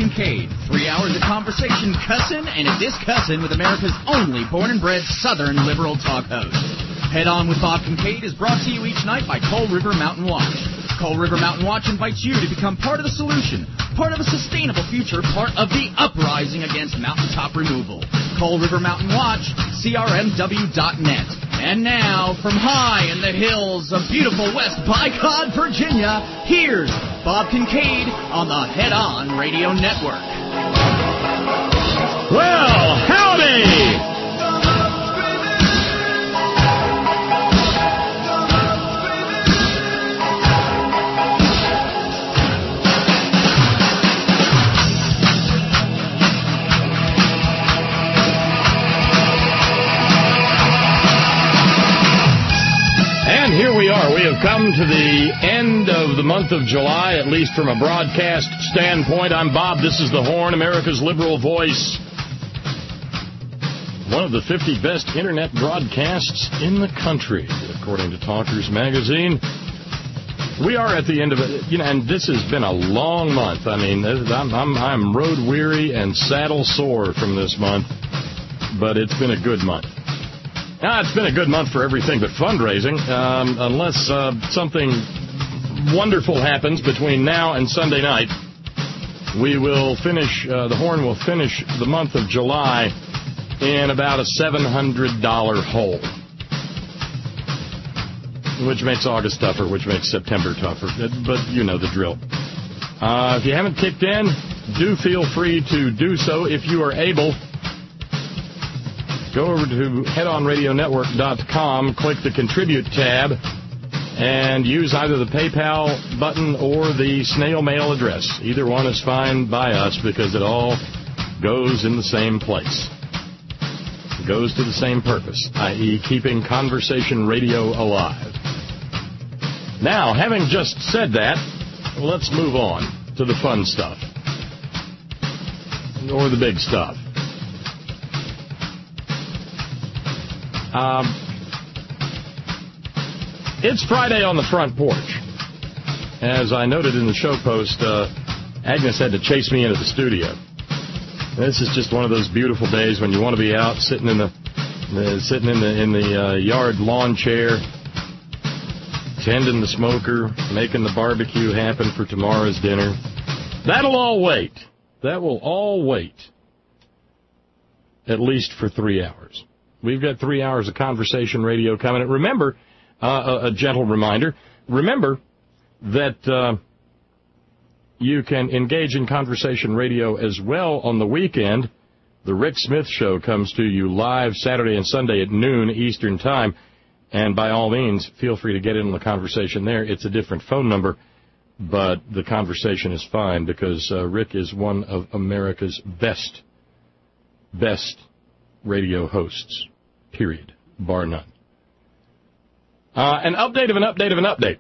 Kincaid. 3 hours of conversation, cussin' and a discussin' with America's only born and bred Southern liberal talk host. Head On with Bob Kincaid is brought to you each night by Coal River Mountain Watch. Coal River Mountain Watch invites you to become part of the solution, part of a sustainable future, part of the uprising against mountaintop removal. Coal River Mountain Watch, crmw.net. And now, from high in the hills of beautiful West Bicod, Virginia, here's Bob Kincaid on the Head On Radio Network. Well, howdy! And here we are. We have come to the end of the month of July, at least from a broadcast standpoint. I'm Bob. This is The Horn, America's liberal voice. One of the 50 best internet broadcasts in the country, according to Talkers Magazine. We are at the end of it, and this has been a long month. I mean, I'm road weary and saddle sore from this month, but it's been a good month. It's been a good month for everything but fundraising, unless something wonderful happens between now and Sunday night. We will finish, the Horn will finish the month of July in about a $700 hole, which makes August tougher, which makes September tougher, but you know the drill. If you haven't kicked in, do feel free to do so if you are able. Go over to headonradionetwork.com, click the Contribute tab, and use either the PayPal button or the snail mail address. Either one is fine by us because it all goes in the same place. It goes to the same purpose, i.e. keeping conversation radio alive. Now, having just said that, let's move on to the fun stuff. Or the big stuff. It's Friday on the front porch. As I noted in the show post, Agnes had to chase me into the studio. This is just one of those beautiful days when you want to be out sitting in the yard lawn chair, tending the smoker, making the barbecue happen for tomorrow's dinner. That'll all wait. That will all wait. At least for 3 hours. We've got 3 hours of conversation radio coming. And remember, a gentle reminder, remember that you can engage in conversation radio as well on the weekend. The Rick Smith Show comes to you live Saturday and Sunday at noon Eastern Time. And by all means, feel free to get in on the conversation there. It's a different phone number, but the conversation is fine because Rick is one of America's best radio hosts, period, bar none. An update of an update of an update.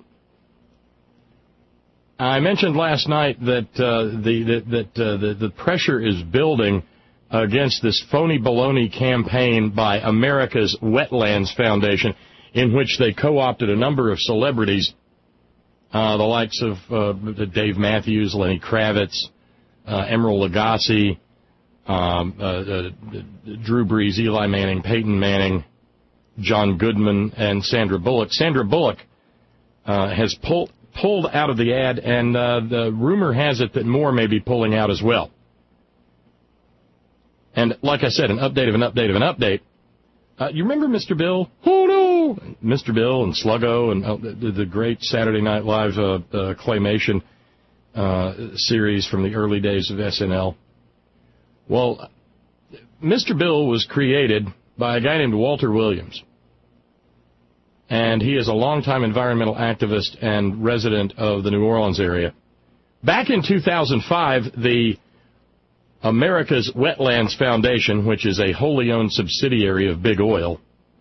I mentioned last night that the pressure is building against this phony baloney campaign by America's Wetlands Foundation, in which they co-opted a number of celebrities, the likes of Dave Matthews, Lenny Kravitz, Emeril Lagasse, Drew Brees, Eli Manning, Peyton Manning, John Goodman, and Sandra Bullock. Sandra Bullock has pulled out of the ad, and the rumor has it that more may be pulling out as well. And like I said, an update of an update of an update. You remember Mr. Bill? Oh, no! Mr. Bill and Sluggo and the great Saturday Night Live claymation series from the early days of SNL. Well, Mr. Bill was created by a guy named Walter Williams. And he is a longtime environmental activist and resident of the New Orleans area. Back in 2005, the America's Wetlands Foundation, which is a wholly owned subsidiary of Big Oil,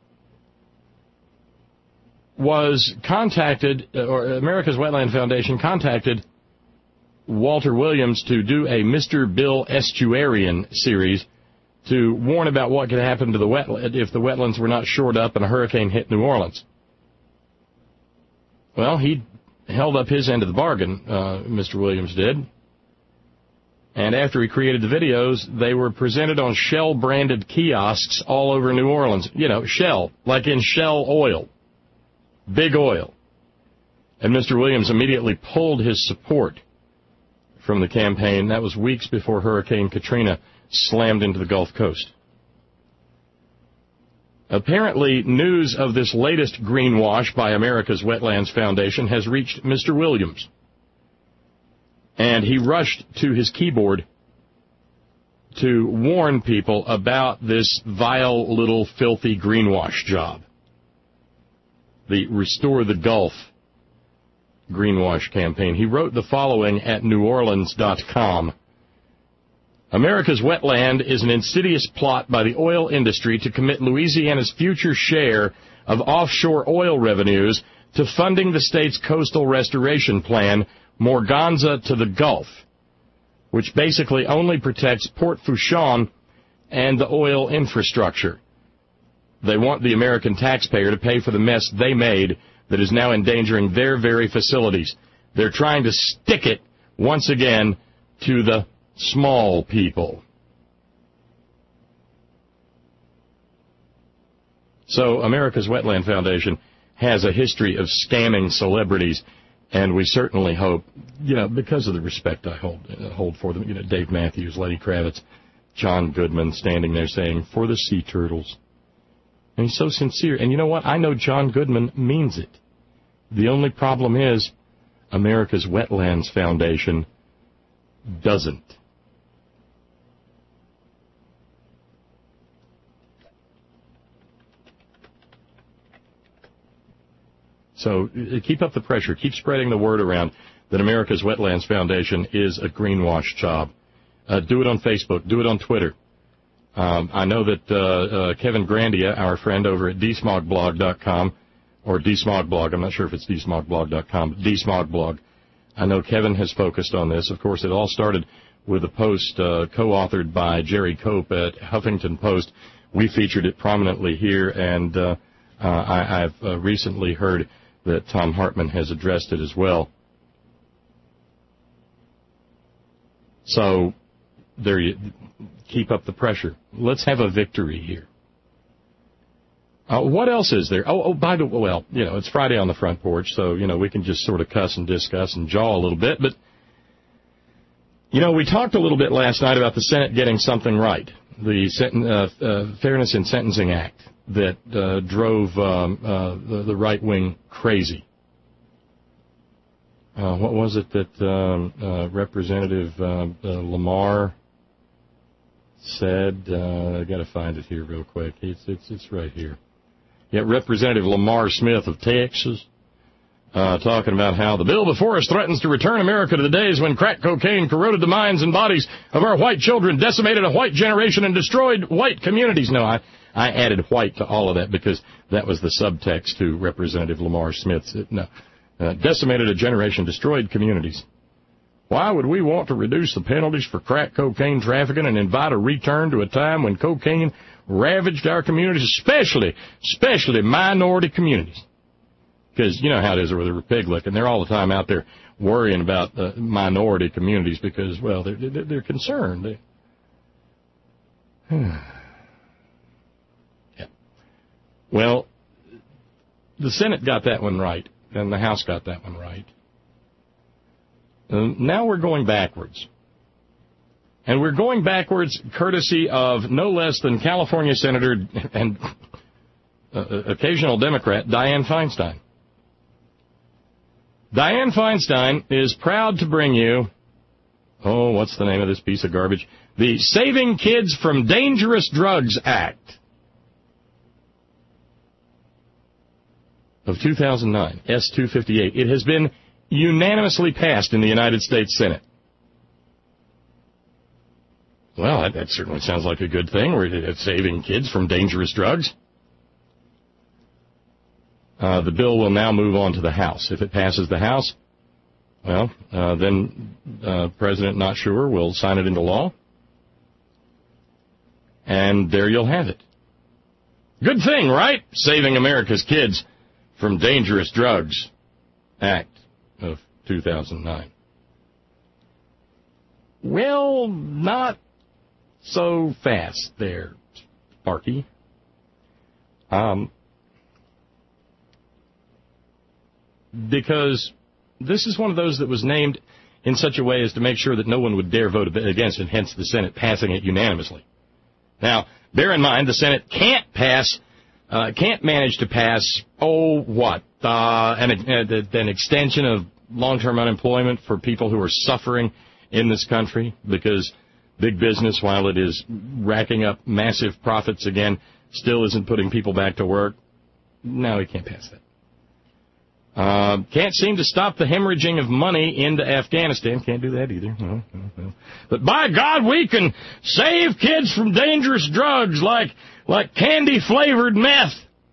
was contacted, or America's Wetland Foundation contacted Walter Williams to do a Mr. Bill Estuarian series to warn about what could happen to the wetland if the wetlands were not shored up and a hurricane hit New Orleans. Well, he held up his end of the bargain, Mr. Williams did. And after he created the videos, they were presented on Shell-branded kiosks all over New Orleans. You know, Shell, like in Shell Oil. Big oil. And Mr. Williams immediately pulled his support from the campaign. That was weeks before Hurricane Katrina slammed into the Gulf Coast. Apparently, news of this latest greenwash by America's Wetlands Foundation has reached Mr. Williams. And he rushed to his keyboard to warn people about this vile little filthy greenwash job. The Restore the Gulf greenwash campaign. He wrote the following at NewOrleans.com. America's wetland is an insidious plot by the oil industry to commit Louisiana's future share of offshore oil revenues to funding the state's coastal restoration plan, Morganza to the Gulf, which basically only protects Port Fourchon and the oil infrastructure. They want the American taxpayer to pay for the mess they made that is now endangering their very facilities. They're trying to stick it, once again, to the small people. So America's Wetland Foundation has a history of scamming celebrities, and we certainly hope, because of the respect I hold for them, Dave Matthews, Lenny Kravitz, John Goodman standing there saying, for the sea turtles. And he's so sincere. And you know what? I know John Goodman means it. The only problem is America's Wetlands Foundation doesn't. So keep up the pressure. Keep spreading the word around that America's Wetlands Foundation is a greenwash job. Do it on Facebook. Do it on Twitter. I know that Kevin Grandia, our friend over at dsmogblog.com, or dsmogblog, I'm not sure if it's dsmogblog.com, but dsmogblog, I know Kevin has focused on this. Of course, it all started with a post co-authored by Jerry Cope at Huffington Post. We featured it prominently here, and I've recently heard that Tom Hartman has addressed it as well. So there you keep up the pressure. Let's have a victory here. What else is there? By the way, it's Friday on the front porch, so, we can just sort of cuss and discuss and jaw a little bit. But, we talked a little bit last night about the Senate getting something right, the Fairness in Sentencing Act that drove the right wing crazy. What was it that Representative Lamar said? I got to find it here real quick. It's right here. Yeah, Representative Lamar Smith of Texas, talking about how the bill before us threatens to return America to the days when crack cocaine corroded the minds and bodies of our white children, decimated a white generation, and destroyed white communities. No, I added white to all of that because that was the subtext to Representative Lamar Smith's. Decimated a generation, destroyed communities. Why would we want to reduce the penalties for crack cocaine trafficking and invite a return to a time when cocaine ravaged our communities, especially minority communities? Because you know how it is with the Republic, and they're all the time out there worrying about the minority communities because, well, they're concerned. Yeah. Well, the Senate got that one right, and the House got that one right. Now we're going backwards. And we're going backwards courtesy of no less than California Senator and occasional Democrat Dianne Feinstein. Dianne Feinstein is proud to bring you, what's the name of this piece of garbage? The Saving Kids from Dangerous Drugs Act of 2009, S-258. It has been unanimously passed in the United States Senate. Well, that certainly sounds like a good thing. We're saving kids from dangerous drugs. The bill will now move on to the House. If it passes the House, well, then President Not Sure will sign it into law. And there you'll have it. Good thing, right? Saving America's Kids from Dangerous Drugs Act of 2009. Well, not so fast there, Sparky. Because this is one of those that was named in such a way as to make sure that no one would dare vote against it, hence the Senate passing it unanimously. Now, bear in mind, the Senate can't manage to pass, an extension of long-term unemployment for people who are suffering in this country, because big business, while it is racking up massive profits again, still isn't putting people back to work. No, he can't pass that. Can't seem to stop the hemorrhaging of money into Afghanistan. Can't do that either. No. But by God, we can save kids from dangerous drugs like candy-flavored meth.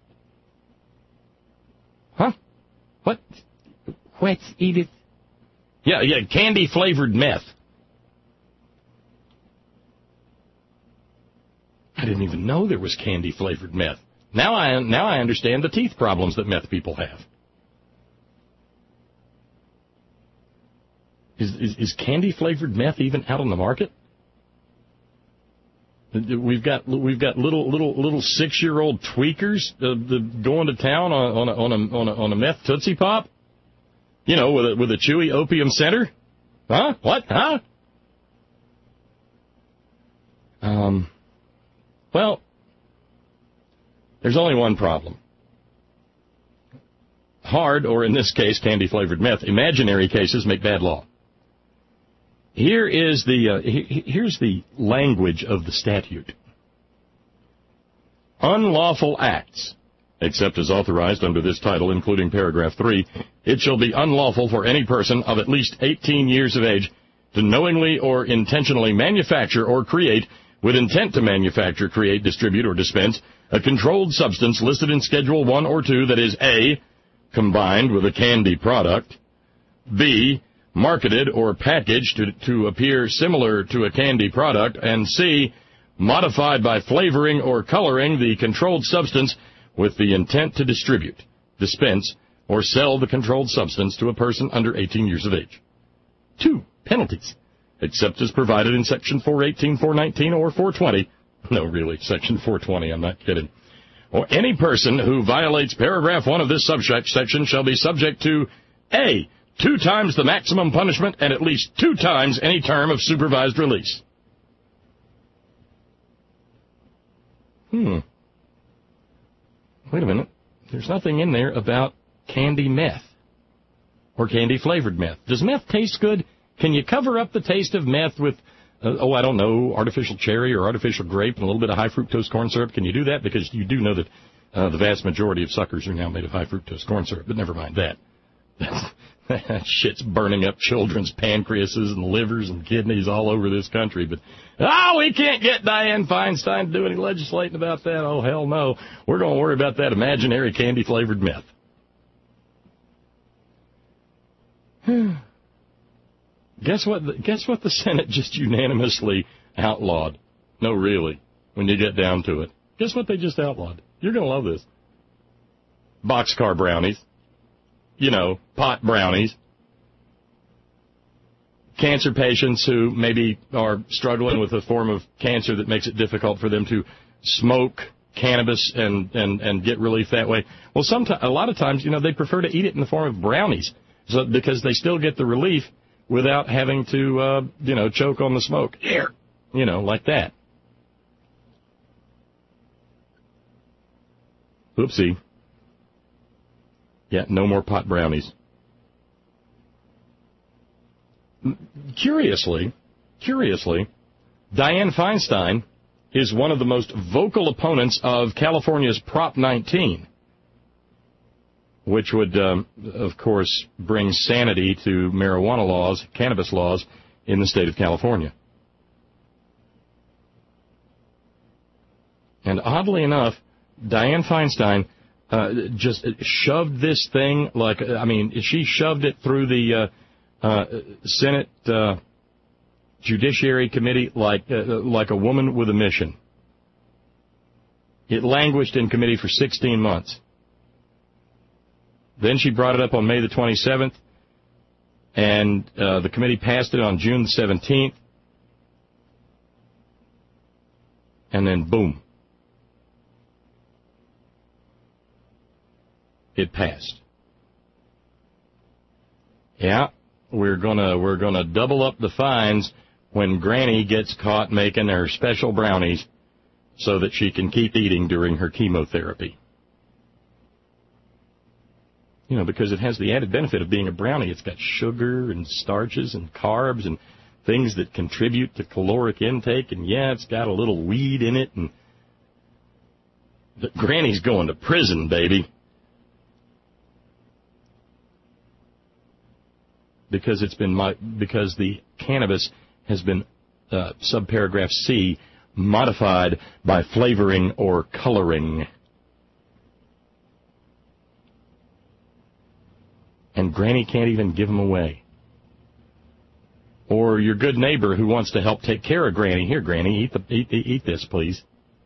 Huh? What? What's Edith? Yeah, candy-flavored meth. I didn't even know there was candy-flavored meth. Now I understand the teeth problems that meth people have. Is candy-flavored meth even out on the market? We've got little 6-year-old tweakers going to town on a meth Tootsie Pop, with a chewy opium center. Huh? What? Huh? Well, there's only one problem. Hard, or in this case, candy-flavored meth, imaginary cases make bad law. Here's the language of the statute. Unlawful acts, except as authorized under this title, including paragraph 3, it shall be unlawful for any person of at least 18 years of age to knowingly or intentionally manufacture or create, with intent to manufacture, create, distribute, or dispense, a controlled substance listed in Schedule 1 or 2 that is A, combined with a candy product, B, marketed or packaged to appear similar to a candy product, and C, modified by flavoring or coloring the controlled substance with the intent to distribute, dispense, or sell the controlled substance to a person under 18 years of age. 2. Penalties, except as provided in Section 418, 419, or 420. No, really, Section 420, I'm not kidding. Or any person who violates paragraph 1 of this subsection shall be subject to A, 2 times the maximum punishment and at least 2 times any term of supervised release. Wait a minute. There's nothing in there about candy meth or candy-flavored meth. Does meth taste good? Can you cover up the taste of meth with, artificial cherry or artificial grape and a little bit of high-fructose corn syrup? Can you do that? Because you do know that the vast majority of suckers are now made of high-fructose corn syrup, but never mind that. That shit's burning up children's pancreases and livers and kidneys all over this country. But, we can't get Dianne Feinstein to do any legislating about that. Oh, hell no. We're going to worry about that imaginary candy-flavored meth. Guess what the Senate just unanimously outlawed? No, really, when you get down to it. Guess what they just outlawed? You're going to love this. Boxcar brownies. Pot brownies. Cancer patients who maybe are struggling with a form of cancer that makes it difficult for them to smoke cannabis and get relief that way. Well, a lot of times, they prefer to eat it in the form of brownies, because they still get the relief without having to, choke on the smoke. Like that. Oopsie. Yeah, no more pot brownies. Curiously, Dianne Feinstein is one of the most vocal opponents of California's Prop 19, which would, of course, bring sanity to marijuana laws, cannabis laws, in the state of California. And oddly enough, Dianne Feinstein just shoved this thing she shoved it through the Senate Judiciary Committee like a woman with a mission. It languished in committee for 16 months. Then she brought it up on May the 27th, and the committee passed it on June the 17th, And then, boom, it passed. Yeah, we're gonna double up the fines when Granny gets caught making her special brownies so that she can keep eating during her chemotherapy. You know, because it has the added benefit of being a brownie. It's got sugar and starches and carbs and things that contribute to caloric intake. And, yeah, it's got a little weed in it. And Granny's going to prison, baby. Because because the cannabis has been, subparagraph C, modified by flavoring or coloring. And Granny can't even give them away. Or your good neighbor who wants to help take care of Granny. Here, Granny, eat this, please.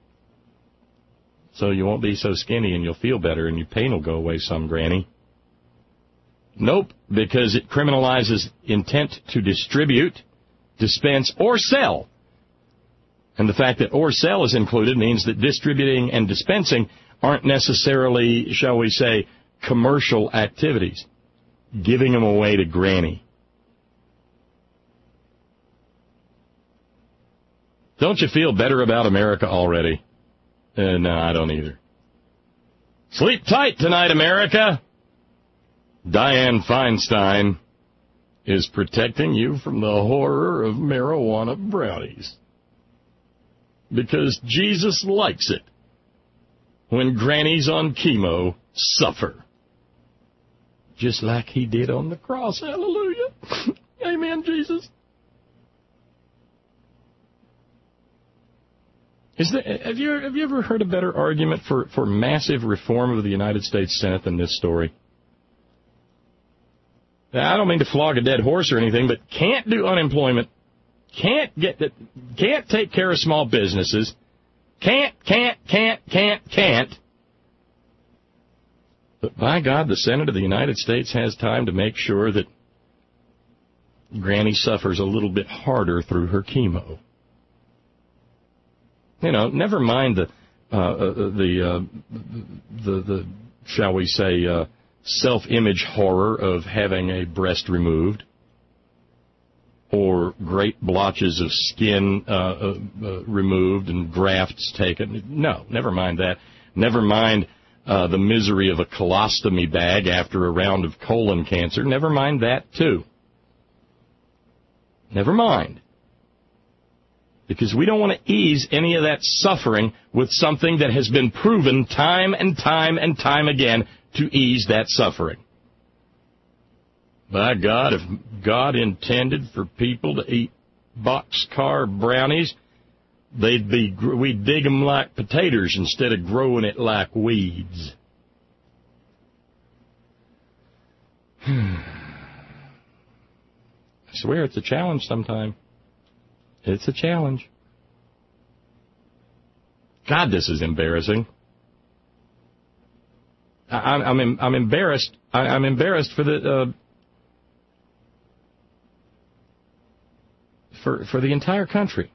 So you won't be so skinny and you'll feel better and your pain will go away some, Granny. Nope, because it criminalizes intent to distribute, dispense, or sell. And the fact that or sell is included means that distributing and dispensing aren't necessarily, shall we say, commercial activities. Giving them away to Granny. Don't you feel better about America already? No, I don't either. Sleep tight tonight, America. Dianne Feinstein is protecting you from the horror of marijuana brownies. Because Jesus likes it when grannies on chemo suffer. Just like he did on the cross. Hallelujah. Amen, Jesus. Have you ever heard a better argument for massive reform of the United States Senate than this story? Now, I don't mean to flog a dead horse or anything, but can't do unemployment, can't take care of small businesses, can't. But by God, the Senate of the United States has time to make sure that Granny suffers a little bit harder through her chemo. You know, never mind the shall we say, self-image horror of having a breast removed or great blotches of skin removed and grafts taken. No, never mind that. Never mind the misery of a colostomy bag after a round of colon cancer. Never mind that, too. Never mind. Because we don't want to ease any of that suffering with something that has been proven time and time and time again to ease that suffering. By God, if God intended for people to eat boxcar brownies, we'd dig them like potatoes instead of growing it like weeds. I swear it's a challenge sometime. It's a challenge. God, this is embarrassing. I'm embarrassed. I'm embarrassed for the for the entire country.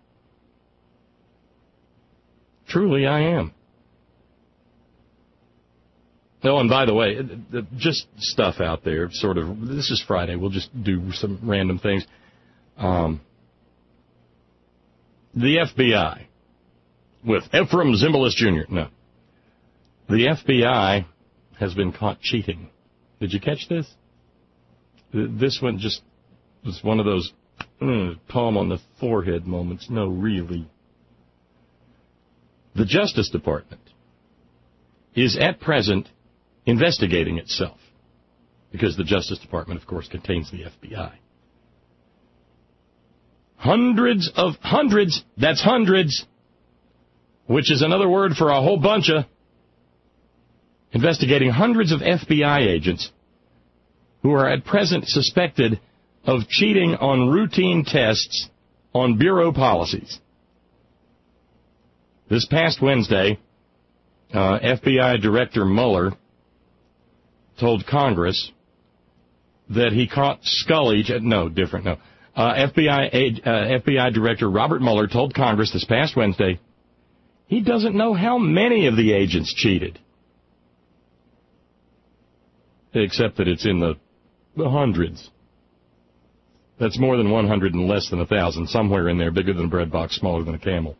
Truly, I am. Oh, and by the way, just stuff out there, sort of, this is Friday, we'll just do some random things. The FBI, with Ephraim Zimbalist Jr., no. The FBI has been caught cheating. Did you catch this? This one just was one of those palm on the forehead moments. No, really. The Justice Department is at present investigating itself, because the Justice Department, of course, contains the FBI. Hundreds, that's hundreds, which is another word for a whole bunch of, investigating hundreds of FBI agents who are at present suspected of cheating on routine tests on Bureau policies. This past Wednesday, FBI Director Mueller told Congress that he caught Scully, FBI Director Robert Mueller told Congress this past Wednesday He doesn't know how many of the agents cheated. Except that it's in the hundreds. That's more than 100 and less than 1,000, somewhere in there, bigger than a bread box, smaller than a camel.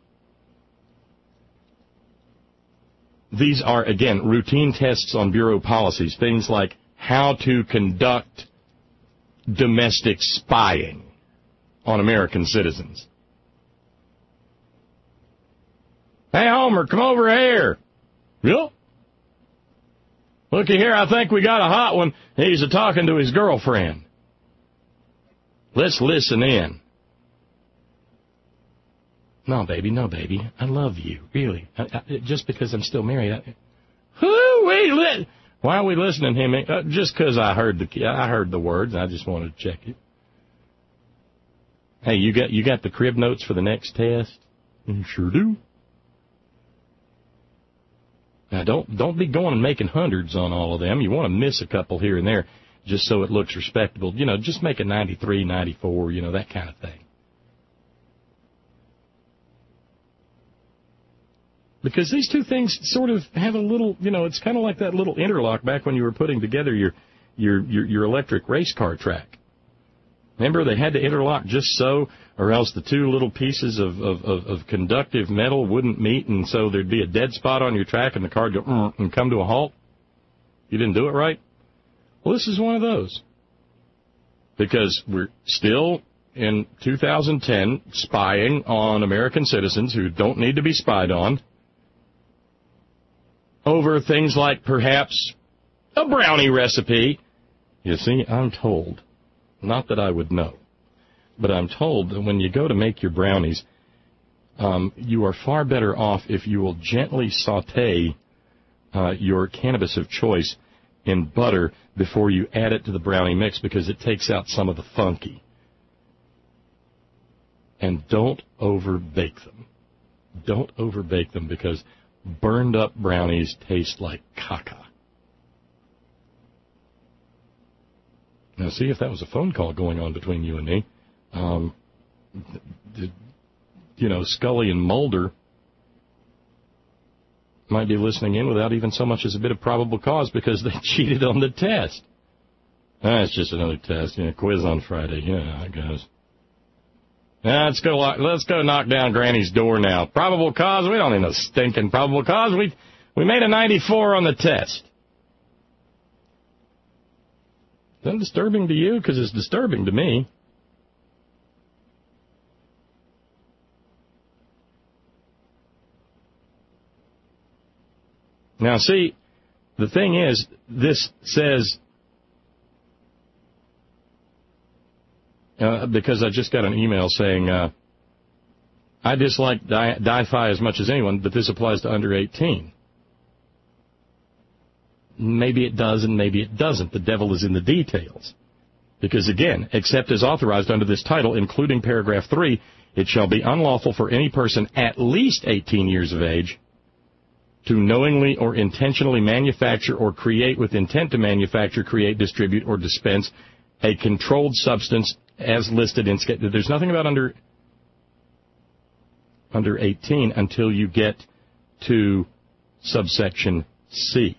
These are, again, routine tests on Bureau policies, things like how to conduct domestic spying on American citizens. Hey, Homer, come over here. Yeah? Looky here, I think we got a hot one. He's a-talking to his girlfriend. Let's listen in. No, baby. I love you, really. Just because I'm still married. Why are we listening to him? Just because I heard the words. I just wanted to check it. Hey, you got the crib notes for the next test? You sure do. Now, don't be going and making hundreds on all of them. You want to miss a couple here and there just so it looks respectable. You know, just make a 93, 94, that kind of thing. Because these two things sort of have a little, it's kind of like that little interlock back when you were putting together your electric race car track. Remember, they had to interlock just so, or else the two little pieces of conductive metal wouldn't meet, and so there'd be a dead spot on your track, and the car would go and come to a halt. You didn't do it right? Well, this is one of those. Because we're still in 2010 spying on American citizens who don't need to be spied on over things like perhaps a brownie recipe. You see, I'm told. Not that I would know, but I'm told that when you go to make your brownies, you are far better off if you will gently saute your cannabis of choice in butter before you add it to the brownie mix, because it takes out some of the funky. And don't overbake them. Don't overbake them, because burned up brownies taste like caca. Now, see if that was a phone call going on between you and me. Scully and Mulder might be listening in without even so much as a bit of probable cause because they cheated on the test. It's just another test. Quiz on Friday. Yeah, I guess. Let's go knock down Granny's door now. Probable cause? We don't need no stinking probable cause. We made a 94 on the test. Is that disturbing to you? Because it's disturbing to me. Now, see, the thing is, this says, because I just got an email saying, I dislike Di-Fi as much as anyone, but this applies to under 18. Maybe it does and maybe it doesn't. The devil is in the details. Because, again, except as authorized under this title, including paragraph 3, it shall be unlawful for any person at least 18 years of age to knowingly or intentionally manufacture or create with intent to manufacture, create, distribute, or dispense a controlled substance as listed in... There's nothing about under 18 until you get to subsection C.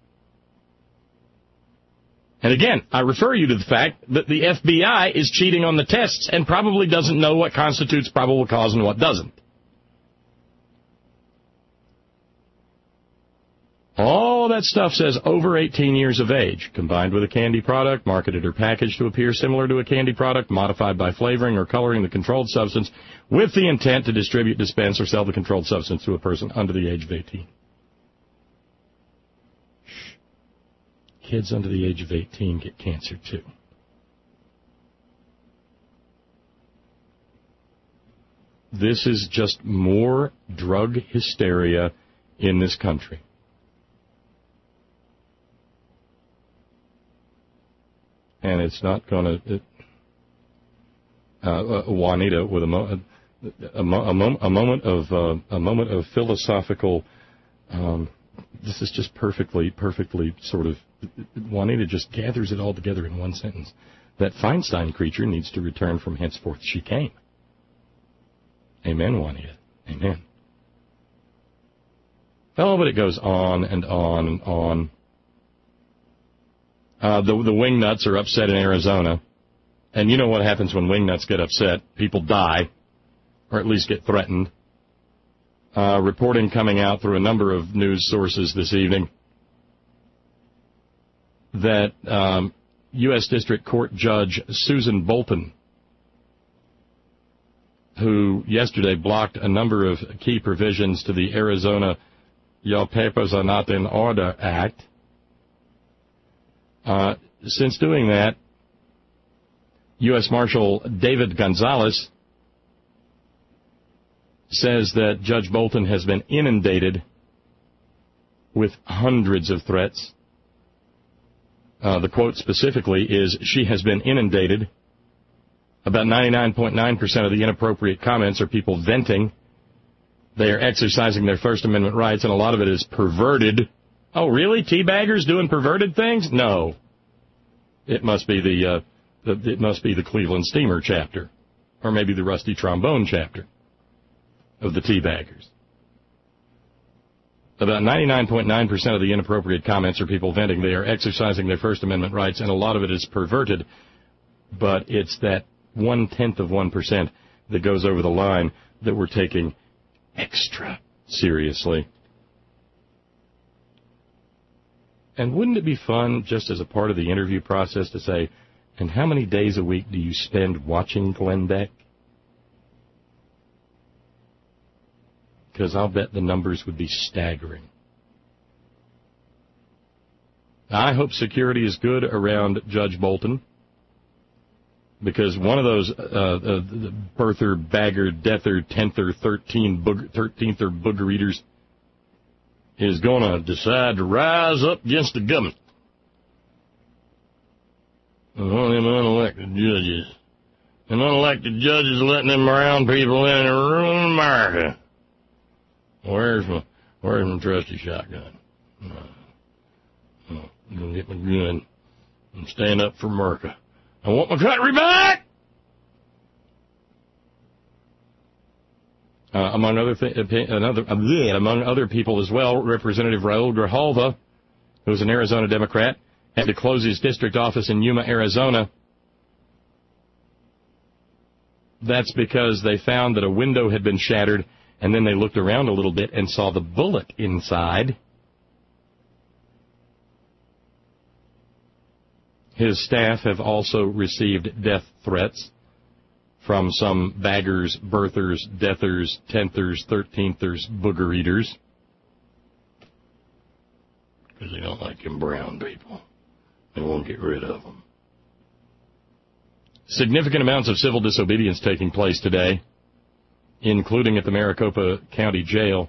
And again, I refer you to the fact that the FBI is cheating on the tests and probably doesn't know what constitutes probable cause and what doesn't. All that stuff says over 18 years of age, combined with a candy product, marketed or packaged to appear similar to a candy product, modified by flavoring or coloring the controlled substance, with the intent to distribute, dispense, or sell the controlled substance to a person under the age of 18. Kids under the age of 18 get cancer, too. This is just more drug hysteria in this country. And it's not going to... Juanita, with a moment of philosophical... this is just perfectly sort of... Juanita just gathers it all together in one sentence. That Feinstein creature needs to return from henceforth she came. Amen, Juanita. Amen. Oh, but it goes on and on and on. The wingnuts are upset in Arizona. And you know what happens when wingnuts get upset. People die, or at least get threatened. Reporting coming out through a number of news sources this evening that U.S. District Court Judge Susan Bolton, who yesterday blocked a number of key provisions to the Arizona Your Papers Are Not in Order Act, since doing that, U.S. Marshal David Gonzalez says that Judge Bolton has been inundated with hundreds of threats. The quote specifically is, she has been inundated. About 99.9% of the inappropriate comments are people venting. They are exercising their First Amendment rights, and a lot of it is perverted. Oh, really? Teabaggers doing perverted things? No. It must be the Cleveland Steamer chapter, or maybe the Rusty Trombone chapter of the Teabaggers. About 99.9% of the inappropriate comments are people venting. They are exercising their First Amendment rights, and a lot of it is perverted, but it's that 0.1% that goes over the line that we're taking extra seriously. And wouldn't it be fun, just as a part of the interview process, to say, and how many days a week do you spend watching Glenn Beck? Because I'll bet the numbers would be staggering. I hope security is good around Judge Bolton, because one of those birther, bagger, deather, 10th or 13th or booger eaters is going to decide to rise up against the government. And one of them unelected judges. And unelected judges letting them brown people in and ruin America. Where's my trusty shotgun? I'm going to get my gun and stand up for America. I want my country back! Among other people as well, Representative Raul Grijalva, who is an Arizona Democrat, had to close his district office in Yuma, Arizona. That's because they found that a window had been shattered, and then they looked around a little bit and saw the bullet inside. His staff have also received death threats from some baggers, birthers, deathers, 10thers, 13thers, booger eaters. Because they don't like them brown people. They won't get rid of them. Significant amounts of civil disobedience taking place today, including at the Maricopa County Jail.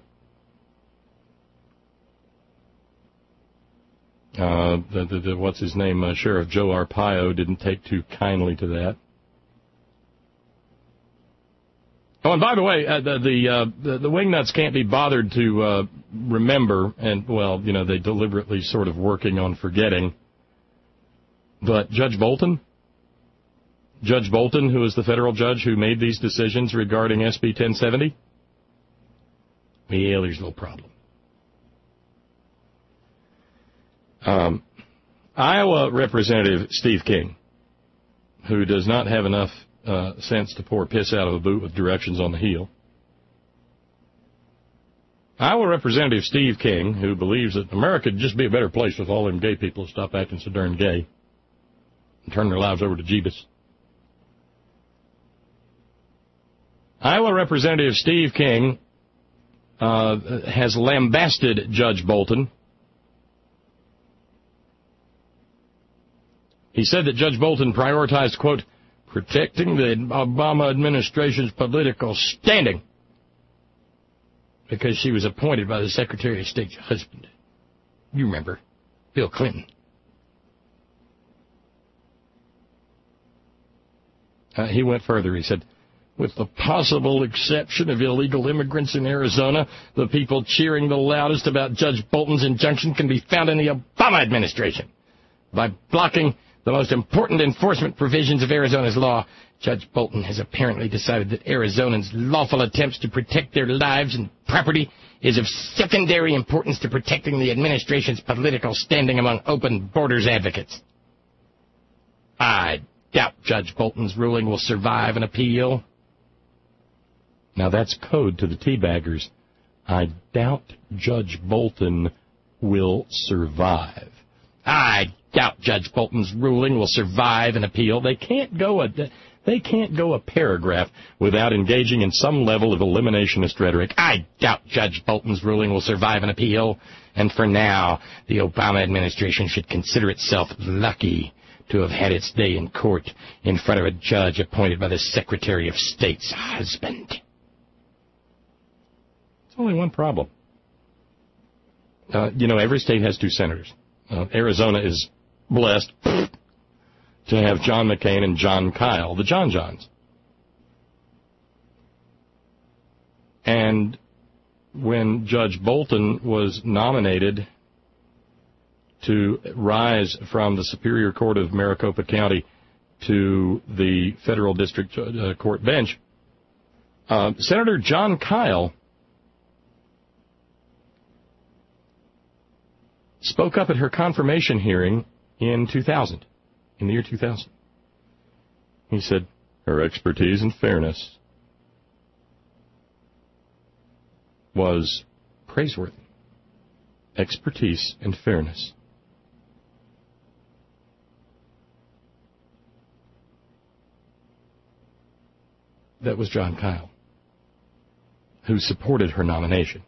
What's his name? Sheriff Joe Arpaio didn't take too kindly to that. Oh, and by the way, the wingnuts can't be bothered to remember, and, well, you know, they deliberately sort of working on forgetting. But Judge Bolton, who is the federal judge who made these decisions regarding SB 1070, yeah, there's no problem. Iowa Representative Steve King, who does not have enough sense to pour piss out of a boot with directions on the heel. Iowa Representative Steve King, who believes that America would just be a better place with all them gay people to stop acting so darn gay and turn their lives over to Jeebus. Iowa Representative Steve King has lambasted Judge Bolton. He said that Judge Bolton prioritized, quote, protecting the Obama administration's political standing because she was appointed by the Secretary of State's husband. You remember, Bill Clinton. He went further. He said, with the possible exception of illegal immigrants in Arizona, the people cheering the loudest about Judge Bolton's injunction can be found in the Obama administration. By blocking the most important enforcement provisions of Arizona's law, Judge Bolton has apparently decided that Arizonans' lawful attempts to protect their lives and property is of secondary importance to protecting the administration's political standing among open borders advocates. I doubt Judge Bolton's ruling will survive an appeal. Now that's code to the teabaggers. I doubt Judge Bolton will survive. I doubt Judge Bolton's ruling will survive an appeal. They can't go a paragraph without engaging in some level of eliminationist rhetoric. I doubt Judge Bolton's ruling will survive an appeal. And for now, the Obama administration should consider itself lucky to have had its day in court in front of a judge appointed by the Secretary of State's husband. It's only one problem. Every state has 2 senators. Arizona is blessed to have John McCain and John Kyle, the John Johns. And when Judge Bolton was nominated to rise from the Superior Court of Maricopa County to the Federal District Court bench, Senator John Kyle spoke up at her confirmation hearing in the year 2000. He said, her expertise and fairness was praiseworthy. Expertise and fairness. That was John Kyle, who supported her nomination.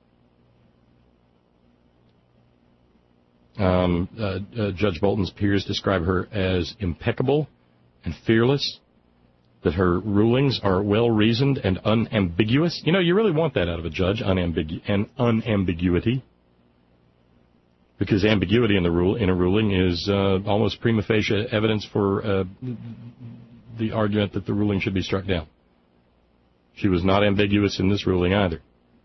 Judge Bolton's peers describe her as impeccable and fearless, that her rulings are well-reasoned and unambiguous. You really want that out of a judge, unambiguity, because ambiguity in a ruling is almost prima facie evidence for the argument that the ruling should be struck down. She was not ambiguous in this ruling either.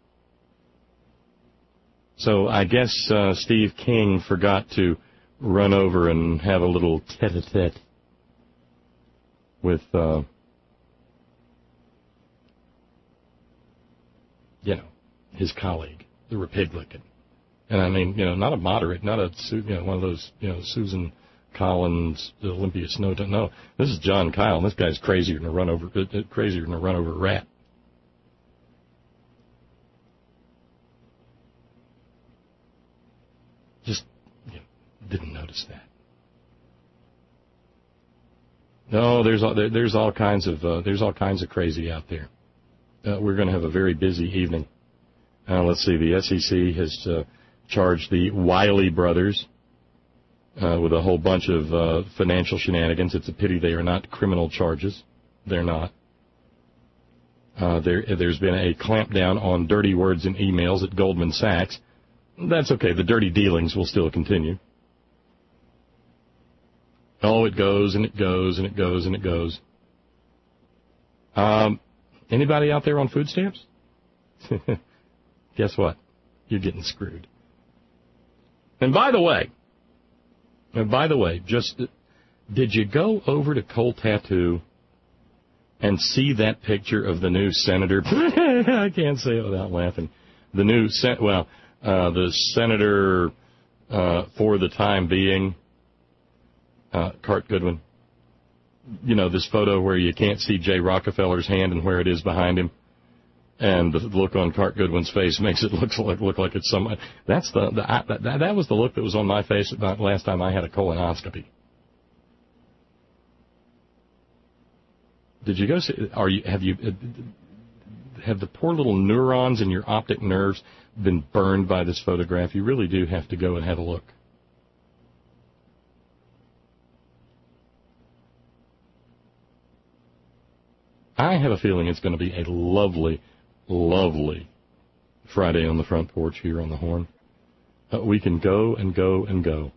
So I guess Steve King forgot to run over and have a little tete-a-tete with, his colleague, the Republican. And I mean, not a moderate, not a, one of those, Susan Collins, the Olympia Snowden. No, this is John Kyle, and this guy's crazier than a run over rat. Just didn't notice that. No, there's all kinds of crazy out there. We're going to have a very busy evening. Let's see. The SEC has charged the Wiley brothers with a whole bunch of financial shenanigans. It's a pity they are not criminal charges. They're not. There's been a clampdown on dirty words and emails at Goldman Sachs. That's okay. The dirty dealings will still continue. Oh, it goes and it goes and it goes and it goes. Anybody out there on food stamps? Guess what? You're getting screwed. And by the way, just did you go over to Cole Tattoo and see that picture of the new senator? I can't say it without laughing. The new the senator for the time being, Cart Goodwin. This photo where you can't see Jay Rockefeller's hand and where it is behind him, and the look on Cart Goodwin's face makes it look like it's somebody. That's that was the look that was on my face about last time I had a colonoscopy. Did you go see? Have the poor little neurons in your optic nerves been burned by this photograph? You really do have to go and have a look. I have a feeling it's going to be a lovely, lovely Friday on the front porch here on the Horn. We can go and go and go.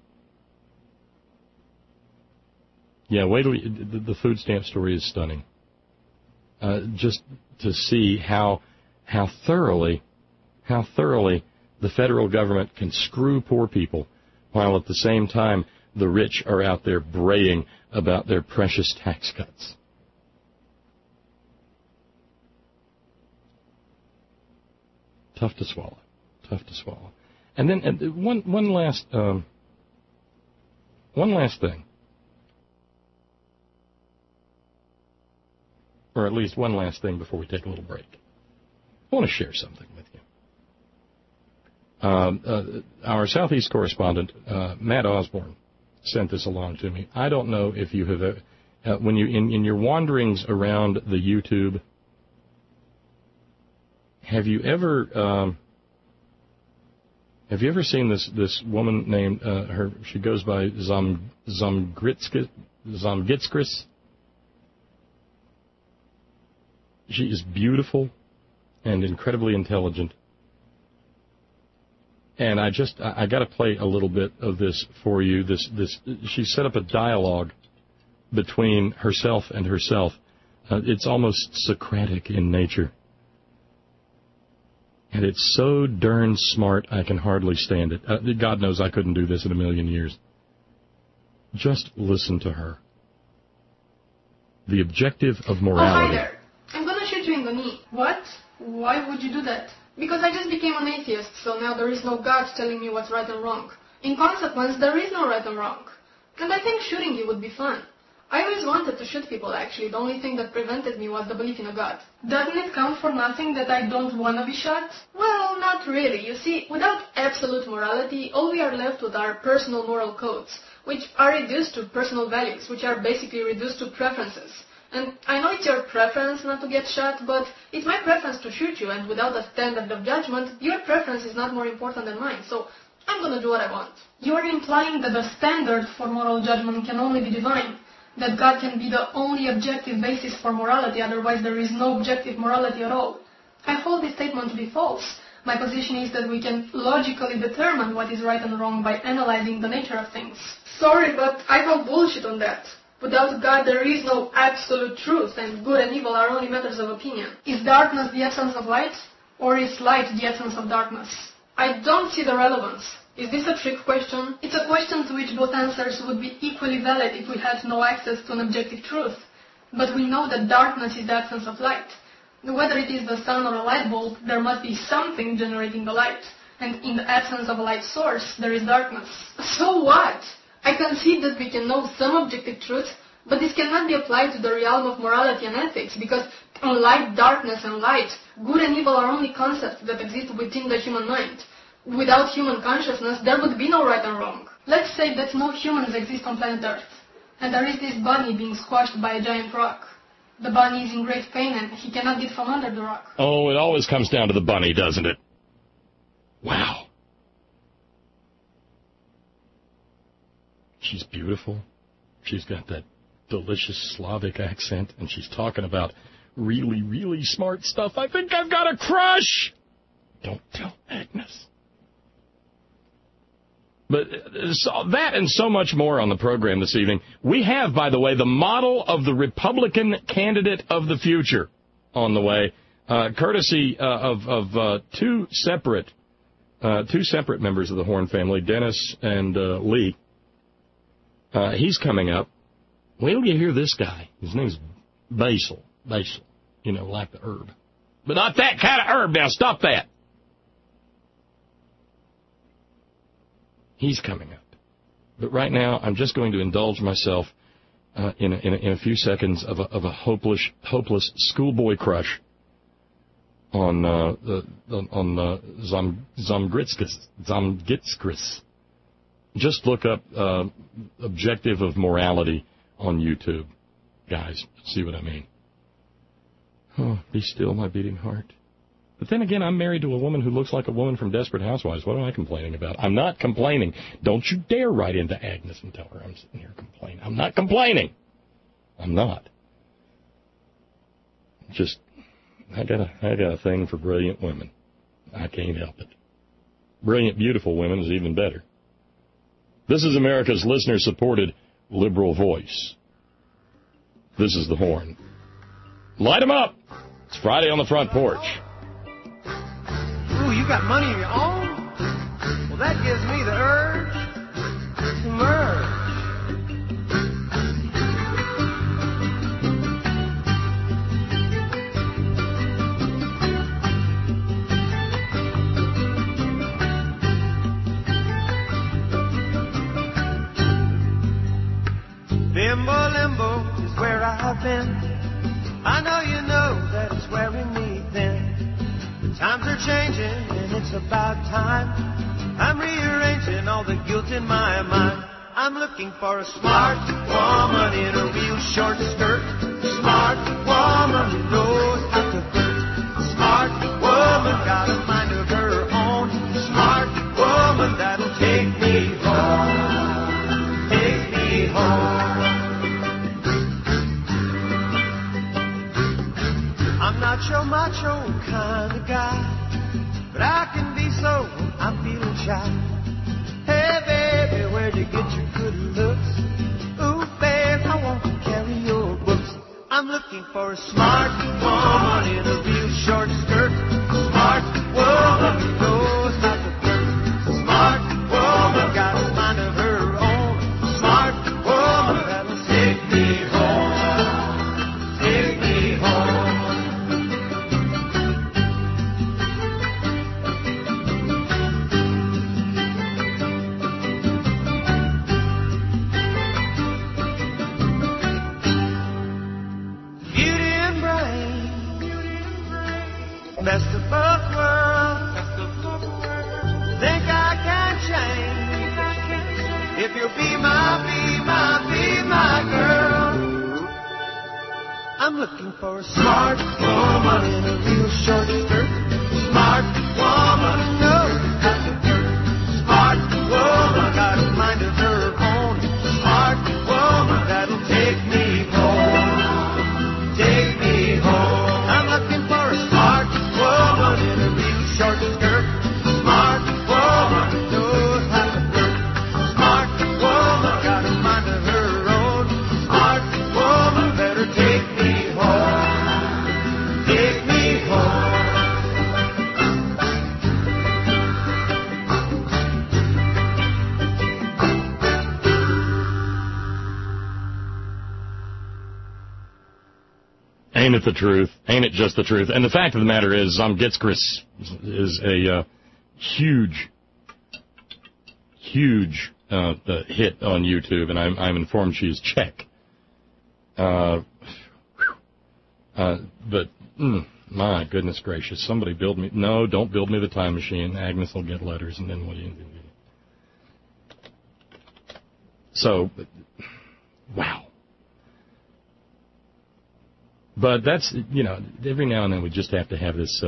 Yeah, wait till the food stamp story is stunning. Just to see how thoroughly the federal government can screw poor people, while at the same time the rich are out there braying about their precious tax cuts. Tough to swallow. Tough to swallow. And then one last thing. Or at least one last thing before we take a little break. I want to share something with you. Our Southeast correspondent, Matt Osborne, sent this along to me. I don't know if you have, when you in your wanderings around the YouTube, have you ever seen this woman named she goes by Zamgitskris? She is beautiful and incredibly intelligent. And I got to play a little bit of this for you. She set up a dialogue between herself and herself. It's almost Socratic in nature. And it's so darn smart, I can hardly stand it. God knows I couldn't do this in a million years. Just listen to her. The objective of morality. Oh, hi there. I'm going to shoot you in the knee. What? Why would you do that? Because I just became an atheist, so now there is no God telling me what's right and wrong. In consequence, there is no right and wrong. And I think shooting you would be fun. I always wanted to shoot people, actually. The only thing that prevented me was the belief in a God. Doesn't it count for nothing that I don't want to be shot? Well, not really. You see, without absolute morality, all we are left with are personal moral codes, which are reduced to personal values, which are basically reduced to preferences. And I know it's your preference not to get shot, but it's my preference to shoot you, and without a standard of judgment, your preference is not more important than mine, so I'm going to do what I want. You're implying that the standard for moral judgment can only be divine, that God can be the only objective basis for morality, otherwise there is no objective morality at all. I hold this statement to be false. My position is that we can logically determine what is right and wrong by analyzing the nature of things. Sorry, but I call bullshit on that. Without God, there is no absolute truth, and good and evil are only matters of opinion. Is darkness the essence of light, or is light the essence of darkness? I don't see the relevance. Is this a trick question? It's a question to which both answers would be equally valid if we had no access to an objective truth. But we know that darkness is the absence of light. Whether it is the sun or a light bulb, there must be something generating the light. And in the absence of a light source, there is darkness. So what? I concede that we can know some objective truth, but this cannot be applied to the realm of morality and ethics, because unlike darkness and light, good and evil are only concepts that exist within the human mind. Without human consciousness, there would be no right and wrong. Let's say that no humans exist on planet Earth, and there is this bunny being squashed by a giant rock. The bunny is in great pain, and he cannot get from under the rock. Oh, it always comes down to the bunny, doesn't it? Wow. She's beautiful. She's got that delicious Slavic accent, and she's talking about really, really smart stuff. I think I've got a crush. Don't tell Agnes. But that and so much more on the program this evening. We have, by the way, the model of the Republican candidate of the future on the way, courtesy of two separate members of the Horn family, Dennis and Lee. He's coming up. Wait till you hear this guy. His name's Basil. Basil. You know, like the herb. But not that kind of herb. Now, stop that. He's coming up. But right now, I'm just going to indulge myself in a few seconds of a hopeless schoolboy crush on Zamgitskris. Just look up Objective of Morality on YouTube, guys. See what I mean? Oh, be still, my beating heart. But then again, I'm married to a woman who looks like a woman from Desperate Housewives. What am I complaining about? I'm not complaining. Don't you dare write into Agnes and tell her I'm sitting here complaining. I'm not complaining. I'm not. Just, I got a thing for brilliant women. I can't help it. Brilliant, beautiful women is even better. This is America's listener-supported liberal voice. This is the Horn. Light 'em up! It's Friday on the Front Porch. Ooh, you got money of your own? Well, that gives me the urge to merge. limbo is where I've been. I know you know that it's wearing me thin. The times are changing and it's about time. I'm rearranging all the guilt in my mind. I'm looking for a smart woman in a real short skirt. Smart woman who knows how to flirt. Smart woman got a mind of her own. Smart woman that'll take me home. Take me home. I'm not your macho kind of guy, but I can be so when I'm feeling shy. Hey, baby, where'd you get your good looks? Ooh, babe, I want to carry your books. I'm looking for a smart woman in a real short skirt. Smart woman who knows how to flirt. Smart woman got a mind of her own. Smart woman that'll take me home. Take me home. Best of both worlds. Think I can change if you'll be my girl. I'm looking for a smart woman in a real short skirt. Smart woman who knows how to flirt. Smart woman got a mind of her own. Smart woman that'll take me home. Take me home. I'm looking for a smart woman in a real short skirt. Smart woman who knows how to flirt. Smart woman got a mind of her own. Smart woman better take me home. Take me home. Ain't it the truth? Ain't it just the truth? And the fact of the matter is, Gitskris is a huge hit on YouTube, and I'm informed she's Czech. But my goodness gracious, somebody build me. No, don't build me the time machine. Agnes will get letters, and then what do you do? So, wow. But that's, every now and then we just have to have this,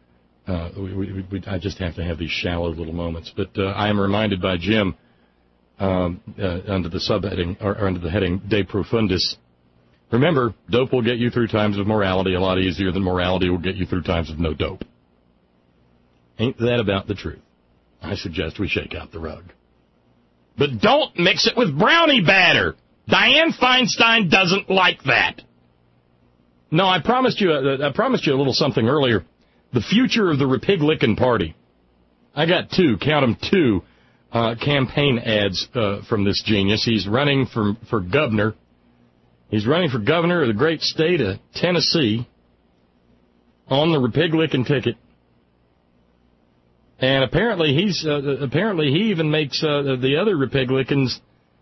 I just have to have these shallow little moments. But I am reminded by Jim, under the subheading, or under the heading, De Profundis, remember, dope will get you through times of morality a lot easier than morality will get you through times of no dope. Ain't that about the truth? I suggest we shake out the rug. But don't mix it with brownie batter. Dianne Feinstein doesn't like that. No, I promised you a little something earlier. The future of the Repiglickin' Party. I got two campaign ads from this genius. He's running for governor. He's running for governor of the great state of Tennessee on the Repiglickin' ticket. And apparently he even makes the other Repiglickins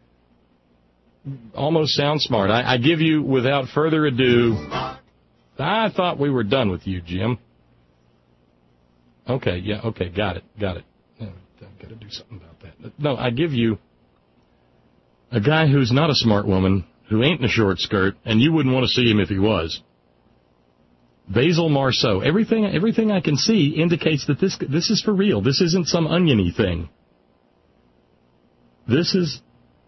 almost sound smart. I give you, without further ado, I thought we were done with you, Jim. Okay, got it. I've got to do something about that. No, I give you a guy who's not a smart woman, who ain't in a short skirt, and you wouldn't want to see him if he was. Basil Marceau. Everything I can see indicates that this is for real. This isn't some oniony thing. This is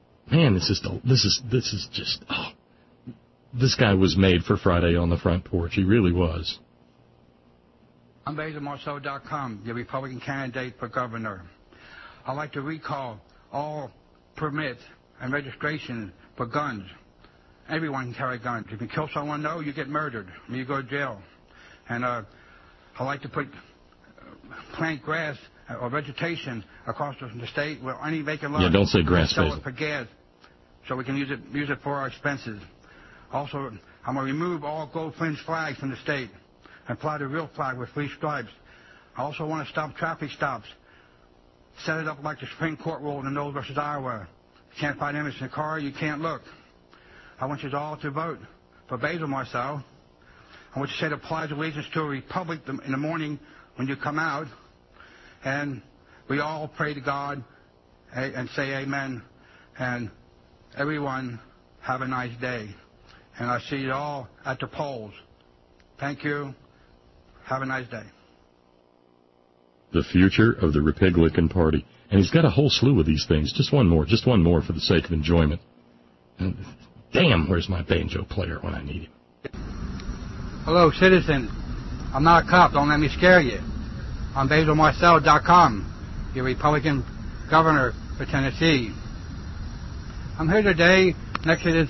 just, this guy was made for Friday on the Front Porch. He really was. I'm BasilMarceau.com, the Republican candidate for governor. I'd like to recall all permits and registration for guns. Everyone can carry guns. If you kill someone, you get murdered. You go to jail. And I'd like to plant grass or vegetation across the state where any vacant lot. Yeah, don't say grass, sell it for gas, so we can use it for our expenses. Also, I'm going to remove all gold fringe flags from the state and apply the real flag with 3 stripes. I also want to stop traffic stops. Set it up like the Supreme Court ruled in Knowles versus Iowa. You can't find images in the car, you can't look. I want you all to vote for Basil Marcel. I want you to say the Pledge of Allegiance to a Republic in the morning when you come out. And we all pray to God and say amen. And everyone have a nice day. And I'll see you all at the polls. Thank you. Have a nice day. The future of the Republican Party. And he's got a whole slew of these things. Just one more for the sake of enjoyment. And damn, where's my banjo player when I need him? Hello, citizen. I'm not a cop. Don't let me scare you. I'm BasilMarcel.com, your Republican governor for Tennessee. I'm here today next to this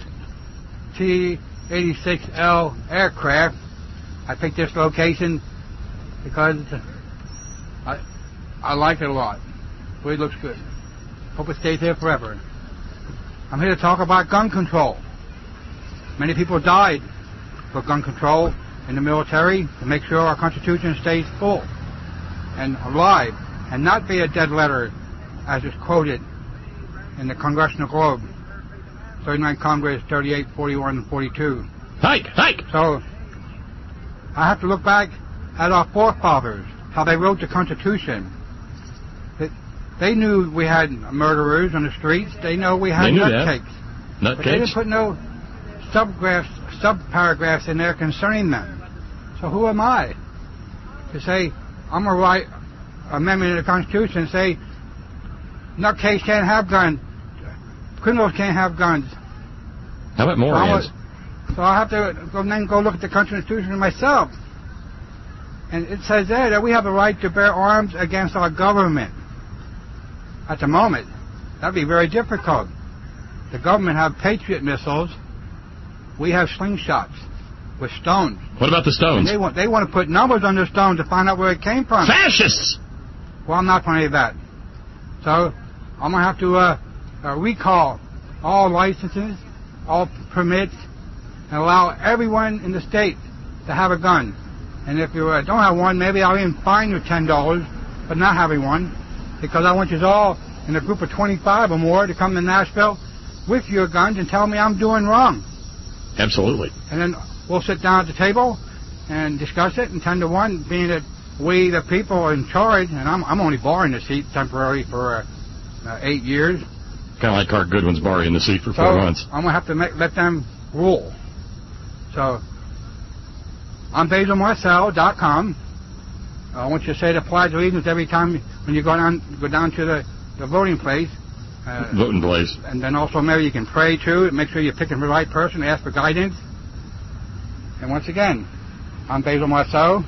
T-86L aircraft. I picked this location because I like it a lot. It looks good. Hope it stays here forever. I'm here to talk about gun control. Many people died for gun control in the military to make sure our Constitution stays full and alive and not be a dead letter as is quoted in the Congressional Globe, 39 Congress, 38, 41, and 42. Hike! So I have to look back at our forefathers, how they wrote the Constitution. They knew we had murderers on the streets. They know we had nutcakes. But they didn't put no sub-paragraphs in there concerning them. So who am I to say I'm going to write an amendment to the Constitution and say nutcakes can't have guns, criminals can't have guns? How about more hands? So I have to go look at the Constitution myself. And it says there that we have the right to bear arms against our government. At the moment, that'd be very difficult. The government have Patriot missiles. We have slingshots with stones. What about the stones? And they want to put numbers on the stones to find out where it came from. Fascists! Well, I'm not for any of that. So I'm going to have to recall all licenses, all permits, and allow everyone in the state to have a gun. And if you don't have one, maybe I'll even fine you $10 for not having one, because I want you all in a group of 25 or more to come to Nashville with your guns and tell me I'm doing wrong. Absolutely. And then we'll sit down at the table and discuss it, and 10 to 1, being that we, the people, are in charge, and I'm only borrowing the seat temporarily for 8 years. Kind of like Clark Goodwin's borrowing the seat for 4 months. I'm going to have to let them rule. So I'm BasilMarcel.com. I want you to say the Pledge of Allegiance every time when you go down to the voting place. Voting place. And then also maybe you can pray too. Make sure you're picking the right person. Ask for guidance. And once again, I'm BasilMarcel.com.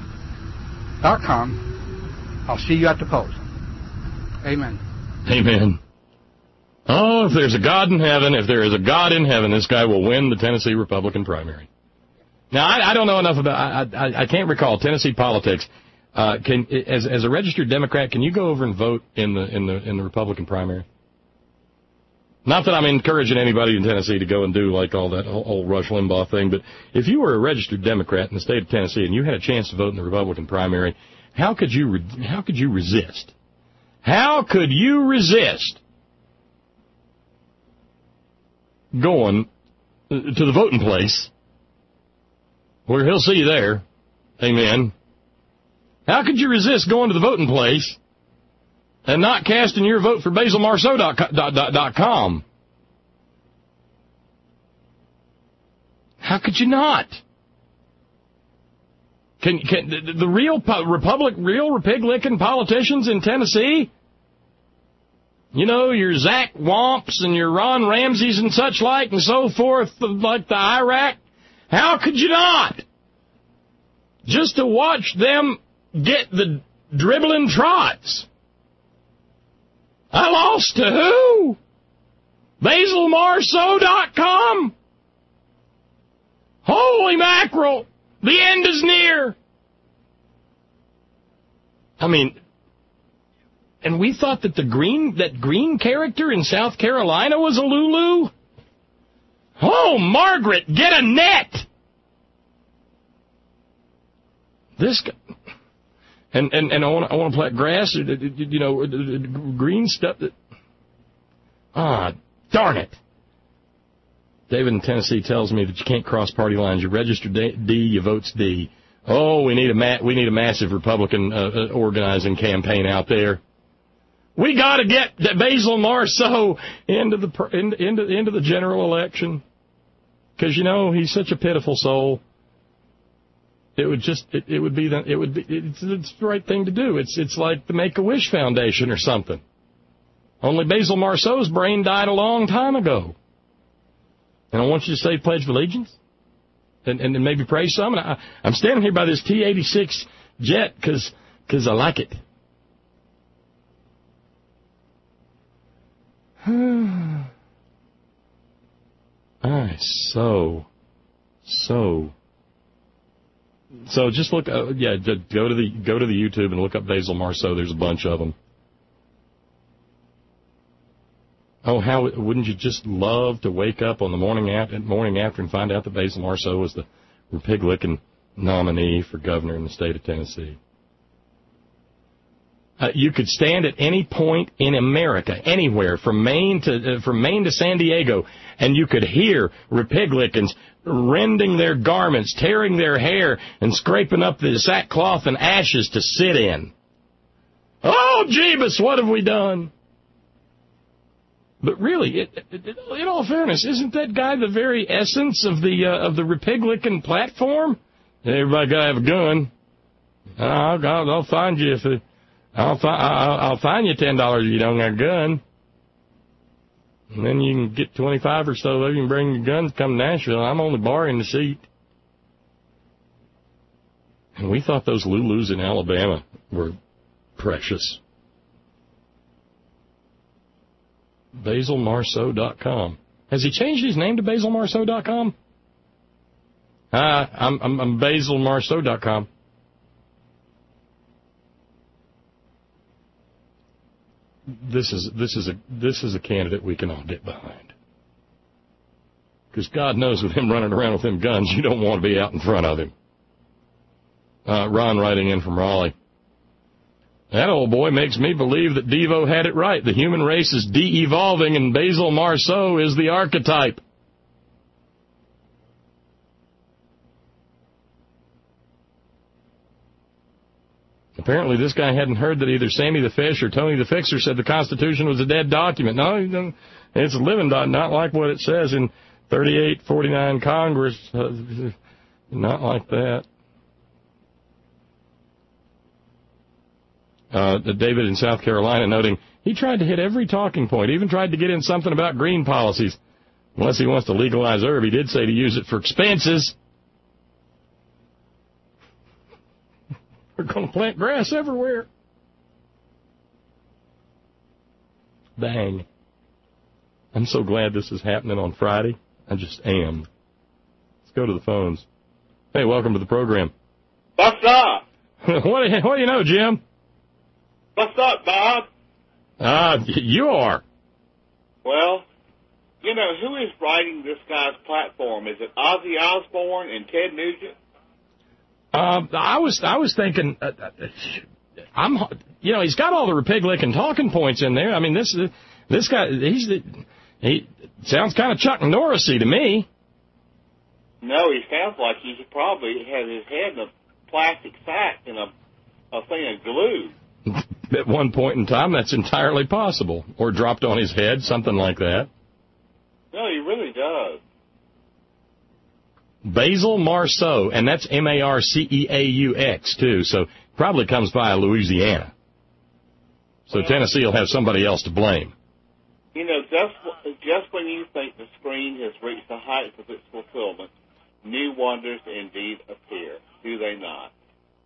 I'll see you at the polls. Amen. Amen. Oh, if there's a God in heaven, this guy will win the Tennessee Republican primary. Now, I don't know enough about. I can't recall Tennessee politics. As a registered Democrat, can you go over and vote in the Republican primary? Not that I'm encouraging anybody in Tennessee to go and do like all that whole Rush Limbaugh thing, but if you were a registered Democrat in the state of Tennessee and you had a chance to vote in the Republican primary, how could you resist? How could you resist going to the voting place where he'll see you there? Amen. How could you resist going to the voting place and not casting your vote for BasilMarcel.com? How could you not? Can the real Republican politicians in Tennessee, you know, your Zach Wamps and your Ron Ramseys and such like and so forth, like the Iraq, how could you not? Just to watch them get the dribbling trots. I lost to who? BasilMarcel.com? Holy mackerel! The end is near. I mean, and we thought that that green character in South Carolina was a Lulu? Oh, Margaret, get a net! This guy, and I want to plant grass, you know, green stuff. Darn it! David in Tennessee tells me that you can't cross party lines. You register D, you votes D. Oh, we need a massive Republican organizing campaign out there. We got to get Basil Marceau into the general election because he's such a pitiful soul. It's the right thing to do. It's like the Make-A-Wish Foundation or something. Only Basil Marceau's brain died a long time ago. And I want you to say Pledge of Allegiance and maybe pray some. And I'm standing here by this T-86 jet because I like it. So just look. Go to the YouTube and look up Basil Marceau. There's a bunch of them. Oh, how wouldn't you just love to wake up on the morning after and find out that Basil Marceau was the Republican nominee for governor in the state of Tennessee? You could stand at any point in America, anywhere, from Maine to San Diego, and you could hear Republicans rending their garments, tearing their hair, and scraping up the sackcloth and ashes to sit in. Oh, Jeebus, what have we done? But really, in all fairness, isn't that guy the very essence of the Republican platform? Everybody got to have a gun. I'll find you I'll find you $10 if you don't got a gun. And then you can get 25 or so of you and bring your guns, come to Nashville. I'm only borrowing the seat. And we thought those Lulus in Alabama were precious. BasilMarceau.com. Has he changed his name to BasilMarceau.com? I'm BasilMarceau.com. This is a candidate we can all get behind. Because God knows with him running around with them guns, you don't want to be out in front of him. Ron writing in from Raleigh. That old boy makes me believe that Devo had it right. The human race is de-evolving and Basil Marceau is the archetype. Apparently this guy hadn't heard that either Sammy the Fish or Tony the Fixer said the Constitution was a dead document. No, it's a living document, not like what it says in 3849 Congress. Not like that. David in South Carolina noting, he tried to hit every talking point, even tried to get in something about green policies. Unless he wants to legalize herb, he did say to use it for expenses. We're going to plant grass everywhere. Bang. I'm so glad this is happening on Friday. I just am. Let's go to the phones. Hey, welcome to the program. What's up? What do you know, Jim? What's up, Bob? You are. Well, who is writing this guy's platform? Is it Ozzy Osbourne and Ted Nugent? I was thinking, he's got all the Republican talking points in there. I mean, this guy, he sounds kind of Chuck Norris-y to me. No, he sounds like he probably had his head in a plastic sack and a thing of glue. At one point in time, that's entirely possible. Or dropped on his head, something like that. No, he really does. Basil Marceau, and that's Marceaux, too, so probably comes via Louisiana. So Tennessee will have somebody else to blame. Just when you think the screen has reached the heights of its fulfillment, new wonders indeed appear. Do they not?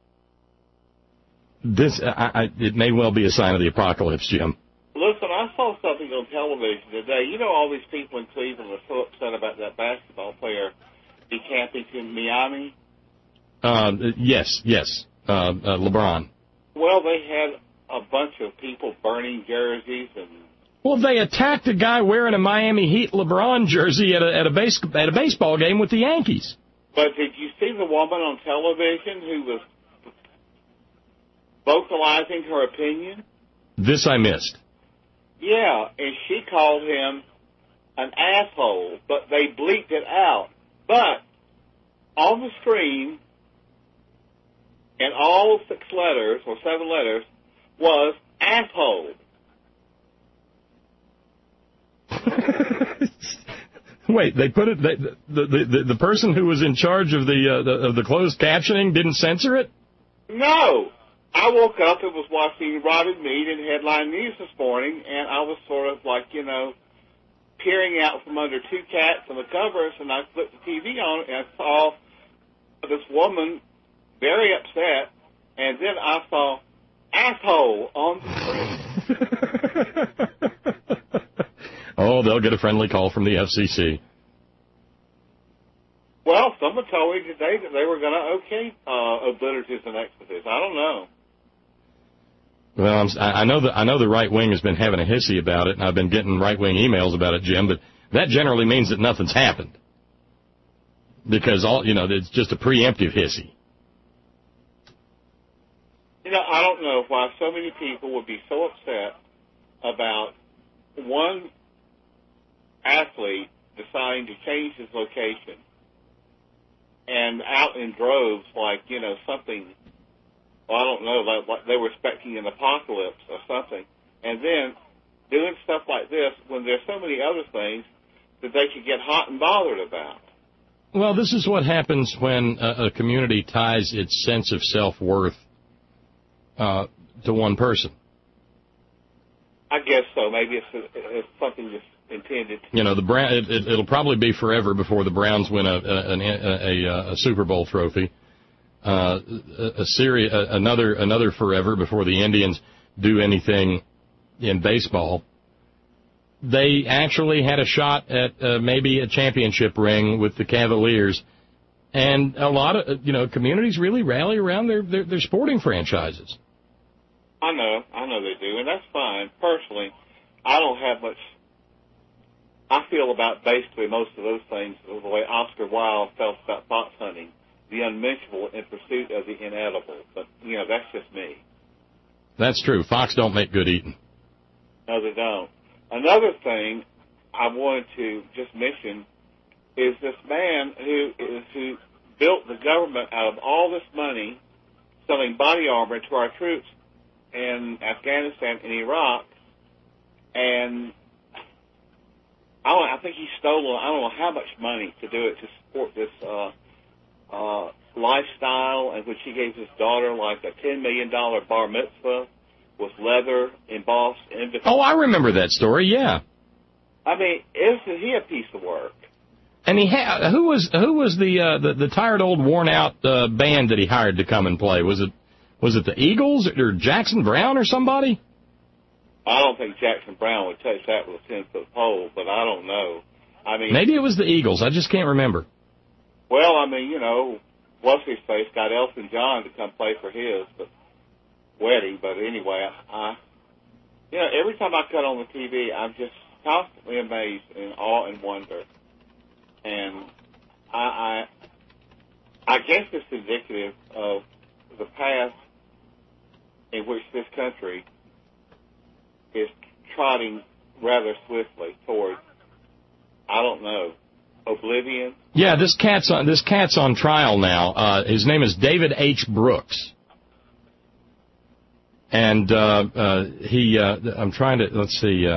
It may well be a sign of the apocalypse, Jim. Listen, I saw something on television today. All these people in Cleveland are so upset about that basketball player decamping to Miami? Yes. LeBron. Well, they had a bunch of people burning jerseys and... Well, they attacked a guy wearing a Miami Heat LeBron jersey at a baseball game with the Yankees. But did you see the woman on television who was vocalizing her opinion? This I missed. Yeah, and she called him an asshole, but they bleeped it out. But on the screen, in all 6 letters or 7 letters, was asshole. Wait, they put it. The person who was in charge of the closed captioning didn't censor it? No. I woke up and was watching Robin Meade in Headline News this morning, and I was sort of like, peering out from under 2 cats on the covers, and I flipped the TV on, and I saw this woman very upset, and then I saw asshole on the screen. Oh, they'll get a friendly call from the FCC. Well, someone told me today that they were going to okay obliteratives and expletives. I don't know. Well, I know the right wing has been having a hissy about it, and I've been getting right wing emails about it, Jim. But that generally means that nothing's happened, because it's just a preemptive hissy. I don't know why so many people would be so upset about one athlete deciding to change his location and out in droves, like something. Well, I don't know, like they were expecting an apocalypse or something, and then doing stuff like this when there's so many other things that they could get hot and bothered about. Well, this is what happens when a community ties its sense of self-worth to one person. I guess so. Maybe it's something that's intended. It'll probably be forever before the Browns win a Super Bowl trophy. Another forever before the Indians do anything in baseball. They actually had a shot at maybe a championship ring with the Cavaliers, and a lot of communities really rally around their sporting franchises. I know they do, and that's fine. Personally, I don't have much. I feel about basically most of those things the way Oscar Wilde felt about fox hunting. The unmentionable in pursuit of the inedible. But, that's just me. That's true. Fox don't make good eating. No, they don't. Another thing I wanted to just mention is this man who built the government out of all this money selling body armor to our troops in Afghanistan and Iraq. And I think he stole, I don't know how much money to do it to support this lifestyle, in which he gave his daughter like a $10 million bar mitzvah with leather embossed. Oh, I remember that story. Yeah. I mean, isn't he a piece of work? And he who was the tired old worn out band that he hired to come and play? Was it the Eagles or Jackson Brown or somebody? I don't think Jackson Brown would touch that with a 10-foot pole, but I don't know. I mean, maybe it was the Eagles. I just can't remember. Well, I mean, what's-his-face got Elton John to come play for his wedding. But anyway, every time I cut on the TV, I'm just constantly amazed in awe and wonder. And I guess it's indicative of the path in which this country is trotting rather swiftly towards, I don't know, oblivion. Yeah, this cat's on trial now. His name is David H. Brooks, and I'm trying to let's see.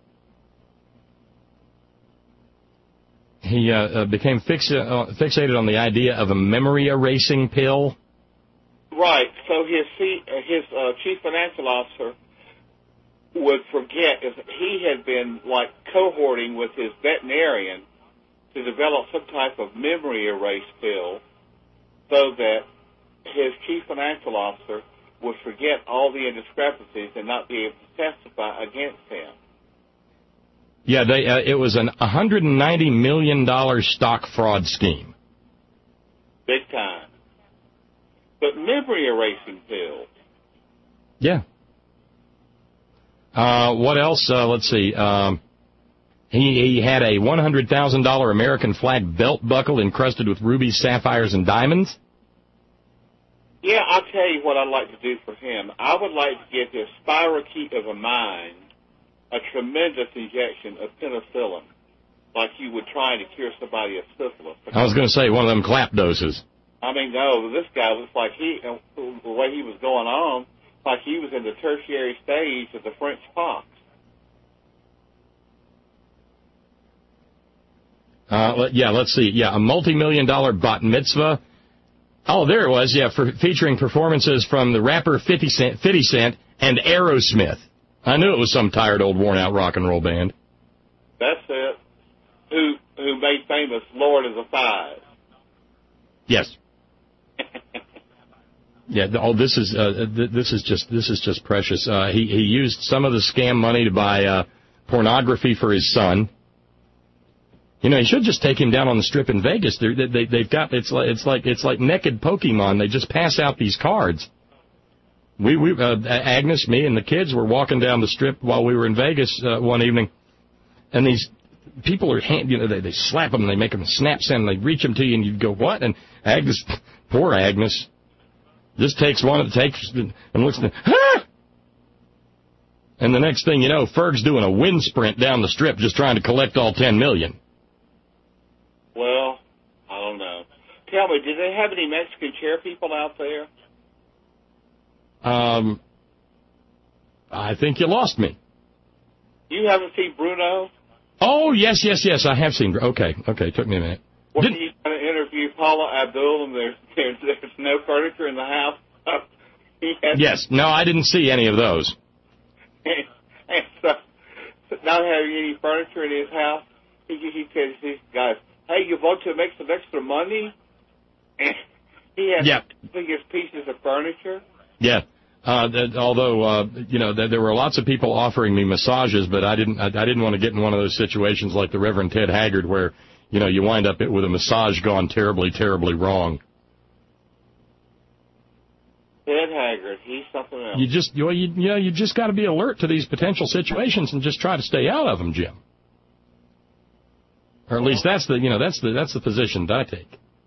He became fixated on the idea of a memory erasing pill. Right. So his chief financial officer would forget if he had been like cohorting with his veterinarian to develop some type of memory erase pill, so that his chief financial officer would forget all the indiscrepancies and not be able to testify against him. Yeah, it was an $190 million stock fraud scheme. Big time. But memory erasing pills. Yeah. What else? Let's see. He had a $100,000 American flag belt buckle encrusted with rubies, sapphires, and diamonds. Yeah, I'll tell you what I'd like to do for him. I would like to give his spirochete of a mind a tremendous injection of penicillin like you would try to cure somebody of syphilis. I was going to say one of them clap doses. I mean, no, this guy was like the way he was going on, like he was in the tertiary stage of the French pox. Let's see. Yeah, a multi-million-dollar bat mitzvah. Oh, there it was. Yeah, featuring performances from the rapper 50 Cent and Aerosmith. I knew it was some tired, old, worn-out rock and roll band. That's it. Who made famous Lord of the Fives. Yes. Yeah. Oh, this is just precious. He used some of the scam money to buy pornography for his son. You know, he should just take him down on the strip in Vegas. They've got it's like naked Pokemon. They just pass out these cards. We Agnes, me, and the kids were walking down the strip while we were in Vegas one evening, and these people are they slap them, they make them snap send, they reach them to you, and you go, what? And Agnes, poor Agnes, just takes one and looks at them, ah! And the next thing you know, Ferg's doing a wind sprint down the strip just trying to collect all $10 million. Well, I don't know. Tell me, did they have any Mexican chair people out there? I think you lost me. You haven't seen Bruno? Oh, yes, I have seen. Okay, took me a minute. Well, you going to interview Paula Abdul, and there's no furniture in the house? Yes, no, I didn't see any of those. And so, not having any furniture in his house, he says, these guys, hey, you want to make some extra money? And he has the biggest pieces of furniture. Yeah. Although there were lots of people offering me massages, but I didn't want to get in one of those situations like the Reverend Ted Haggard, where you wind up with a massage gone terribly, terribly wrong. Ted Haggard, he's something else. You just got to be alert to these potential situations and just try to stay out of them, Jim. Or at least that's the position that I take.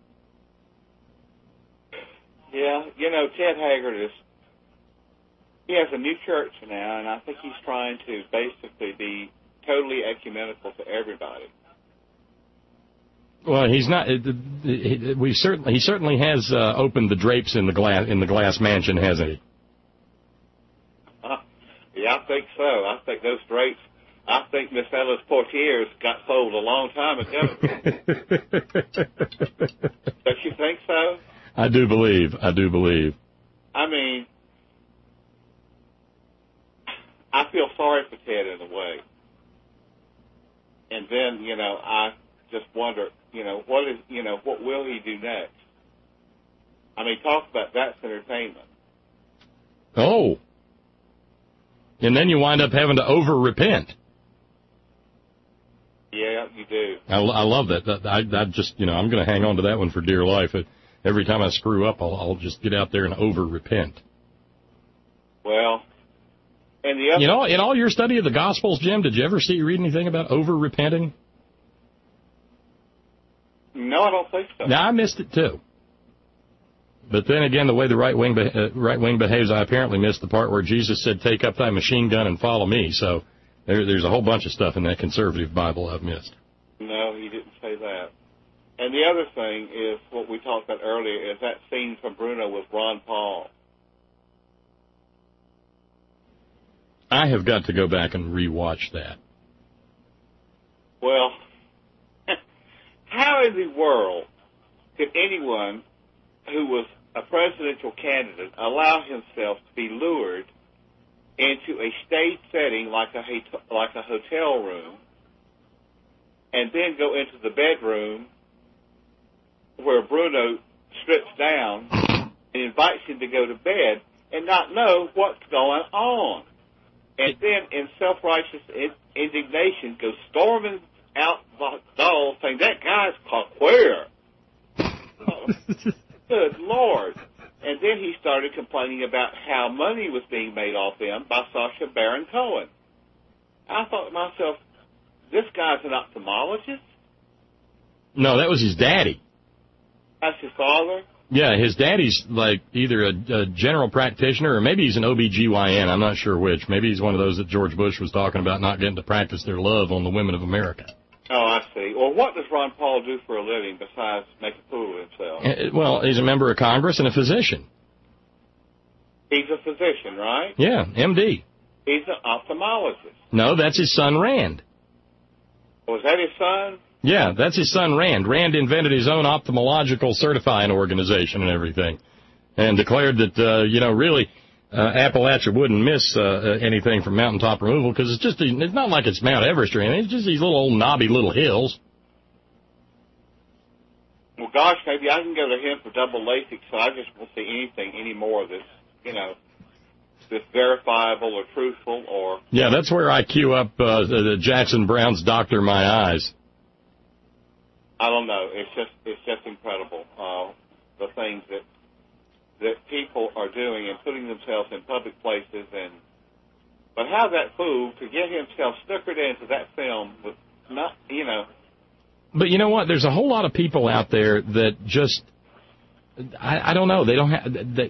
Yeah, Ted Haggard he has a new church now, and I think he's trying to basically be totally ecumenical to everybody. Well, he's not. He certainly has opened the drapes in the glass mansion, hasn't he? Yeah, I think so. I think those drapes. I think Miss Ella's portieres got sold a long time ago. Don't you think so? I do believe. I mean, I feel sorry for Ted in a way. And then, I just wonder, what will he do next? I mean, talk about that's entertainment. Oh. And then you wind up having to over-repent. Yeah, you do. I love that. I just, I'm going to hang on to that one for dear life. Every time I screw up, I'll just get out there and over-repent. Well, and the other... in all your study of the Gospels, Jim, did you ever read anything about over-repenting? No, I don't think so. No, I missed it, too. But then again, the way the right wing behaves, I apparently missed the part where Jesus said, take up thy machine gun and follow me. So there's a whole bunch of stuff in that conservative Bible I've missed. No, he didn't say that. And the other thing is what we talked about earlier is that scene from Bruno with Ron Paul. I have got to go back and rewatch that. Well, how in the world could anyone who was a presidential candidate allow himself to be lured into a stage setting like a hotel room and then go into the bedroom where Bruno strips down and invites him to go to bed and not know what's going on? And then in self-righteous indignation goes storming out the door saying, that guy's queer. Good Lord. And then he started complaining about how money was being made off him by Sacha Baron Cohen. I thought to myself, this guy's an ophthalmologist? No, that was his daddy. That's his father? Yeah, his daddy's like either a general practitioner or maybe he's an OBGYN. I'm not sure which. Maybe he's one of those that George Bush was talking about not getting to practice their love on the women of America. Oh, I see. Well, what does Ron Paul do for a living besides make a fool of himself? Well, he's a member of Congress and a physician. He's a physician, right? Yeah, MD. He's an ophthalmologist. No, that's his son, Rand. Was that his son? Yeah, that's his son, Rand. Rand invented his own ophthalmological certifying organization and everything, and declared that, really, Appalachia wouldn't miss anything from mountaintop removal because it's not like it's Mount Everest or anything. It's just these little old knobby little hills. Well, gosh, maybe I can go to him for double LASIK, so I just won't see anything anymore that's, that's verifiable or truthful or... Yeah, that's where I queue up the Jackson Brown's Doctor My Eyes. I don't know. It's just incredible, the things that people are doing and putting themselves in public places. But how that fool could get himself snookered into that film with not, But you know what? There's a whole lot of people out there that just, I don't know. They don't have,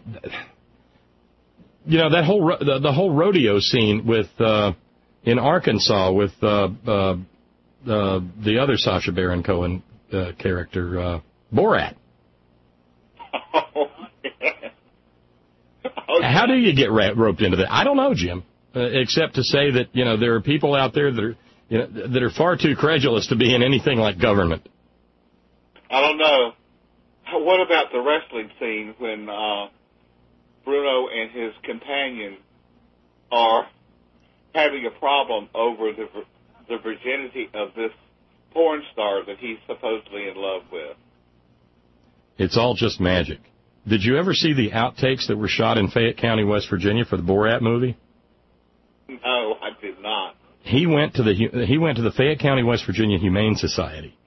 that the whole rodeo scene with in Arkansas with the other Sacha Baron Cohen character, Borat. Oh, yeah. Okay. How do you get roped into that? I don't know, Jim, except to say that, there are people out there that are, that are far too credulous to be in anything like government. I don't know. What about the wrestling scene when Bruno and his companion are having a problem over the virginity of this porn star that he's supposedly in love with? It's all just magic. Did you ever see the outtakes that were shot in Fayette County, West Virginia for the Borat movie? No, I did not. He went to the Fayette County, West Virginia Humane Society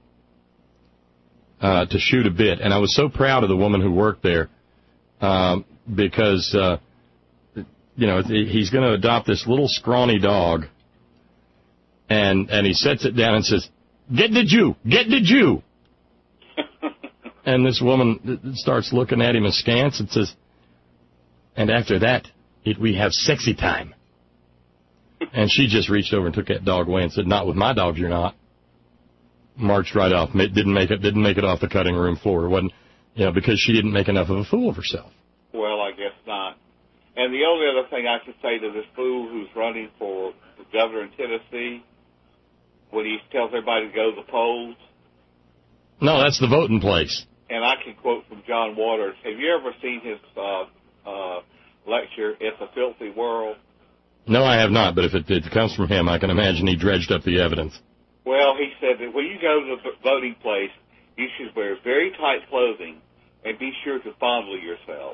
to shoot a bit, and I was so proud of the woman who worked there because he's going to adopt this little scrawny dog, and he sets it down and says, "Get the Jew, get the Jew." And this woman starts looking at him askance and says, "And after that, we have sexy time." And she just reached over and took that dog away and said, "Not with my dog, you're not." Marched right off. Didn't make it off the cutting room floor. It wasn't, because she didn't make enough of a fool of herself. Well, I guess not. And the only other thing I could say to this fool who's running for the governor in Tennessee, when he tells everybody to go to the polls. No, that's the voting place. And I can quote from John Waters. Have you ever seen his lecture, It's a Filthy World? No, I have not, but if it comes from him, I can imagine he dredged up the evidence. Well, he said that when you go to the voting place, you should wear very tight clothing and be sure to fondle yourself.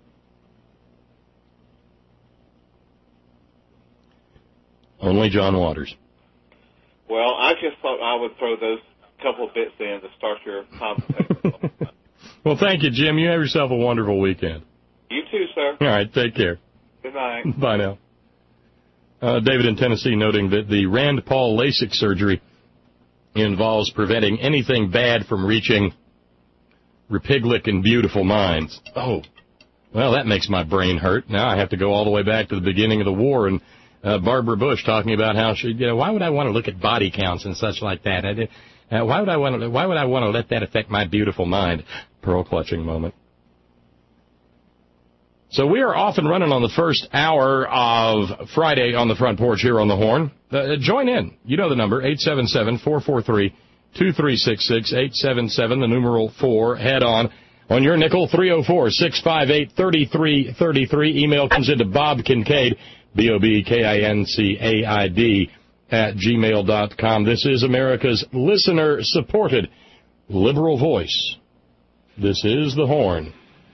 Only John Waters. Well, I just thought I would throw those couple of bits in to start your conversation. Well, thank you, Jim. You have yourself a wonderful weekend. You too, sir. All right, take care. Good night. Bye now. David in Tennessee noting that the Rand Paul LASIK surgery involves preventing anything bad from reaching Republic and beautiful minds. Oh, well, that makes my brain hurt. Now I have to go all the way back to the beginning of the war and Barbara Bush talking about how she, why would I want to look at body counts and such like that? Why would I want to let that affect my beautiful mind? Pearl clutching moment. So we are off and running on the first hour of Friday on the Front Porch here on the Horn. Join in. You know the number, 877-443-2366, 877, the numeral 4, head on your nickel, 304-658-3333. Email comes into Bob Kincaid, BOBKINCAID, @gmail.com. This is America's listener-supported liberal voice. This is the Horn.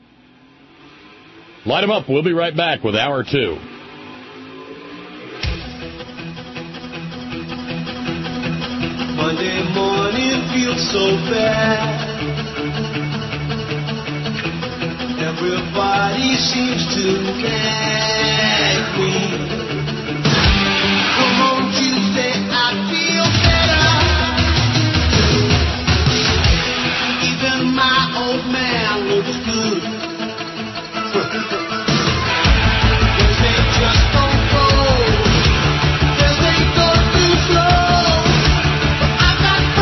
Light 'em up. We'll be right back with Hour 2. Monday morning feels so bad. Everybody seems to nag me. Come on Tuesday, I feel better. Even my old man looks good. Just don't go too slow. I've got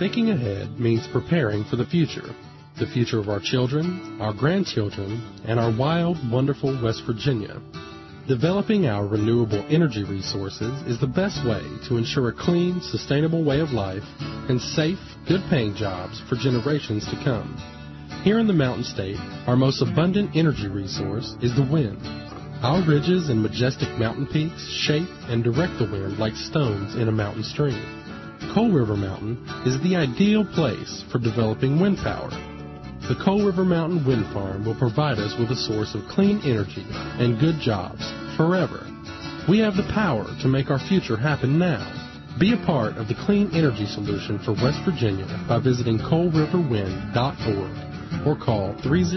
Thinking ahead means preparing for the future of our children, our grandchildren, and our wild, wonderful West Virginia. Developing our renewable energy resources is the best way to ensure a clean, sustainable way of life and safe, good-paying jobs for generations to come. Here in the Mountain State, our most abundant energy resource is the wind. Our ridges and majestic mountain peaks shape and direct the wind like stones in a mountain stream. Coal River Mountain is the ideal place for developing wind power. The Coal River Mountain Wind Farm will provide us with a source of clean energy and good jobs forever. We have the power to make our future happen now. Be a part of the clean energy solution for West Virginia by visiting coalriverwind.org or call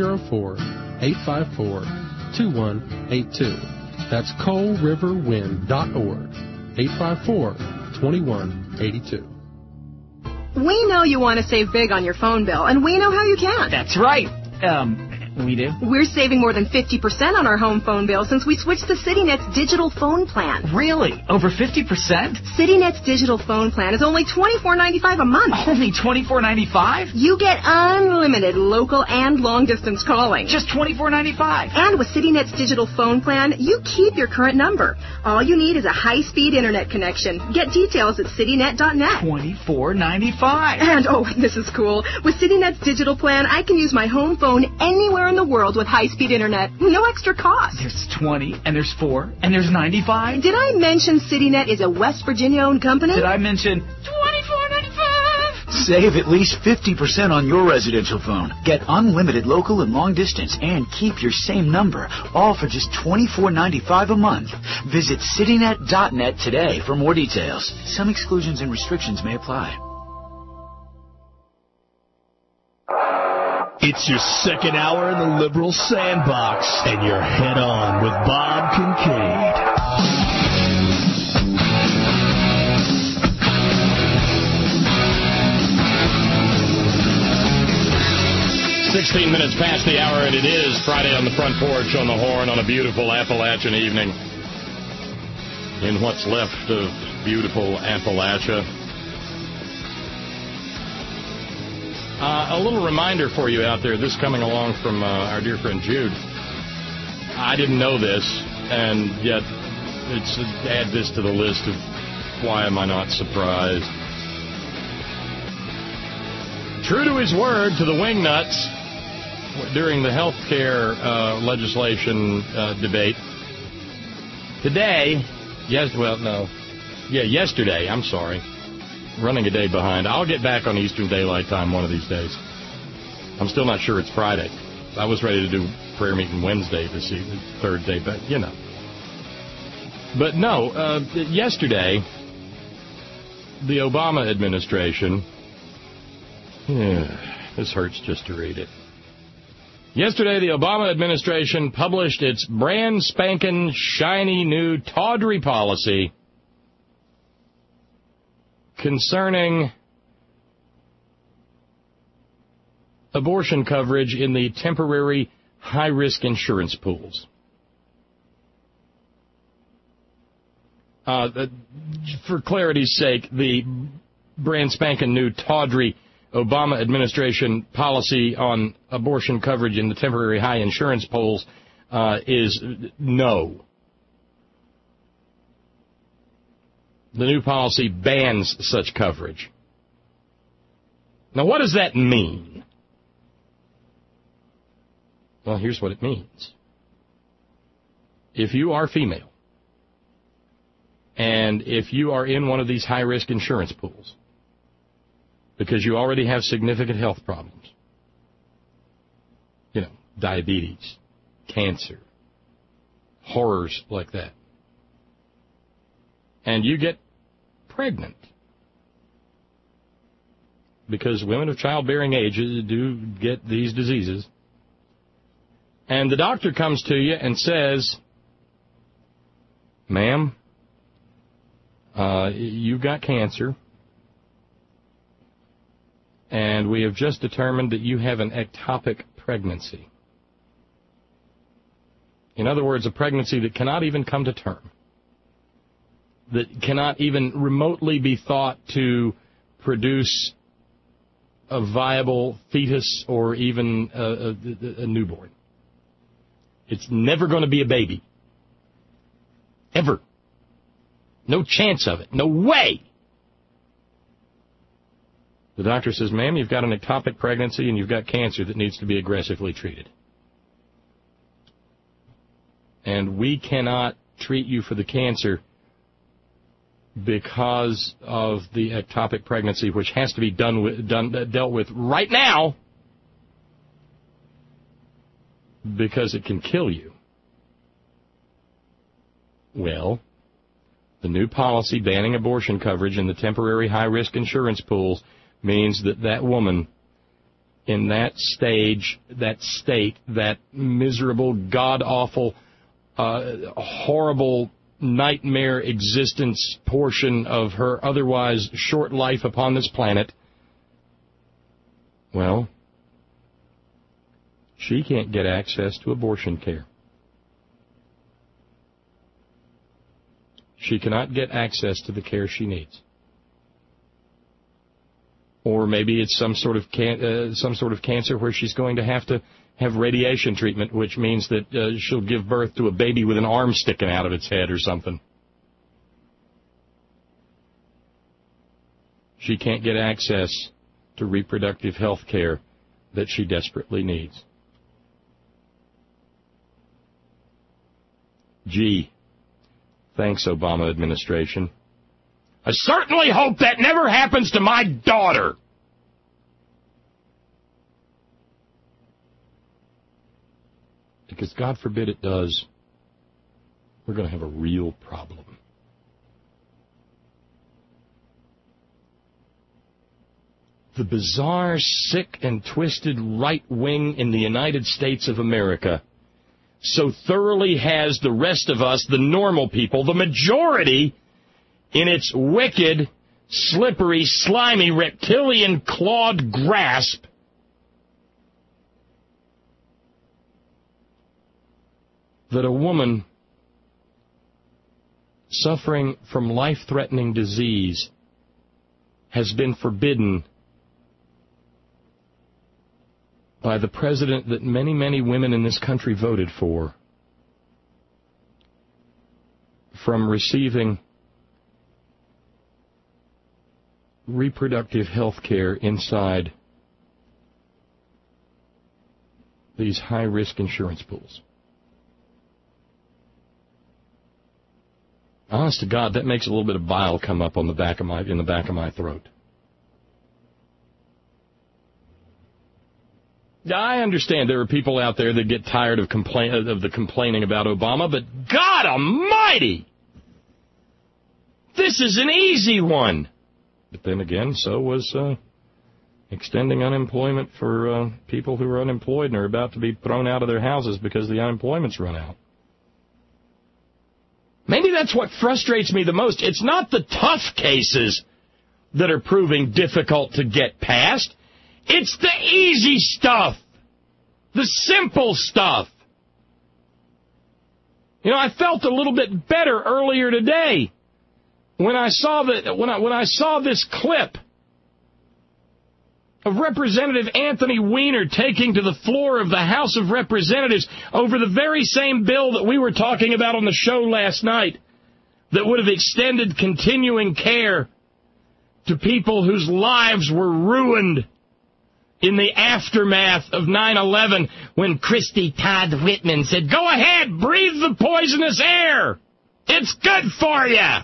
304-854-2182. That's coalriverwind.org, 854-2182. We know you want to save big on your phone bill, and we know how you can. That's right. We do? We're saving more than 50% on our home phone bill since we switched to CityNet's digital phone plan. Really? Over 50%? CityNet's digital phone plan is only $24.95 a month. Only $24.95? You get unlimited local and long-distance calling. Just $24.95? And with CityNet's digital phone plan, you keep your current number. All you need is a high-speed internet connection. Get details at citynet.net. $24.95? And, oh, this is cool. With CityNet's digital plan, I can use my home phone anywhere in the world with high-speed internet. No extra cost. There's 20, and there's 4, and there's 95. Did I mention CityNet is a West Virginia-owned company? Did I mention $24.95? Save at least 50% on your residential phone. Get unlimited local and long distance and keep your same number, all for just $24.95 a month. Visit citynet.net today for more details. Some exclusions and restrictions may apply. It's your second hour in the Liberal Sandbox, and you're head on with Bob Kincaid. 16 minutes past the hour, and it is Friday on the Front Porch on the Horn on a beautiful Appalachian evening. In what's left of beautiful Appalachia. A little reminder for you out there, this coming along from our dear friend Jude. I didn't know this, and yet it's add this to the list of why am I not surprised. True to his word to the wingnuts during the health care legislation debate today, yesterday, I'm sorry. Running a day behind. I'll get back on Eastern Daylight Time one of these days. I'm still not sure it's Friday. I was ready to do prayer meeting Wednesday this evening, third day, but you know. But no, yesterday, the Obama administration, this hurts just to read it. Yesterday, the Obama administration published its brand spanking, shiny new tawdry policy concerning abortion coverage in the temporary high-risk insurance pools. For clarity's sake, the brand spanking new tawdry Obama administration policy on abortion coverage in the temporary high insurance pools is no. The new policy bans such coverage. Now, what does that mean? Well, here's what it means. If you are female, and if you are in one of these high-risk insurance pools, because you already have significant health problems, you know, diabetes, cancer, horrors like that, and you get pregnant, because women of childbearing ages do get these diseases, and the doctor comes to you and says, ma'am, you've got cancer, and we have just determined that you have an ectopic pregnancy. In other words, a pregnancy that cannot even come to term, that cannot even remotely be thought to produce a viable fetus or even a newborn. It's never going to be a baby. Ever. No chance of it. No way. The doctor says, ma'am, you've got an ectopic pregnancy and you've got cancer that needs to be aggressively treated. And we cannot treat you for the cancer because of the ectopic pregnancy, which has to be dealt with right now because it can kill you. Well, the new policy banning abortion coverage in the temporary high-risk insurance pools means that that woman in that stage, that state, that miserable, god-awful, horrible nightmare existence portion of her otherwise short life upon this planet, well, she can't get access to abortion care. She cannot get access to the care she needs. Or maybe it's some sort of cancer where she's going to have radiation treatment, which means that she'll give birth to a baby with an arm sticking out of its head or something. She can't get access to reproductive health care that she desperately needs. Gee, thanks, Obama administration. I certainly hope that never happens to my daughter. Because God forbid it does, we're going to have a real problem. The bizarre, sick, and twisted right wing in the United States of America so thoroughly has the rest of us, the normal people, the majority, in its wicked, slippery, slimy, reptilian-clawed grasp that a woman suffering from life-threatening disease has been forbidden by the president that many, many women in this country voted for from receiving reproductive health care inside these high-risk insurance pools. Honest to God, that makes a little bit of bile come up on the back of my throat. I understand there are people out there that get tired of the complaining about Obama, but God Almighty, this is an easy one. But then again, so was extending unemployment for people who are unemployed and are about to be thrown out of their houses because the unemployment's run out. Maybe that's what frustrates me the most. It's not the tough cases that are proving difficult to get past. It's the easy stuff, the simple stuff. You know, I felt a little bit better earlier today when I saw this clip of Representative Anthony Weiner taking to the floor of the House of Representatives over the very same bill that we were talking about on the show last night that would have extended continuing care to people whose lives were ruined in the aftermath of 9/11 when Christy Todd Whitman said, "Go ahead, breathe the poisonous air. It's good for you."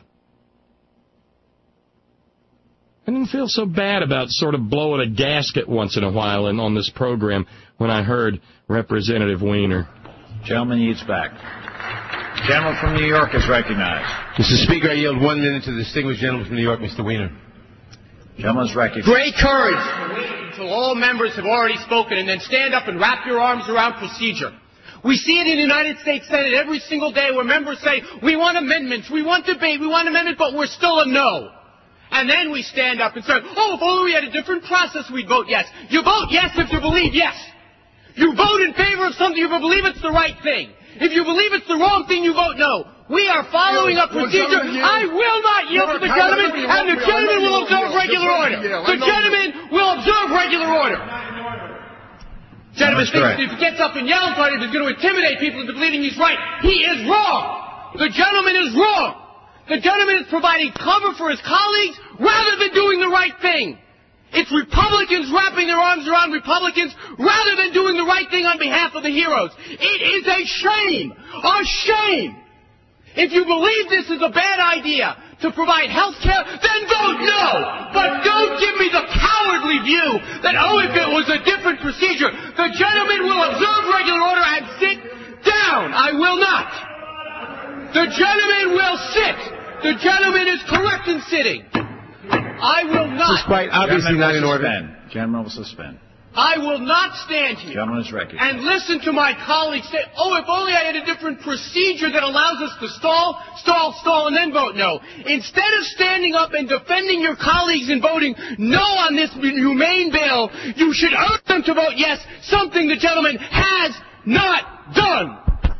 I didn't feel so bad about sort of blowing a gasket once in a while on this program when I heard Representative Weiner. Gentleman yields back. Gentleman from New York is recognized. Mr. Speaker, I yield 1 minute to the distinguished gentleman from New York, Mr. Weiner. Gentleman is recognized. Great courage to wait until all members have already spoken and then stand up and wrap your arms around procedure. We see it in the United States Senate every single day where members say, we want amendments, we want debate, we want amendment, but we're still a no. And then we stand up and say, oh, if only we had a different process, we'd vote yes. You vote yes if you believe yes. You vote in favor of something if you believe it's the right thing. If you believe it's the wrong thing, you vote no. We are following a procedure. I will not yield to the gentleman, and the gentleman will observe regular order. The gentleman will observe regular order. Gentleman thinks if he gets up and yells at it, he's going to intimidate people into believing he's right. He is wrong. The gentleman is wrong. The gentleman is providing cover for his colleagues rather than doing the right thing. It's Republicans wrapping their arms around Republicans rather than doing the right thing on behalf of the heroes. It is a shame. A shame. If you believe this is a bad idea to provide health care, then vote no. But don't give me the cowardly view that, if it was a different procedure, the gentleman will observe regular order and sit down. I will not. The gentleman will sit. The gentleman is correct in sitting. I will not. Despite obviously not in order. Gentleman will suspend. I will not stand here Gentleman is recognized. and listen to my colleagues say, if only I had a different procedure that allows us to stall, and then vote no. Instead of standing up and defending your colleagues and voting no on this humane bill, you should urge them to vote yes, something the gentleman has not done.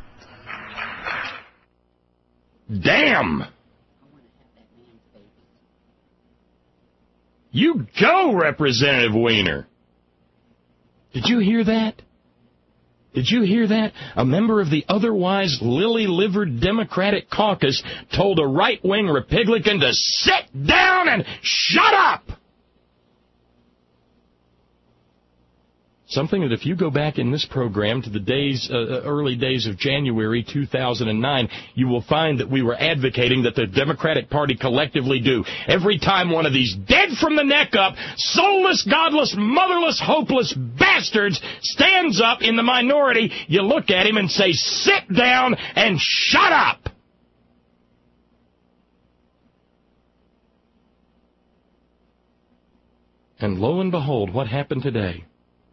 Damn! You go, Representative Weiner. Did you hear that? Did you hear that? A member of the otherwise lily-livered Democratic caucus told a right-wing Republican to sit down and shut up! Something that if you go back in this program to the early days of January 2009, you will find that we were advocating that the Democratic Party collectively do. Every time one of these dead from the neck up, soulless, godless, motherless, hopeless bastards stands up in the minority, you look at him and say, sit down and shut up! And lo and behold, what happened today?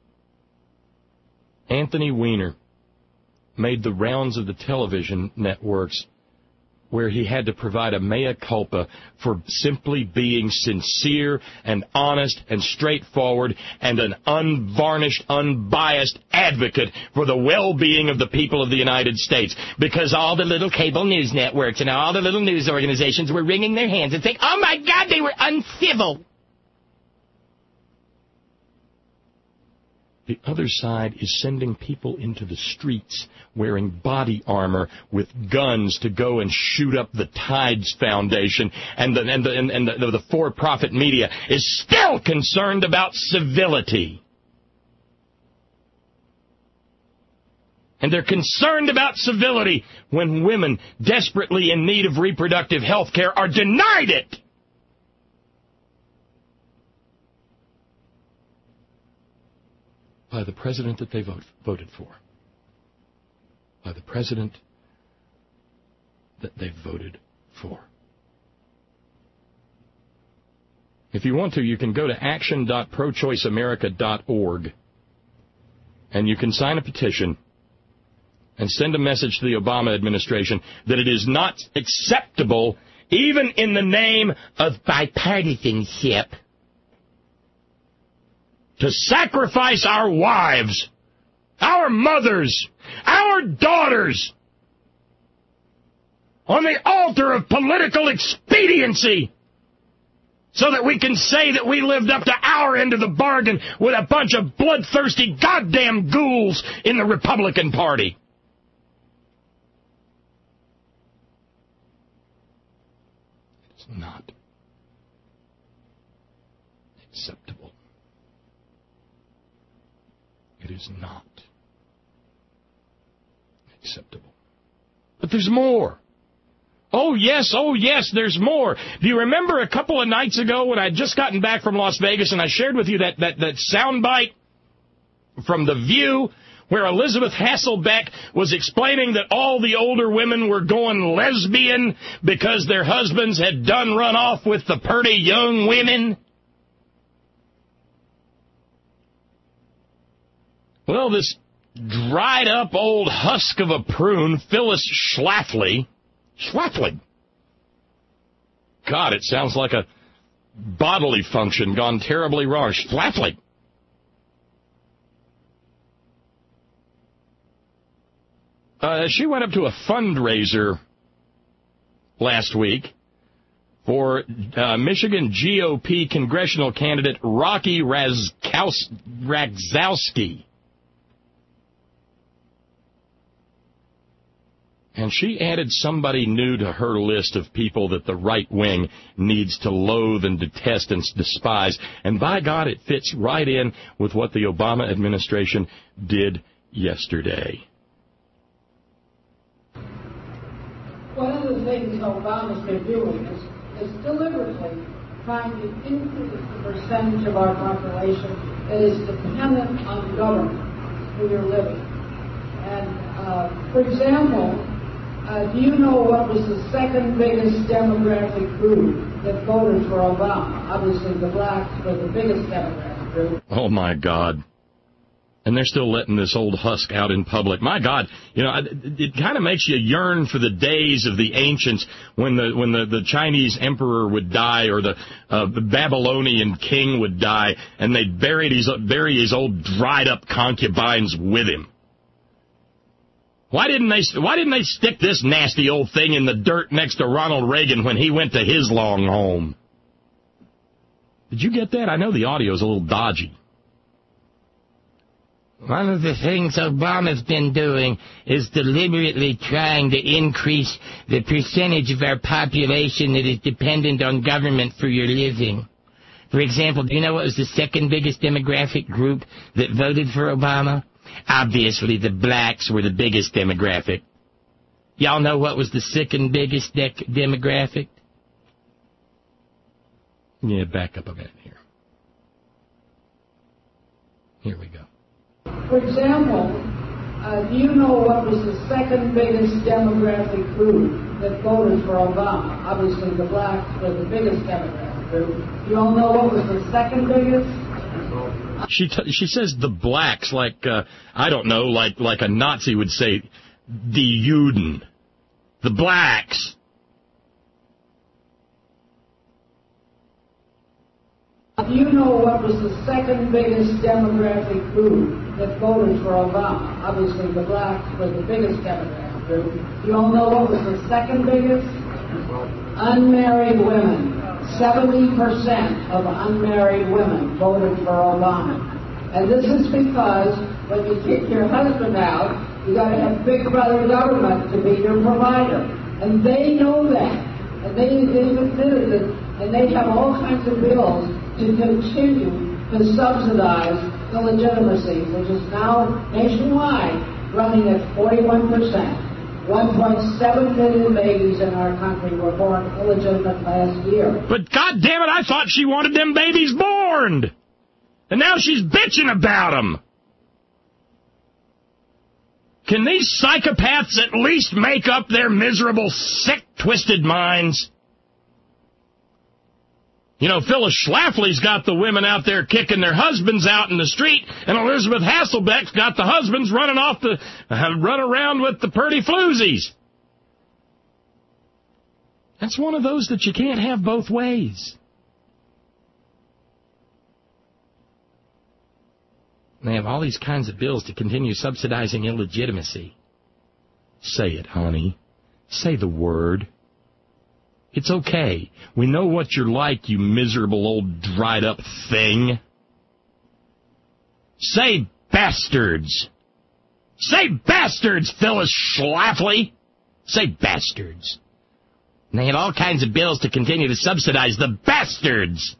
Anthony Weiner made the rounds of the television networks where he had to provide a mea culpa for simply being sincere and honest and straightforward and an unvarnished, unbiased advocate for the well-being of the people of the United States. Because all the little cable news networks and all the little news organizations were wringing their hands and saying, oh, my God, they were uncivil. The other side is sending people into the streets wearing body armor with guns to go and shoot up the Tides Foundation, and the for-profit media is still concerned about civility. And they're concerned about civility when women desperately in need of reproductive health care are denied it. By the president that they voted for. By the president that they voted for. If you want to, you can go to action.prochoiceamerica.org and you can sign a petition and send a message to the Obama administration that it is not acceptable, even in the name of bipartisanship, to sacrifice our wives, our mothers, our daughters on the altar of political expediency so that we can say that we lived up to our end of the bargain with a bunch of bloodthirsty goddamn ghouls in the Republican Party. It's not acceptable. It is not acceptable. But there's more. Oh, yes, there's more. Do you remember a couple of nights ago when I'd just gotten back from Las Vegas and I shared with you that soundbite from The View where Elizabeth Hasselbeck was explaining that all the older women were going lesbian because their husbands had run off with the purty young women? Well, this dried-up old husk of a prune, Phyllis Schlafly. God, it sounds like a bodily function gone terribly wrong. Schlafly. She went up to a fundraiser last week for Michigan GOP congressional candidate Rocky Radzowski. And she added somebody new to her list of people that the right wing needs to loathe and detest and despise. And by God, it fits right in with what the Obama administration did yesterday. One of the things Obama's been doing is deliberately trying to increase the percentage of our population that is dependent on government for your living. And, for example, do you know what was the second biggest demographic group that voted for Obama? Obviously, the blacks were the biggest demographic group. Oh, my God. And they're still letting this old husk out in public. My God, you know, it kind of makes you yearn for the days of the ancients when the Chinese emperor would die or the Babylonian king would die, and they'd bury his old dried-up concubines with him. Why didn't they stick this nasty old thing in the dirt next to Ronald Reagan when he went to his long home? Did you get that? I know the audio's a little dodgy. One of the things Obama's been doing is deliberately trying to increase the percentage of our population that is dependent on government for your living. For example, do you know what was the second biggest demographic group that voted for Obama? Obviously, the blacks were the biggest demographic. Y'all know what was the second biggest demographic? Yeah, back up a minute here. Here we go. For example, do you know what was the second biggest demographic group that voted for Obama? Obviously, the blacks were the biggest demographic group. You all know what was the second biggest? She says the blacks, like, I don't know, like a Nazi would say, die Juden. The blacks. Do you know what was the second biggest demographic group that voted for Obama? Obviously, the blacks were the biggest demographic group. You all know what was the second biggest? Unmarried women. 70% of unmarried women voted for Obama. And this is because when you kick your husband out, you got to have big brother government to be your provider. And they know that. And they've admitted it. And they have all kinds of bills to continue to subsidize illegitimacy, which is now nationwide running at 41%. 1.7 million babies in our country were born illegitimate last year. But God damn it, I thought she wanted them babies born. And now she's bitching about them. Can these psychopaths at least make up their miserable, sick, twisted minds? You know, Phyllis Schlafly's got the women out there kicking their husbands out in the street, and Elizabeth Hasselbeck's got the husbands running around with the purdy floozies. That's one of those that you can't have both ways. They have all these kinds of bills to continue subsidizing illegitimacy. Say it, honey. Say the word. It's okay. We know what you're like, you miserable old dried-up thing. Say bastards. Say bastards, Phyllis Schlafly. Say bastards. And they have all kinds of bills to continue to subsidize the bastards.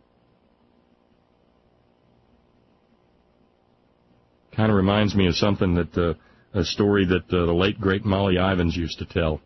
Kind of reminds me of something that, a story that the late, great Molly Ivins used to tell.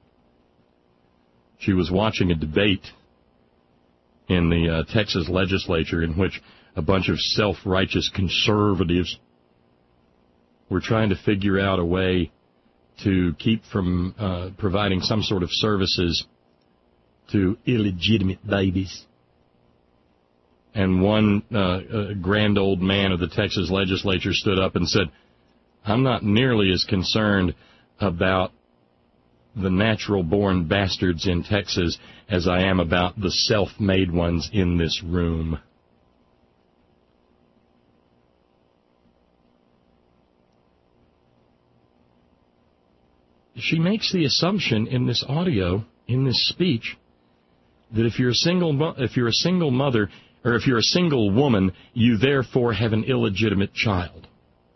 She was watching a debate in the Texas legislature in which a bunch of self-righteous conservatives were trying to figure out a way to keep from providing some sort of services to illegitimate babies. And one grand old man of the Texas legislature stood up and said, I'm not nearly as concerned about the natural-born bastards in Texas as I am about the self-made ones in this room. She makes the assumption in this audio in this speech that if you're a single mother, or if you're a single woman, you therefore have an illegitimate child.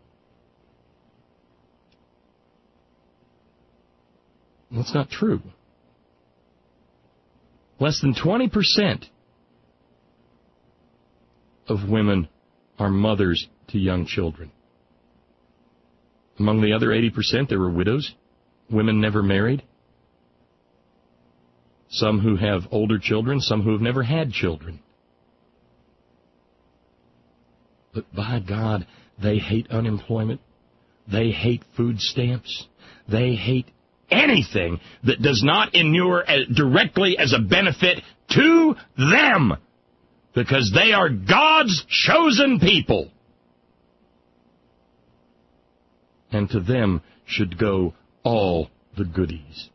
That's not true. Less than 20% of women are mothers to young children. Among the other 80%, there were widows, women never married, some who have older children, some who have never had children. But by God, they hate unemployment. They hate food stamps. They hate anything that does not inure directly as a benefit to them, because they are God's chosen people. And to them should go all the goodies.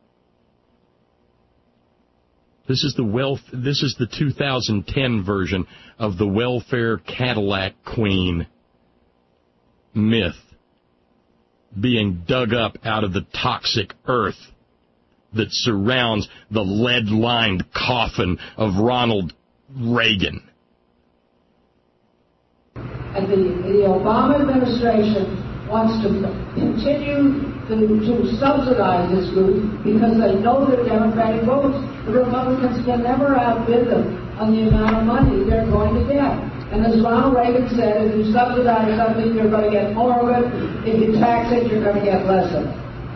This is the 2010 version of the welfare Cadillac Queen myth being dug up out of the toxic earth that surrounds the lead-lined coffin of Ronald Reagan. And the Obama administration wants to continue to subsidize this group because they know they're Democratic votes. The Republicans can never outbid them on the amount of money they're going to get. And as Ronald Reagan said, if you subsidize something, you're going to get more of it. If you tax it, you're going to get less of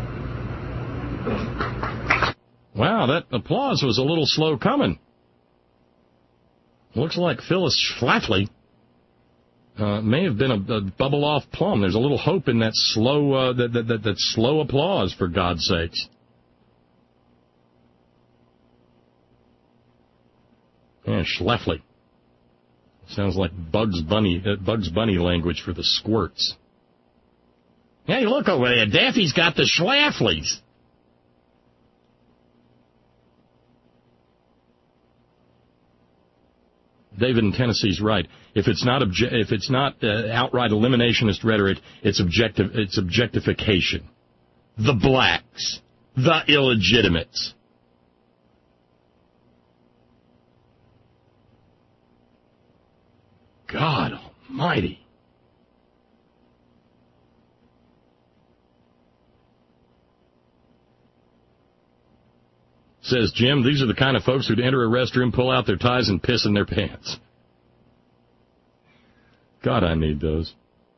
it. Wow, that applause was a little slow coming. Looks like Phyllis Schlafly may have been a bubble-off plum. There's a little hope in that slow that slow applause, for God's sakes. Yeah, Schlafly. Sounds like Bugs Bunny language for the squirts. Hey, look over there. Daffy's got the Schlaflys. David in Tennessee's right. If it's not outright eliminationist rhetoric, it's objectification. The blacks, the illegitimates. God Almighty. Says Jim, these are the kind of folks who'd enter a restroom, pull out their ties, and piss in their pants. God, I need those.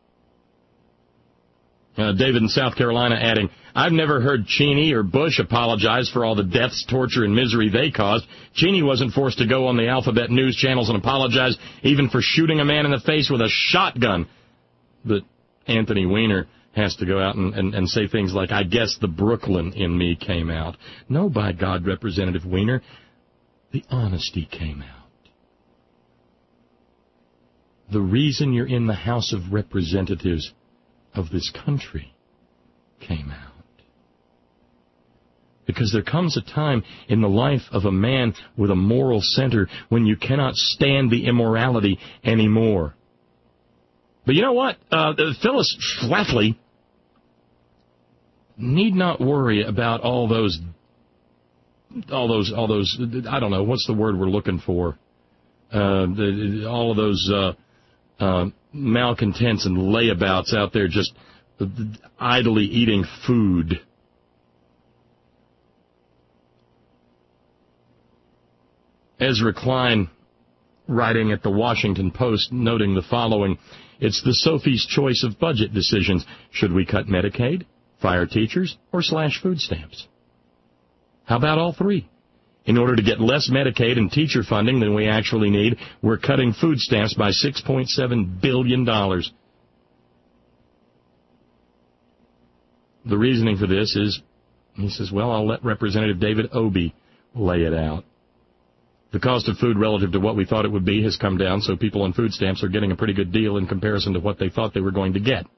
David in South Carolina adding, I've never heard Cheney or Bush apologize for all the deaths, torture, and misery they caused. Cheney wasn't forced to go on the Alphabet News channels and apologize even for shooting a man in the face with a shotgun. But Anthony Weiner has to go out and say things like, I guess the Brooklyn in me came out. No, by God, Representative Weiner, the honesty came out. The reason you're in the House of Representatives of this country came out. Because there comes a time in the life of a man with a moral center when you cannot stand the immorality anymore. But you know what? Phyllis Schlafly need not worry about all those, I don't know, what's the word we're looking for? All of those malcontents and layabouts out there just idly eating food. Ezra Klein, writing at the Washington Post, noting the following, it's the Sophie's choice of budget decisions. Should we cut Medicaid, fire teachers, or slash food stamps? How about all three? In order to get less Medicaid and teacher funding than we actually need, we're cutting food stamps by $6.7 billion. The reasoning for this is, he says, well, I'll let Representative David Obey lay it out. The cost of food relative to what we thought it would be has come down, so people on food stamps are getting a pretty good deal in comparison to what they thought they were going to get.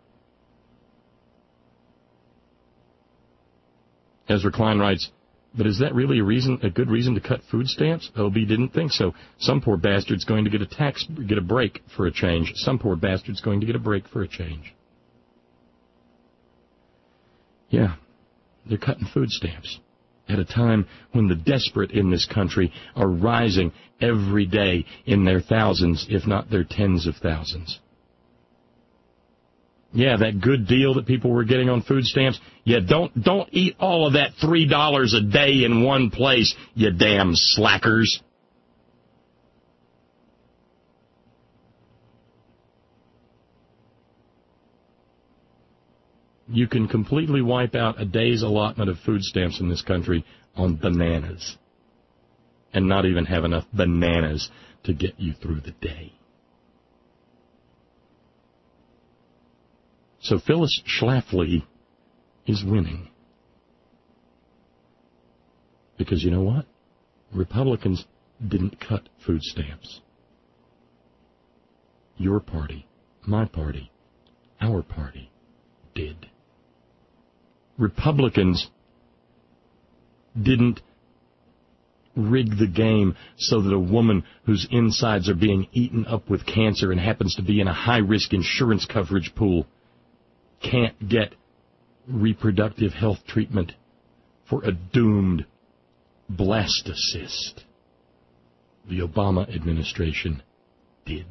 Ezra Klein writes, but is that really a good reason to cut food stamps? Obey didn't think so. Some poor bastard's going to get a break for a change. Some poor bastard's going to get a break for a change. Yeah, they're cutting food stamps. at a time when the desperate in this country are rising every day in their thousands, if not their tens of thousands. Yeah, that good deal that people were getting on food stamps, yeah, don't eat all of that $3 a day in one place, you damn slackers. You can completely wipe out a day's allotment of food stamps in this country on bananas and not even have enough bananas to get you through the day. So Phyllis Schlafly is winning. Because you know what? Republicans didn't cut food stamps. Your party, my party, our party did. Republicans didn't rig the game so that a woman whose insides are being eaten up with cancer and happens to be in a high-risk insurance coverage pool can't get reproductive health treatment for a doomed blastocyst. The Obama administration did.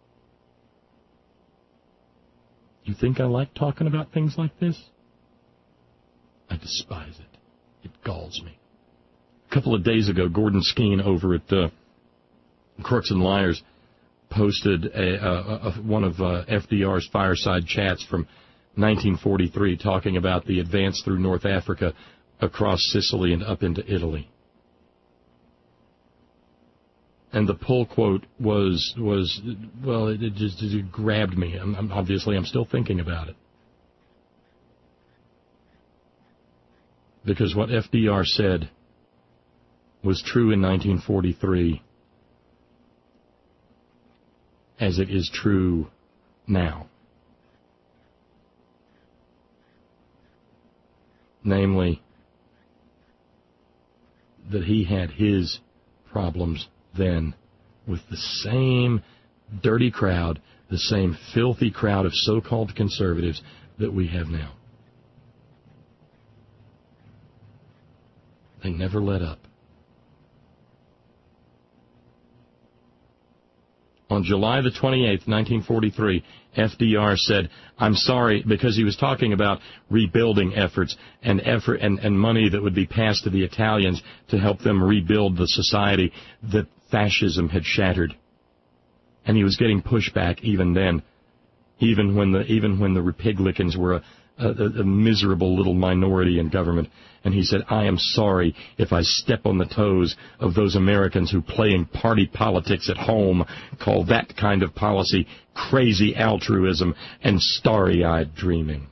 You think I like talking about things like this? I despise it. It galls me. A couple of days ago, Gordon Skeen over at Crooks and Liars posted one of FDR's fireside chats from 1943 talking about the advance through North Africa, across Sicily and up into Italy. And the pull quote was well, it grabbed me. I'm still thinking about it. Because what FDR said was true in 1943 as it is true now. Namely, that he had his problems then with the same dirty crowd, the same filthy crowd of so-called conservatives that we have now. They never let up. On July the 28th, 1943, FDR said, I'm sorry, because he was talking about rebuilding efforts and money that would be passed to the Italians to help them rebuild the society that fascism had shattered. And he was getting pushback even then, even when the Republicans were a miserable little minority in government. And he said, I am sorry if I step on the toes of those Americans who, playing party politics at home, call that kind of policy crazy altruism and starry-eyed dreaming.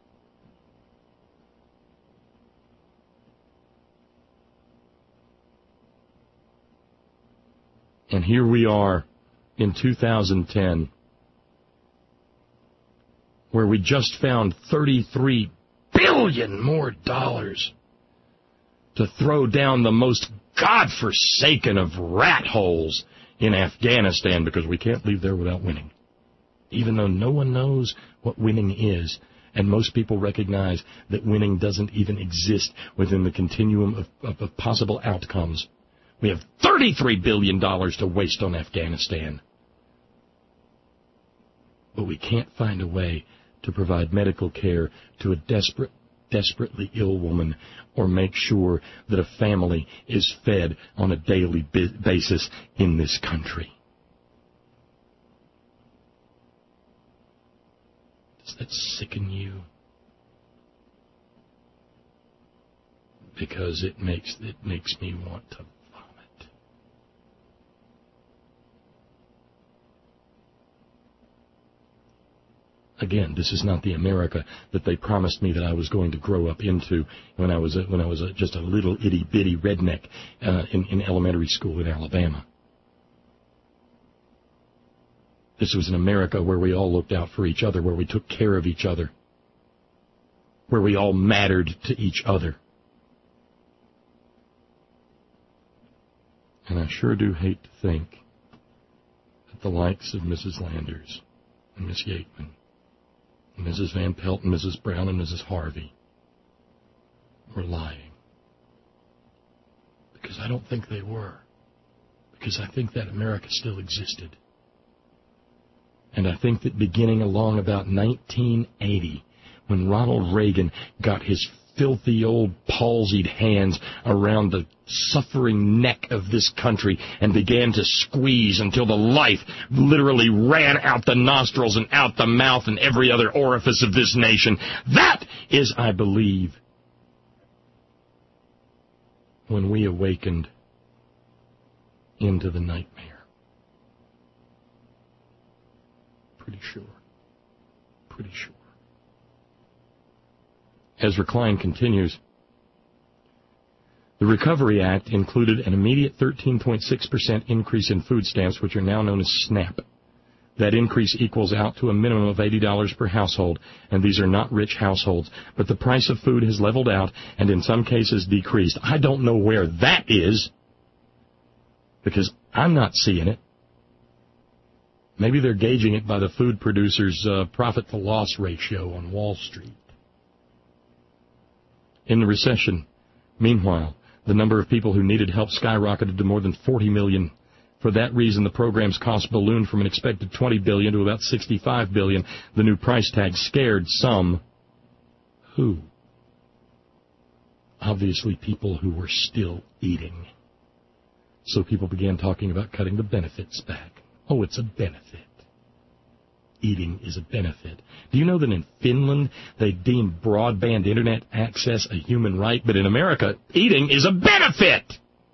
And here we are in 2010, where we just found $33 billion more dollars to throw down the most godforsaken of rat holes in Afghanistan, because we can't leave there without winning. Even though no one knows what winning is, and most people recognize that winning doesn't even exist within the continuum of possible outcomes. We have $33 billion to waste on Afghanistan. But we can't find a way to provide medical care to a desperately ill woman, or make sure that a family is fed on a daily basis in this country. Does that sicken you? Because it makes me want to vomit. Again, this is not the America that they promised me that I was going to grow up into when I was just a little itty bitty redneck in elementary school in Alabama. This was an America where we all looked out for each other, where we took care of each other, where we all mattered to each other. And I sure do hate to think that the likes of Mrs. Landers and Miss Yateman, and Mrs. Van Pelt and Mrs. Brown and Mrs. Harvey were lying. I don't think they were. Because I think that America still existed. And I think that beginning along about 1980, when Ronald Reagan got his filthy old palsied hands around the suffering neck of this country and began to squeeze until the life literally ran out the nostrils and out the mouth and every other orifice of this nation. That is, I believe, when we awakened into the nightmare. Pretty sure. Ezra Klein continues, the Recovery Act included an immediate 13.6% increase in food stamps, which are now known as SNAP. That increase equals out to a minimum of $80 per household, and these are not rich households. But the price of food has leveled out and in some cases decreased. I don't know where that is, because I'm not seeing it. Maybe they're gauging it by the food producers' profit-to-loss ratio on Wall Street. In the recession, meanwhile, the number of people who needed help skyrocketed to more than 40 million. For that reason, the program's cost ballooned from an expected $20 billion to about $65 billion. The new price tag scared some. Who? Obviously, people who were still eating. So people began talking about cutting the benefits back. Oh, it's a benefit. Eating is a benefit. Do you know that in Finland they deem broadband internet access a human right, but in America, eating is a benefit?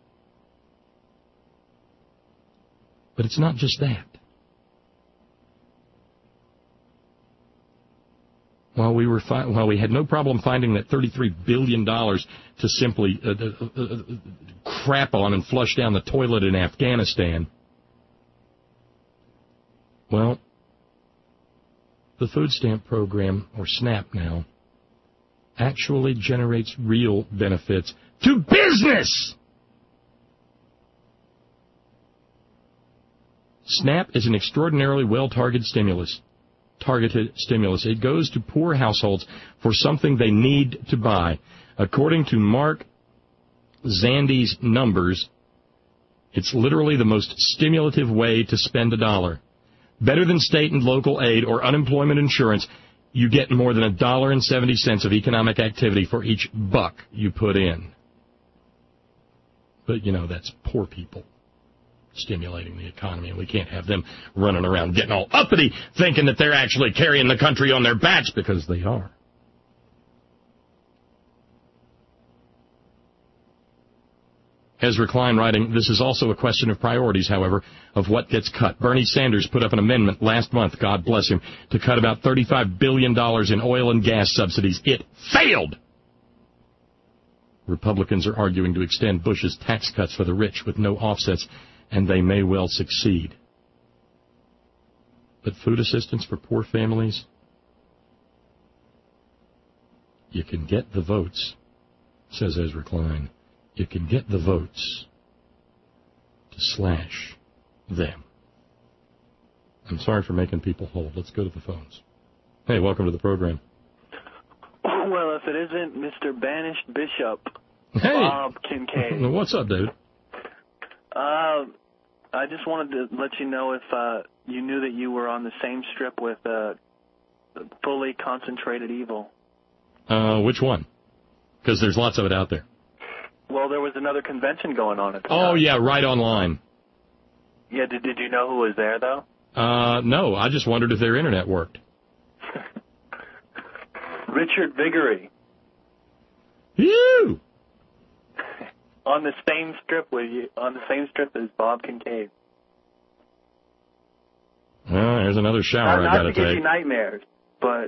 But it's not just that. While we had no problem finding that $33 billion to simply crap on and flush down the toilet in Afghanistan, well, the food stamp program, or SNAP now, actually generates real benefits to business. SNAP is an extraordinarily well-targeted stimulus. It goes to poor households for something they need to buy. According to Mark Zandi's numbers, it's literally the most stimulative way to spend a dollar. Better than state and local aid or unemployment insurance, you get more than $1.70 of economic activity for each buck you put in. But, you know, that's poor people stimulating the economy, and we can't have them running around getting all uppity thinking that they're actually carrying the country on their backs, because they are. Ezra Klein writing, this is also a question of priorities, however, of what gets cut. Bernie Sanders put up an amendment last month, God bless him, to cut about $35 billion in oil and gas subsidies. It failed! Republicans are arguing to extend Bush's tax cuts for the rich with no offsets, and they may well succeed. But food assistance for poor families? You can get the votes, says Ezra Klein. You can get the votes to slash them. I'm sorry for making people hold. Let's go to the phones. Hey, welcome to the program. Well, if it isn't Mr. Banished Bishop, hey. Bob Kincaid. What's up, David? I just wanted to let you know if you knew that you were on the same strip with Fully Concentrated Evil. Which one? Because there's lots of it out there. Well, there was another convention going on at the time. Oh, yeah, right online. Yeah, did you know who was there, though? No, I just wondered if their internet worked. Richard Viguerie. You! On the same strip as Bob Kincaid. Well, there's another shower I got to take. Not to give you nightmares, but...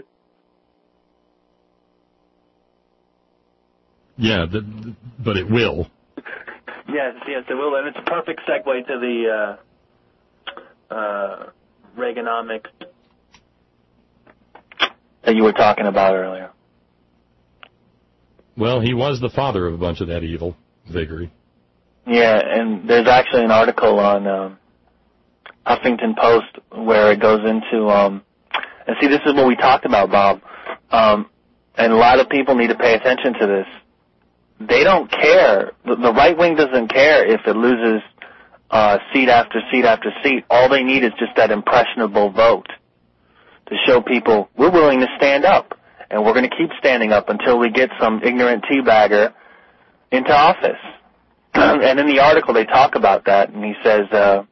Yeah, but it will. Yes, it will, and it's a perfect segue to the Reaganomics that you were talking about earlier. Well, he was the father of a bunch of that evil, Viguerie. Yeah, and there's actually an article on Huffington Post where it goes into, and see, this is what we talked about, Bob, and a lot of people need to pay attention to this. they don't care. The right wing doesn't care if it loses seat after seat after seat. All they need is just that impressionable vote to show people we're willing to stand up, and we're going to keep standing up until we get some ignorant teabagger into office. And in the article they talk about that, and he says,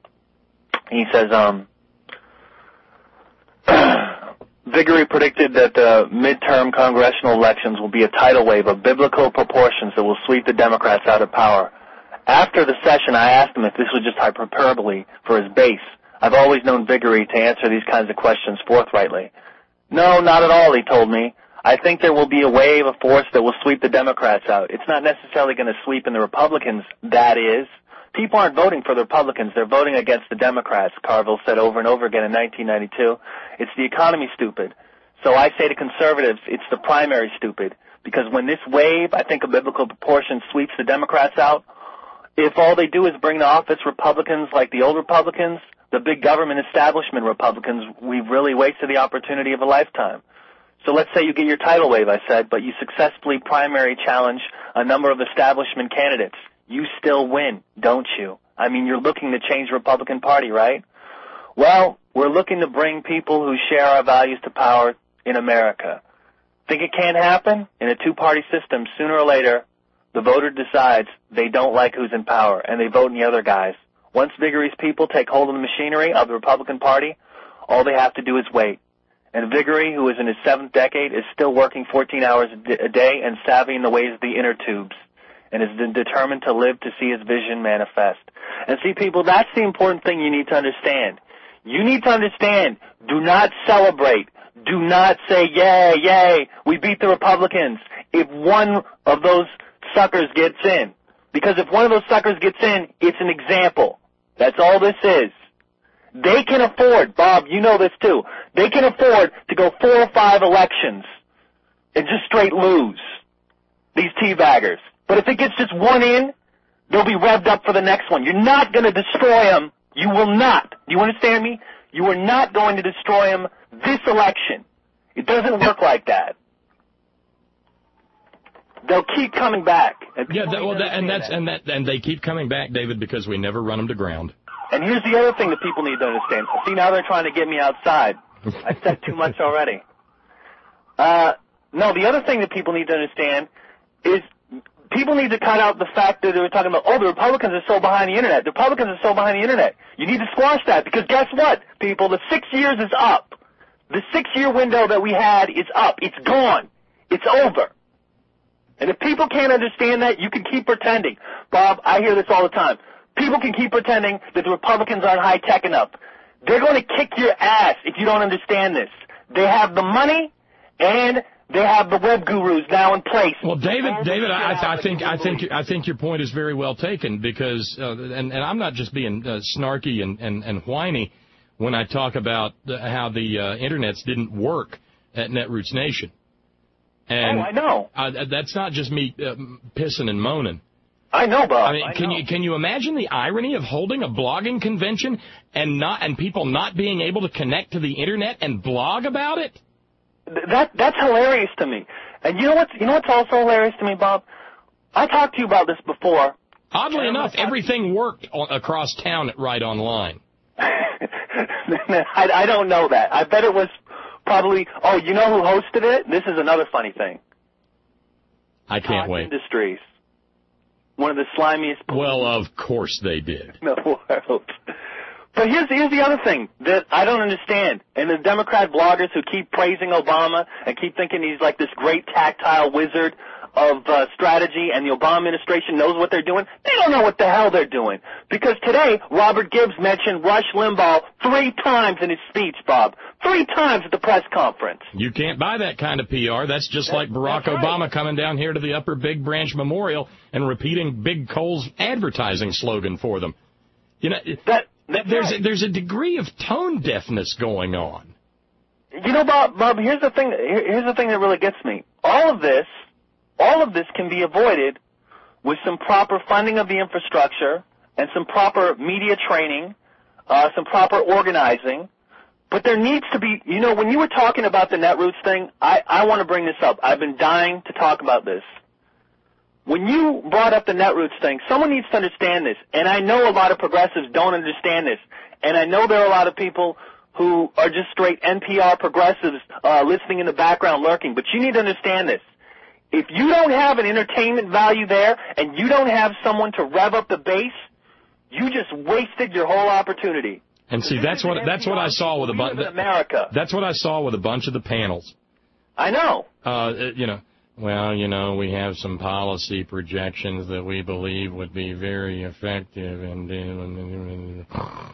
Viguerie predicted that the midterm congressional elections will be a tidal wave of biblical proportions that will sweep the Democrats out of power. After the session, I asked him if this was just hyperbole for his base. I've always known Viguerie to answer these kinds of questions forthrightly. No, not at all, he told me. I think there will be a wave of force that will sweep the Democrats out. It's not necessarily going to sweep in the Republicans, that is. People aren't voting for the Republicans. They're voting against the Democrats, Carville said over and over again in 1992. It's the economy, stupid. So I say to conservatives, it's the primary, stupid. Because when this wave, I think of biblical proportions, sweeps the Democrats out, if all they do is bring to office Republicans like the old Republicans, the big government establishment Republicans, we've really wasted the opportunity of a lifetime. So let's say you get your tidal wave, I said, but you successfully primary challenge a number of establishment candidates. You still win, don't you? I mean, you're looking to change the Republican Party, right? Well, we're looking to bring people who share our values to power in America. Think it can't happen? In a two-party system, sooner or later, the voter decides they don't like who's in power, and they vote in the other guys. Once Viguerie's people take hold of the machinery of the Republican Party, all they have to do is wait. And Viguerie, who is in his 7th decade, is still working 14 hours a day and savvy in the ways of the inner tubes, and is determined to live to see his vision manifest. And see, people, that's the important thing you need to understand. You need to understand, do not celebrate. Do not say, yay, yay, we beat the Republicans, if one of those suckers gets in. Because if one of those suckers gets in, it's an example. That's all this is. They can afford, Bob, you know this too, they can afford to go 4 or 5 elections and just straight lose, these teabaggers. But if it gets just one in, they'll be revved up for the next one. You're not going to destroy them. You will not. Do you understand me? You are not going to destroy them this election. It doesn't work like that. They'll keep coming back. And they keep coming back, David, because we never run them to ground. And here's the other thing that people need to understand. See, now they're trying to get me outside. I said too much already. No, the other thing that people need to understand is people need to cut out the fact that they were talking about, the Republicans are so behind the Internet. The Republicans are so behind the Internet. You need to squash that because guess what, people? The 6 years is up. The 6-year window that we had is up. It's gone. It's over. And if people can't understand that, you can keep pretending. Bob, I hear this all the time. People can keep pretending that the Republicans aren't high-tech enough. They're going to kick your ass if you don't understand this. They have the money and they have the web gurus now in place. Well, David, I think your point is very well taken because, and I'm not just being snarky and whiny when I talk about how the internets didn't work at Netroots Nation. And I know. That's not just me pissing and moaning. I know, Bob. I mean, can you imagine the irony of holding a blogging convention and people not being able to connect to the internet and blog about it? That's hilarious to me. And you know what's also hilarious to me, Bob? I talked to you about this before. Oddly enough, everything worked across town at Right Online. I don't know that. I bet it was probably. Oh, you know who hosted it? This is another funny thing. I can't wait. Industries. One of the slimiest. Well, of course they did. In the world. But here's the other thing that I don't understand. And the Democrat bloggers who keep praising Obama and keep thinking he's like this great tactile wizard of strategy and the Obama administration knows what they're doing, they don't know what the hell they're doing. Because today, Robert Gibbs mentioned Rush Limbaugh 3 times in his speech, Bob. 3 times at the press conference. You can't buy that kind of PR. That's just like Barack Obama coming down here to the Upper Big Branch Memorial and repeating Big Coal's advertising slogan for them. You know, there's a degree of tone deafness going on. You know, Bob, here's the thing that really gets me. All of this can be avoided with some proper funding of the infrastructure and some proper media training, some proper organizing. But there needs to be, you know, when you were talking about the Netroots thing, I want to bring this up. I've been dying to talk about this. when you brought up the Netroots thing, someone needs to understand this, and I know a lot of progressives don't understand this, and I know there are a lot of people who are just straight NPR progressives listening in the background lurking, but you need to understand this. If you don't have an entertainment value there and you don't have someone to rev up the bass, you just wasted your whole opportunity. And see, that's what I saw with a bunch. America. That's what I saw with a bunch of the panels. I know. We have some policy projections that we believe would be very effective, and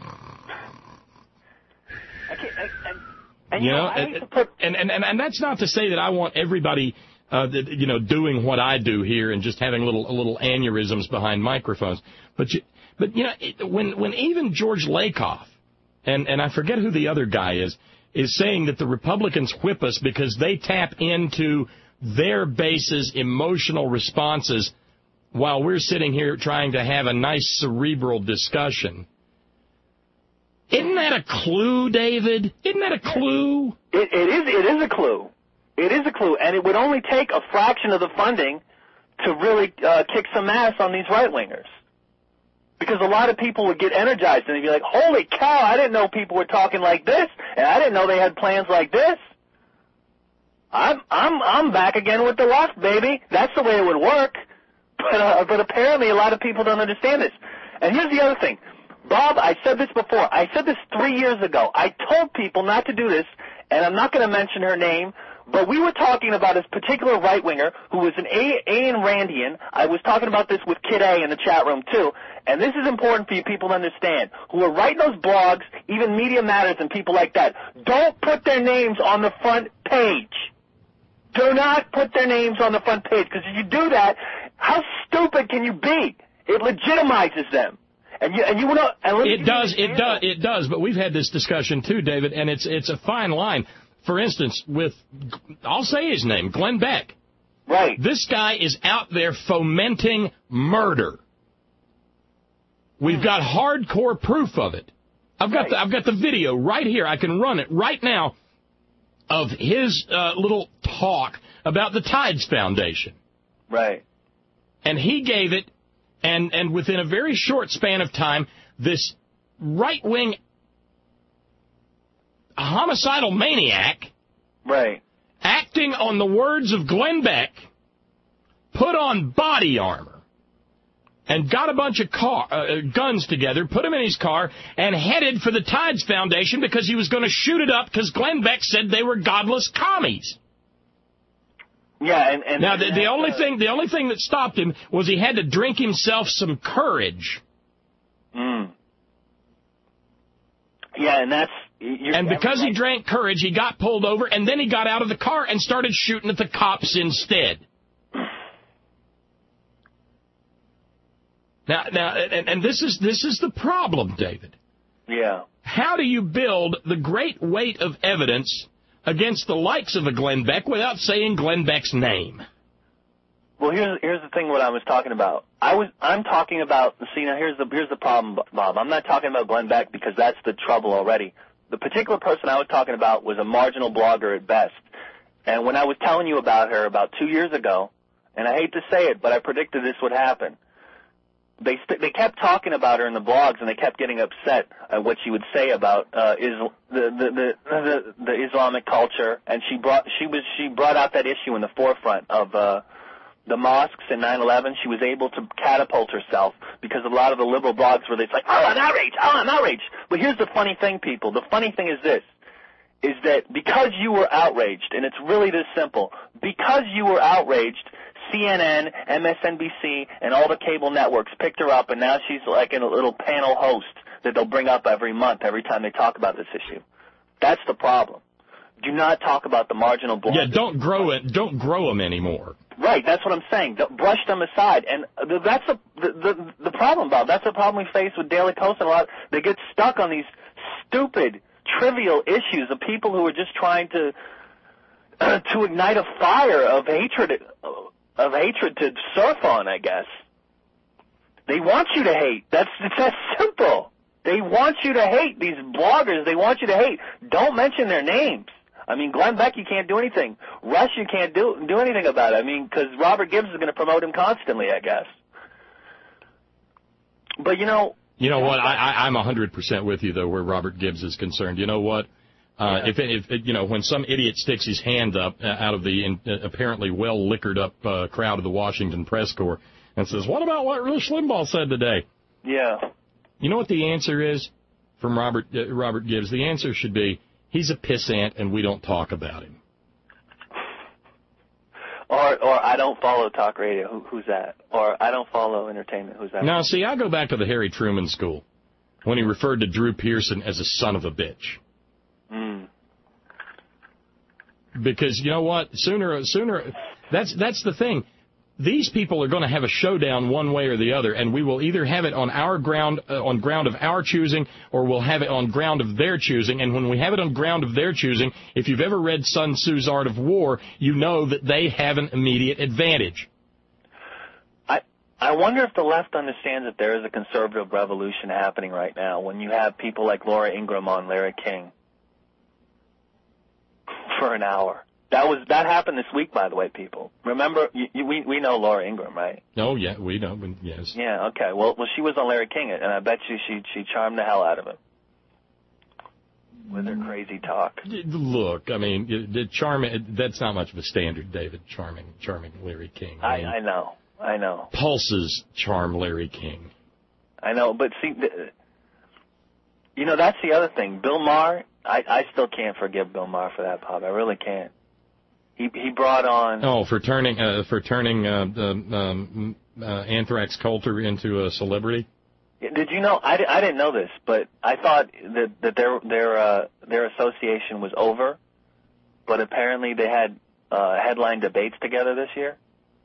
that's not to say that I want everybody, doing what I do here and just having little aneurysms behind microphones. But when even George Lakoff, and I forget who the other guy is saying that the Republicans whip us because they tap into their base's emotional responses while we're sitting here trying to have a nice cerebral discussion. Isn't that a clue, David? Isn't that a clue? It is a clue. It is a clue, and it would only take a fraction of the funding to really kick some ass on these right-wingers. Because a lot of people would get energized and they'd be like, holy cow, I didn't know people were talking like this, and I didn't know they had plans like this. I'm back again with the left, baby. That's the way it would work. But apparently a lot of people don't understand this. And here's the other thing. Bob, I said this before. I said this 3 years ago. I told people not to do this, and I'm not going to mention her name, but we were talking about this particular right-winger who was an Ayn Randian. I was talking about this with Kid A in the chat room, too. And this is important for you people to understand, who are writing those blogs, even Media Matters and people like that. Don't put their names on the front page. Do not put their names on the front page, because if you do that, how stupid can you be? It legitimizes them. It does, but we've had this discussion too, David, and it's a fine line. For instance, I'll say his name, Glenn Beck. Right. This guy is out there fomenting murder. We've got hardcore proof of it. I've got the video right here. I can run it right now of his little talk about the Tides Foundation. Right. And he gave it. And within a very short span of time, this right-wing homicidal maniac, right, acting on the words of Glenn Beck, put on body armor and got a bunch of guns together, put them in his car, and headed for the Tides Foundation because he was going to shoot it up because Glenn Beck said they were godless commies. Yeah, and now the only thing that stopped him was he had to drink himself some courage. Yeah, and that's. And because he drank courage, he got pulled over, and then he got out of the car and started shooting at the cops instead. Now, and this is the problem, David. Yeah. How do you build the great weight of evidence against the likes of a Glenn Beck without saying Glenn Beck's name? Well, here's the thing. What I was talking about, I'm talking about. See, now here's the problem, Bob. I'm not talking about Glenn Beck because that's the trouble already. The particular person I was talking about was a marginal blogger at best. And when I was telling you about her about 2 years ago, and I hate to say it, but I predicted this would happen. They kept talking about her in the blogs, and they kept getting upset at what she would say about the Islamic culture, and she brought out that issue in the forefront of the mosques in 9/11. She was able to catapult herself because a lot of the liberal blogs were like, oh, I'm outraged. But here's the funny thing, people. The funny thing is this, is that because you were outraged, and it's really this simple, because you were outraged, CNN, MSNBC, and all the cable networks picked her up, and now she's like a little panel host that they'll bring up every month, every time they talk about this issue. That's the problem. Do not talk about the marginal bloggers. Yeah, don't grow them anymore. Right, that's what I'm saying. Brush them aside, and that's the problem, Bob. That's the problem we face with Daily Kos and a lot. They get stuck on these stupid, trivial issues of people who are just trying to ignite a fire of hatred to surf on, I guess. They want you to hate. It's that simple. They want you to hate these bloggers. They want you to hate. Don't mention their names. I mean, Glenn Beck, you can't do anything. Rush, you can't do anything about it. I mean, because Robert Gibbs is going to promote him constantly, I guess. But, you know what? I'm 100% with you, though, where Robert Gibbs is concerned. You know what? If when some idiot sticks his hand up out of the apparently well liquored up crowd of the Washington press corps and says, "What about what Rush Limbaugh said today?" Yeah. You know what the answer is from Robert Gibbs? The answer should be, he's a pissant and we don't talk about him. Or I don't follow talk radio. Who's that? Or I don't follow entertainment. Who's that? Now, see, I go back to the Harry Truman School when he referred to Drew Pearson as a son of a bitch. Because you know what? Sooner, that's the thing. These people are going to have a showdown one way or the other, and we will either have it on our ground, on ground of our choosing, or we'll have it on ground of their choosing. And when we have it on ground of their choosing, if you've ever read Sun Tzu's Art of War, you know that they have an immediate advantage. I wonder if the left understands that there is a conservative revolution happening right now when you have people like Laura Ingraham on Larry King for an hour. That happened this week, by the way, people. Remember, we know Laura Ingraham, right? Oh, yeah, we know, yes. Yeah, okay. Well, she was on Larry King, and I bet you she charmed the hell out of him with her crazy talk. Look, I mean, that's not much of a standard, David, charming Larry King. I know. Pulses charm Larry King. I know, but see, that's the other thing. Bill Maher, I still can't forgive Bill Maher for that, Bob. I really can't. He brought on... for turning Anthrax Coulter into a celebrity? Did you know? I didn't know this, but I thought that their association was over, but apparently they had headline debates together this year.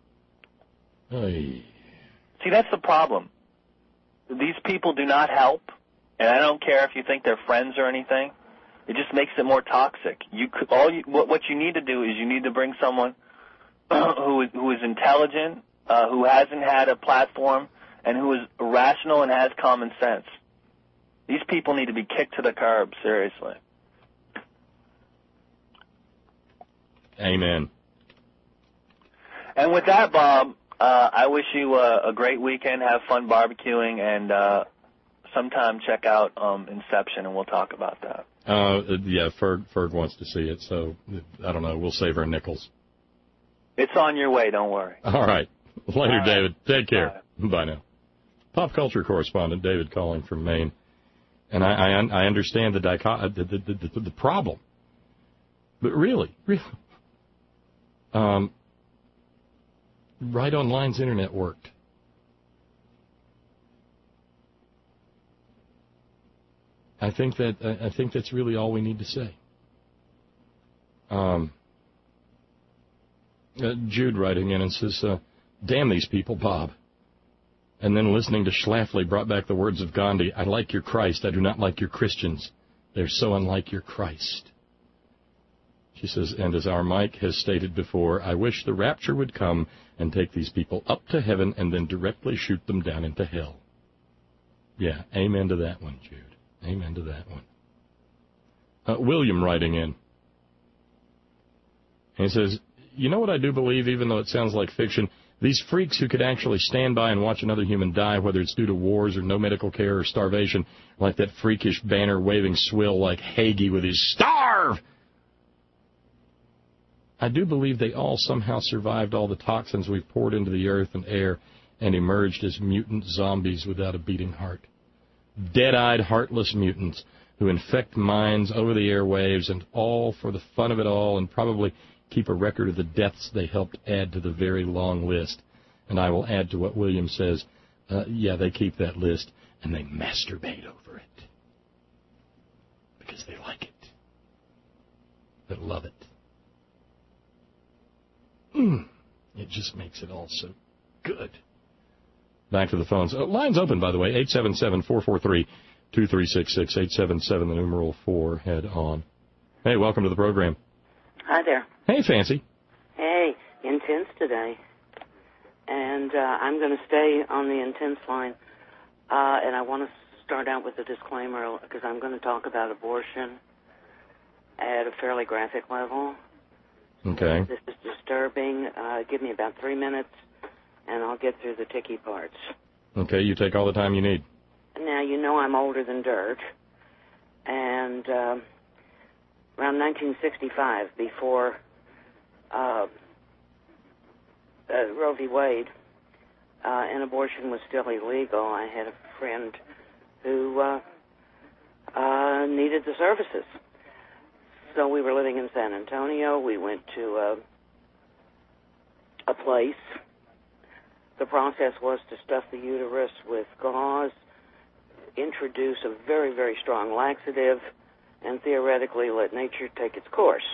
Oy. See, that's the problem. These people do not help, and I don't care if you think they're friends or anything. It just makes it more toxic. What you need to do is you need to bring someone who is intelligent, who hasn't had a platform, and who is rational and has common sense. These people need to be kicked to the curb, seriously. Amen. And with that, Bob, I wish you a great weekend. Have fun barbecuing, and sometime check out Inception, and we'll talk about that. Yeah, Ferg wants to see it, so I don't know. We'll save our nickels. It's on your way, don't worry. All right. Later, right. David. Take care. Bye now. Pop culture correspondent David calling from Maine. And I understand the problem. But really, Right Online's internet worked. I think that's really all we need to say. Jude writing in and says, "Damn these people, Bob." And then listening to Schlafly brought back the words of Gandhi, "I like your Christ, I do not like your Christians. They're so unlike your Christ." She says, and as our Mike has stated before, "I wish the rapture would come and take these people up to heaven and then directly shoot them down into hell." Yeah, amen to that one, Jude. Amen to that one. William writing in. He says, "You know what I do believe, even though it sounds like fiction? These freaks who could actually stand by and watch another human die, whether it's due to wars or no medical care or starvation, like that freakish banner-waving swill like Hagee with his 'Starve!' I do believe they all somehow survived all the toxins we've poured into the earth and air and emerged as mutant zombies without a beating heart. Dead-eyed, heartless mutants who infect minds over the airwaves, and all for the fun of it all, and probably keep a record of the deaths they helped add to the very long list." And I will add to what William says, yeah, they keep that list, and they masturbate over it. Because they like it. They love it. It just makes it all so good. Back to the phones. Lines open, by the way, 877-443-2366, 877, the numeral 4, head on. Hey, welcome to the program. Hi there. Hey, Fancy. Hey, intense today. And I'm going to stay on the intense line. And I want to start out with a disclaimer because I'm going to talk about abortion. at a fairly graphic level. Okay. This is disturbing. Give me about 3 minutes, and I'll get through the ticky parts. Okay, you take all the time you need. Now, you know I'm older than dirt, and around 1965, before Roe v. Wade, and abortion was still illegal, I had a friend who needed the services. So we were living in San Antonio. We went to a place. The process was to stuff the uterus with gauze, introduce a very, very strong laxative, and theoretically let nature take its course.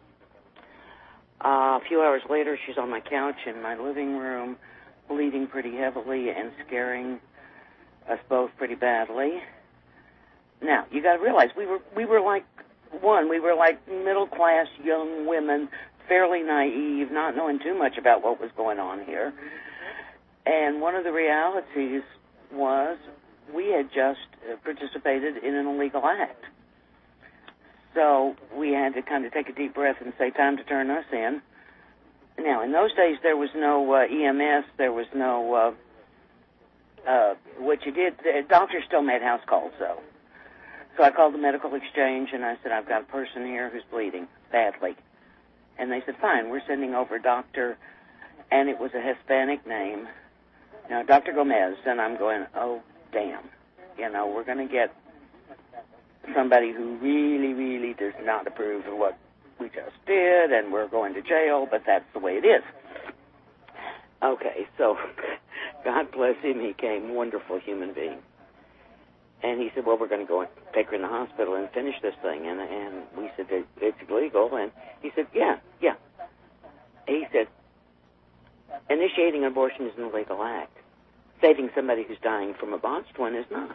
A few hours later, she's on my couch in my living room, bleeding pretty heavily and scaring us both pretty badly. Now, you got to realize we were like middle-class young women, fairly naive, not knowing too much about what was going on here. And one of the realities was we had just participated in an illegal act. So we had to kind of take a deep breath and say, time to turn us in. Now, in those days, there was no EMS. There was no, what you did, doctors still made house calls, though. So I called the medical exchange, and I said, I've got a person here who's bleeding badly. And they said, fine, we're sending over a doctor, and it was a Hispanic name. Now, Dr. Gomez, and I'm going, oh, damn. You know, we're going to get somebody who really, really does not approve of what we just did, and we're going to jail, but that's the way it is. Okay, so God bless him, he came, wonderful human being. And he said, well, we're going to go and take her in the hospital and finish this thing. And we said, it's illegal. And he said, yeah. He said, initiating an abortion is an illegal act. Saving somebody who's dying from a botched one is not.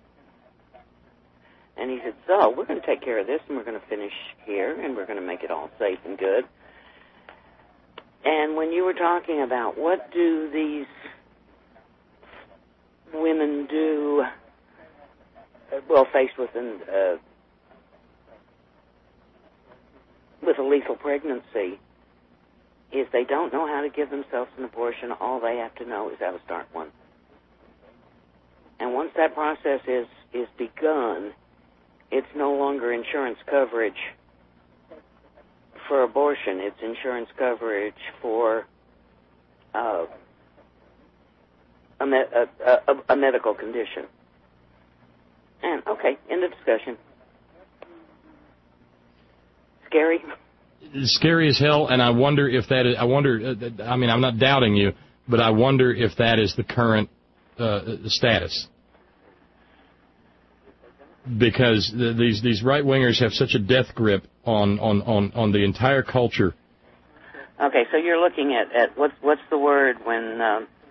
And he said, so we're going to take care of this, and we're going to finish here, and we're going to make it all safe and good. And when you were talking about what do these women do, well, faced with a lethal pregnancy, is they don't know how to give themselves an abortion. All they have to know is how to start one. And once that process is begun, it's no longer insurance coverage for abortion. It's insurance coverage for a medical condition. And, okay, end of discussion. Scary? Scary as hell, and I wonder if that is, I mean, I'm not doubting you, but I wonder if that is the current status. Because these right-wingers have such a death grip on the entire culture. Okay, so you're looking at what's the word when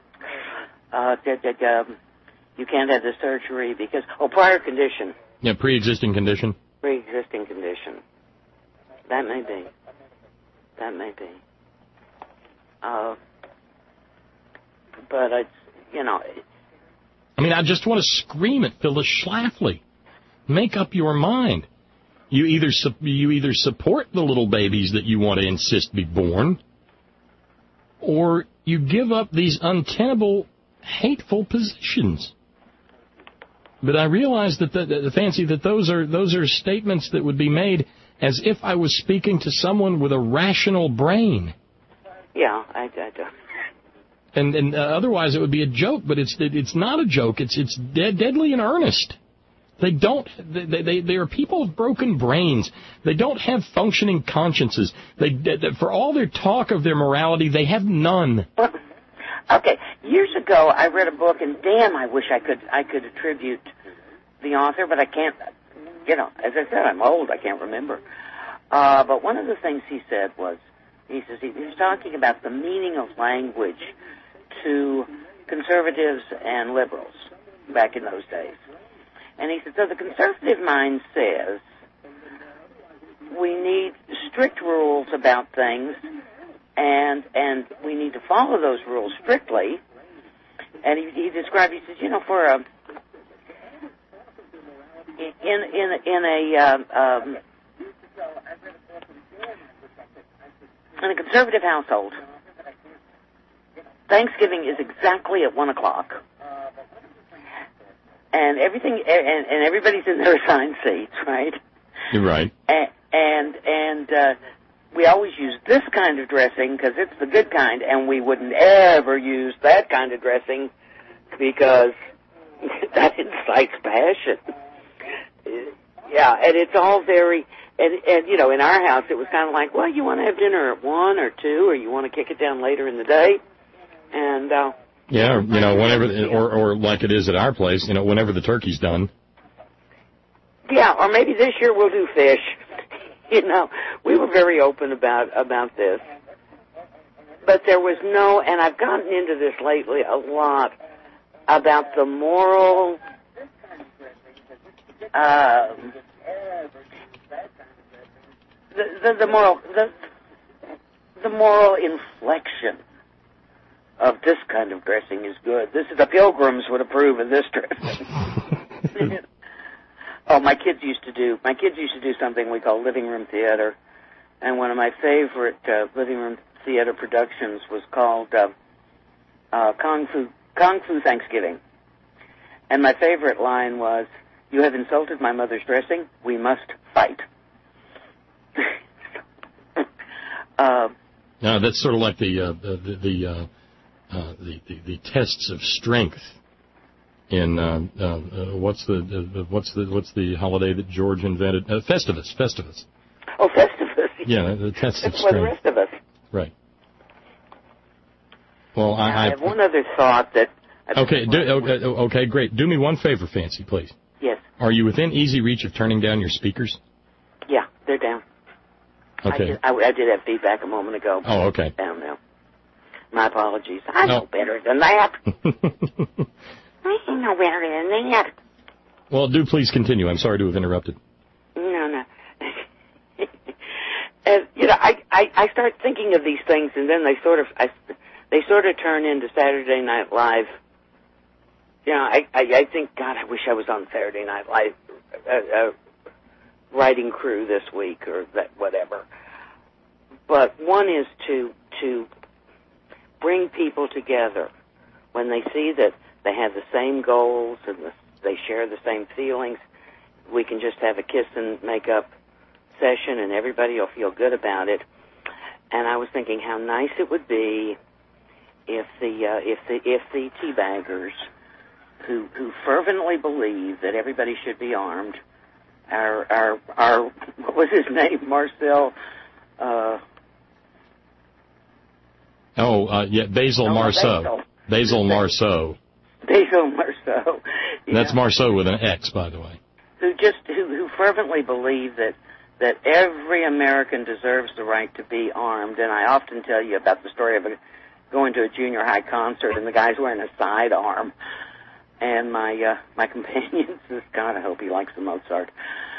you can't have the surgery because, prior condition. Yeah, pre-existing condition. Pre-existing condition. That may be. But it's, you know. I mean, I just want to scream at Phyllis Schlafly. Make up your mind. You either support the little babies that you want to insist be born, or you give up these untenable, hateful positions. But I realize that that those are statements that would be made as if I was speaking to someone with a rational brain. Yeah, I do. And otherwise it would be a joke, but it's not a joke. It's deadly in earnest. They are people with broken brains. They don't have functioning consciences. For all their talk of their morality, they have none. Okay, years ago I read a book, and damn, I wish I could attribute the author, but I can't. You know, as I said, I'm old. I can't remember. But one of the things he said was, he was talking about the meaning of language to conservatives and liberals back in those days. And he said, so the conservative mind says we need strict rules about things, and we need to follow those rules strictly. And he described, he says, you know, for a in a conservative household, Thanksgiving is exactly at 1 o'clock. And everything, and everybody's in their assigned seats, right? You're right. And we always use this kind of dressing because it's the good kind, and we wouldn't ever use that kind of dressing because that incites passion. Yeah, and it's all very, and you know, in our house it was kind of like, well, you want to have dinner at 1 or 2, or you want to kick it down later in the day, and yeah, you know, whenever, or like it is at our place, you know, whenever the turkey's done. Yeah, or maybe this year we'll do fish. You know, we were very open about this. But there was no, and I've gotten into this lately a lot, about the moral, the moral inflection of this kind of dressing is good. The Pilgrims would approve of this dressing. Oh, my kids used to do something we call living room theater, and one of my favorite living room theater productions was called Kung Fu Thanksgiving. And my favorite line was, "You have insulted my mother's dressing. We must fight." No, that's sort of like the tests of strength in what's the holiday that George invented? Festivus. Oh, Festivus. Yeah, the tests of strength. For the rest of us. Right. Well, I have one other thought that. Okay, great. Do me one favor, Fancy, please. Yes. Are you within easy reach of turning down your speakers? Yeah, they're down. Okay. I did have feedback a moment ago. Oh, okay. Down now. My apologies. I know better than that. I know better than that. Well, do please continue. I'm sorry to have interrupted. No. You know, I start thinking of these things, and then they sort of turn into Saturday Night Live. You know, I think, God, I wish I was on Saturday Night Live writing crew this week or that whatever. But one is to bring people together when they see that they have the same goals and they share the same feelings. We can just have a kiss and make up session, and everybody will feel good about it. And I was thinking how nice it would be if the teabaggers who fervently believe that everybody should be armed, our what was his name, Marcel? Basil Marceau. Basil Marceau. Basil Marceau. Yeah. That's Marceau with an X, by the way. Who fervently believe that every American deserves the right to be armed. And I often tell you about the story of going to a junior high concert and the guy's wearing a sidearm. And my companion says, God, I hope he likes the Mozart.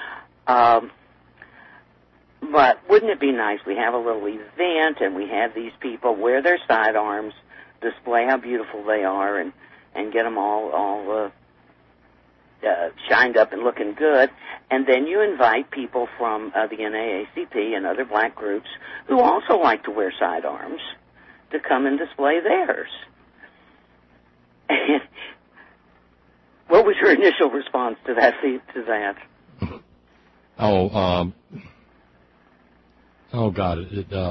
But wouldn't it be nice? We have a little event and we have these people wear their sidearms, display how beautiful they are, and get them all shined up and looking good. And then you invite people from the NAACP and other black groups who also like to wear sidearms to come and display theirs. And what was your initial response to that? Oh God!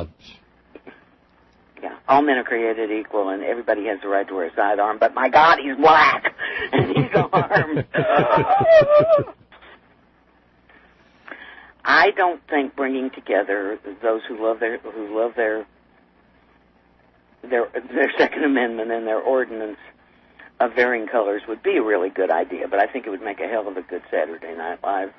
Yeah, all men are created equal, and everybody has the right to wear a sidearm. But my God, he's black and he's armed. I don't think bringing together those who love their Second Amendment and their ordinance of varying colors would be a really good idea. But I think it would make a hell of a good Saturday Night Live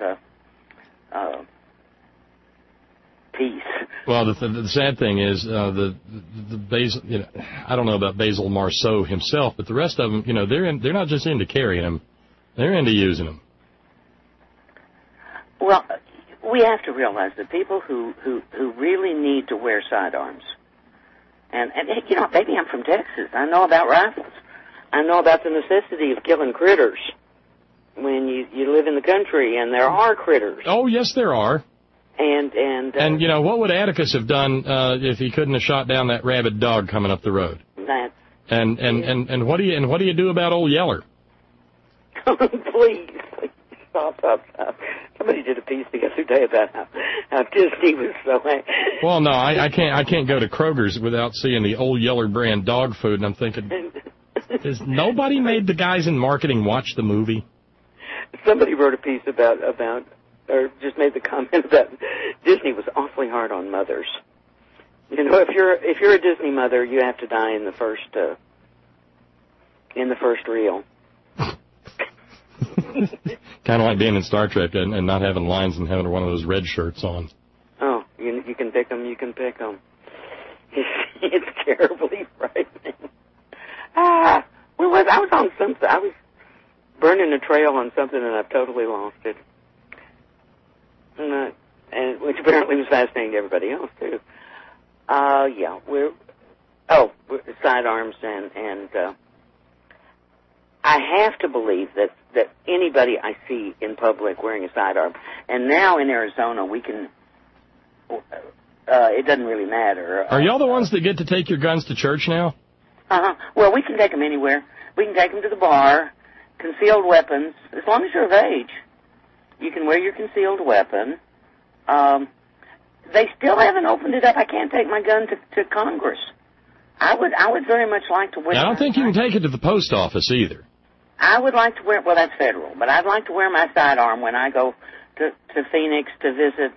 piece. Well, the sad thing is the Basil. You know, I don't know about Basil Marceau himself, but the rest of them, you know, they're not just into carrying them; they're into using them. Well, we have to realize that people who really need to wear sidearms, and you know, maybe I'm from Texas. I know about rifles. I know about the necessity of killing critters when you live in the country, and there are critters. Oh, yes, there are. And you know, what would Atticus have done if he couldn't have shot down that rabid dog coming up the road? That's And what do you do about old Yeller? please stop. Somebody did a piece the other day about how Disney was so. Well, no, I can't go to Kroger's without seeing the old Yeller brand dog food, and I'm thinking, has nobody made the guys in marketing watch the movie? Somebody wrote a piece about, or just made the comment that Disney was awfully hard on mothers. You know, if you're a Disney mother, you have to die in the first reel. Kind of like being in Star Trek and not having lines and having one of those red shirts on. Oh, you can pick them. You can pick them. It's terribly frightening. Where was I? Was on something. I was burning a trail on something, and I've totally lost it. And which apparently was fascinating to everybody else too. Yeah, we're sidearms and I have to believe that anybody I see in public wearing a sidearm, and now in Arizona we can. It doesn't really matter. Are y'all the ones that get to take your guns to church now? Well, we can take them anywhere. We can take them to the bar. Concealed weapons, as long as you're of age, you can wear your concealed weapon. They still haven't opened it up. I can't take my gun to Congress. I would very much like to wear. I don't think you can take it to the post office either. I would like to wear. Well, that's federal, but I'd like to wear my sidearm when I go to Phoenix to visit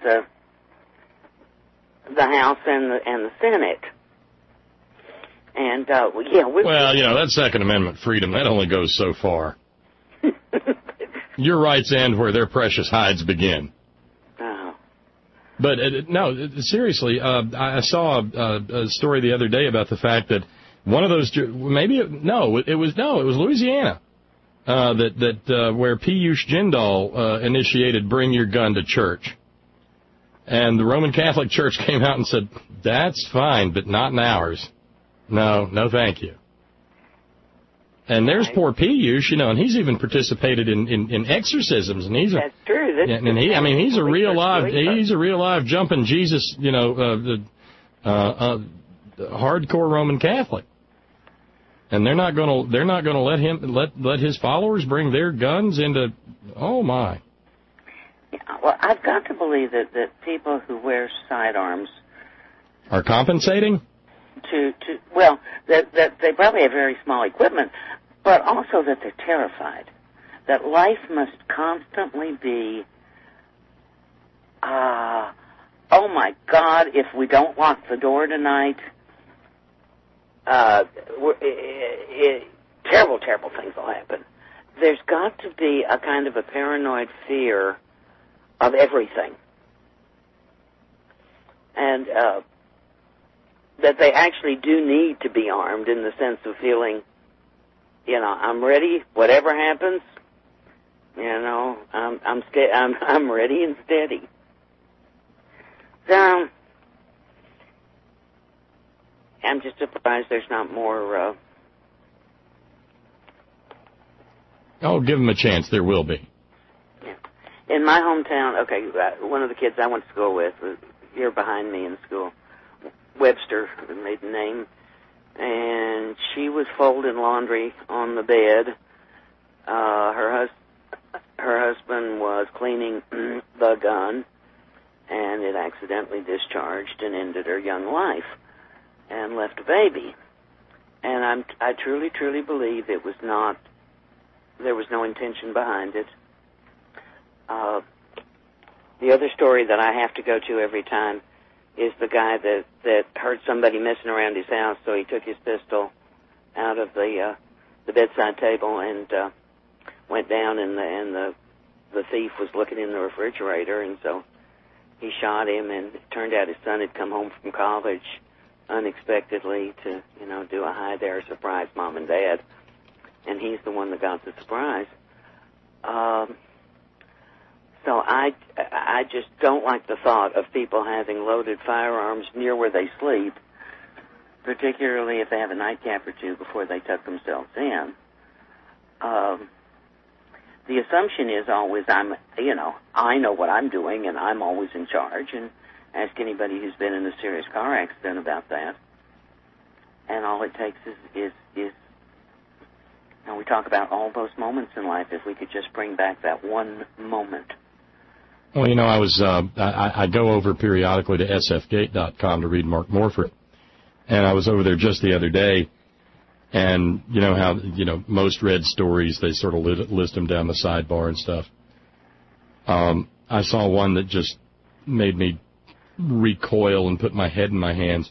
the House and the Senate. And yeah. Well, you know, that Second Amendment freedom, that only goes so far. Your rights end where their precious hides begin. But no, seriously, I saw a story the other day about the fact that one of those it was Louisiana where Piyush Jindal initiated Bring Your Gun to Church, and the Roman Catholic Church came out and said that's fine, but not in ours. No, thank you. And there's poor Piyush, you know, and he's even participated in exorcisms, and he's that's true. He's a real live jumping Jesus, you know, hardcore Roman Catholic, and they're not going to let his followers bring their guns into. Oh my! Yeah, well, I've got to believe that people who wear sidearms are compensating. That they probably have very small equipment, but also that they're terrified. That life must constantly be, oh my God, if we don't lock the door tonight, terrible, terrible things will happen. There's got to be a kind of a paranoid fear of everything. And, that they actually do need to be armed in the sense of feeling, you know, I'm ready, whatever happens, you know, I'm ready and steady. So, I'm just surprised there's not more, Oh, give them a chance, there will be. Yeah. In my hometown, okay, one of the kids I went to school with was here behind me in school. Webster, the maiden name, and she was folding laundry on the bed. Her husband was cleaning the gun, and it accidentally discharged and ended her young life, and left a baby. And I truly, truly believe there was no intention behind it. The other story that I have to go to every time is the guy that heard somebody messing around his house, so he took his pistol out of the bedside table and went down, and the thief was looking in the refrigerator, and so he shot him, and it turned out his son had come home from college unexpectedly to, you know, do a hi there, surprise mom and dad, and he's the one that got the surprise. So I just don't like the thought of people having loaded firearms near where they sleep, particularly if they have a nightcap or two before they tuck themselves in. the assumption is always I know what I'm doing and I'm always in charge, and ask anybody who's been in a serious car accident about that. And all it takes is and we talk about all those moments in life, if we could just bring back that one moment. Well, I go over periodically to sfgate.com to read Mark Morford, and I was over there just the other day, and you know how, most read stories, they sort of list them down the sidebar and stuff. I saw one that just made me recoil and put my head in my hands.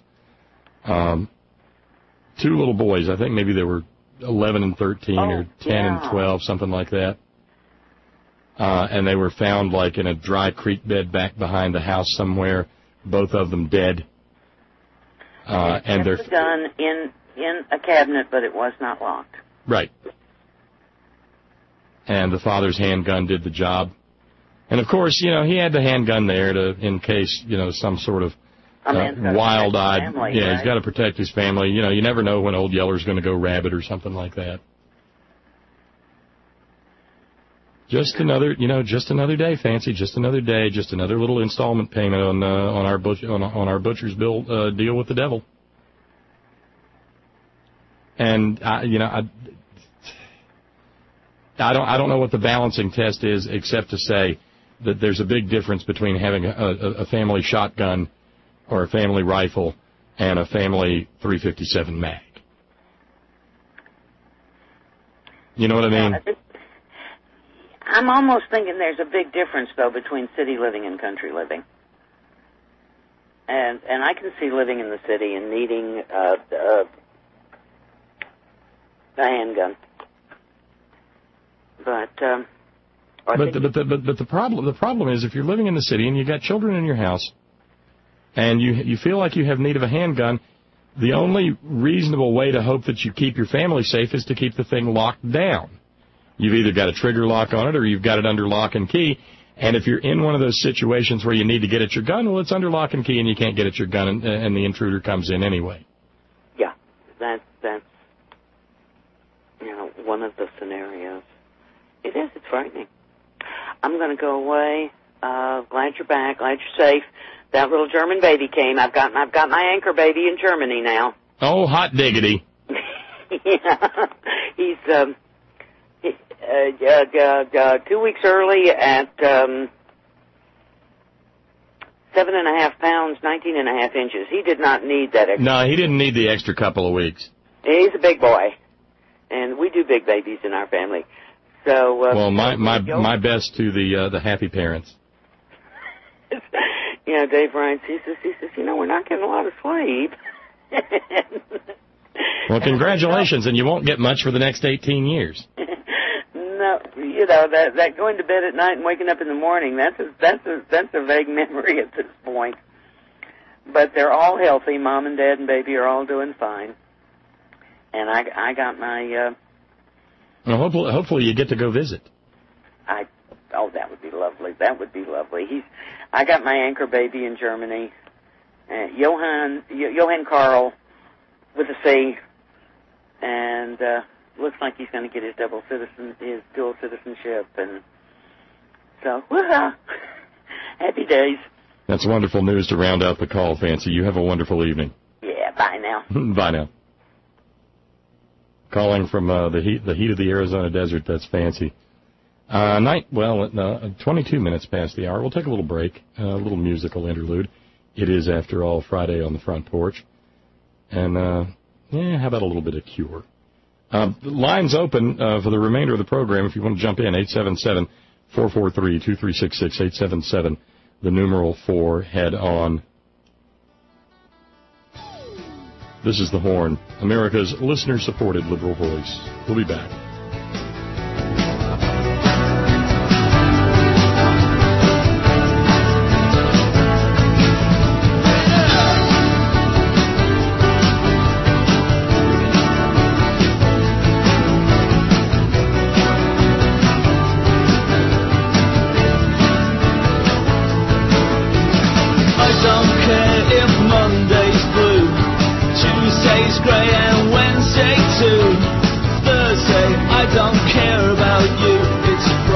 2 little boys, I think maybe they were 11 and 13 or 10 and 12, something like that. And they were found like in a dry creek bed back behind the house somewhere, both of them dead. And they're done in a cabinet, but it was not locked. Right. And the father's handgun did the job. And of course, he had the handgun there in case, some sort of wild-eyed. Right? He's got to protect his family. You never know when Old Yeller's going to go rabid or something like that. Just another day, Fancy. Just another day. Just another little installment payment on our butcher's bill deal with the devil. And I don't know what the balancing test is, except to say that there's a big difference between having a family shotgun or a family rifle and a family .357 mag. You know what I mean? I'm almost thinking there's a big difference, though, between city living and country living. And I can see living in the city and needing a handgun. But the problem is, if you're living in the city and you've got children in your house and you feel like you have need of a handgun, the only reasonable way to hope that you keep your family safe is to keep the thing locked down. You've either got a trigger lock on it or you've got it under lock and key. And if you're in one of those situations where you need to get at your gun, well, it's under lock and key and you can't get at your gun and the intruder comes in anyway. Yeah, that's one of the scenarios. It is. It's frightening. I'm going to go away. Glad you're back. Glad you're safe. That little German baby came. I've got my anchor baby in Germany now. Oh, hot diggity. Yeah. He's 2 weeks early at 7.5 pounds, 19.5 inches. He did not need that extra. No, he didn't need the extra couple of weeks. He's a big boy, and we do big babies in our family. So well, my best to the happy parents. Dave writes. He says, we're not getting a lot of sleep. Well, congratulations, and you won't get much for the next 18 years. No, that going to bed at night and waking up in the morning, that's a vague memory at this point. But they're all healthy. Mom and Dad and baby are all doing fine. And I got my. Well, hopefully you get to go visit. That would be lovely. That would be lovely. I got my anchor baby in Germany. Johann Karl with a C, and looks like he's going to get his dual citizenship, and so happy days. That's wonderful news to round out the call, Fancy. You have a wonderful evening. Yeah, bye now. Bye now. Calling from the heat of the Arizona desert. That's Fancy. 22 minutes past the hour. We'll take a little break, a little musical interlude. It is, after all, Friday on the front porch. And, how about a little bit of Cure? The line's open for the remainder of the program if you want to jump in. 877-443-2366, 877, the numeral 4, head on. This is The Horn, America's listener-supported liberal voice. We'll be back. Thursday, I don't care about you. It's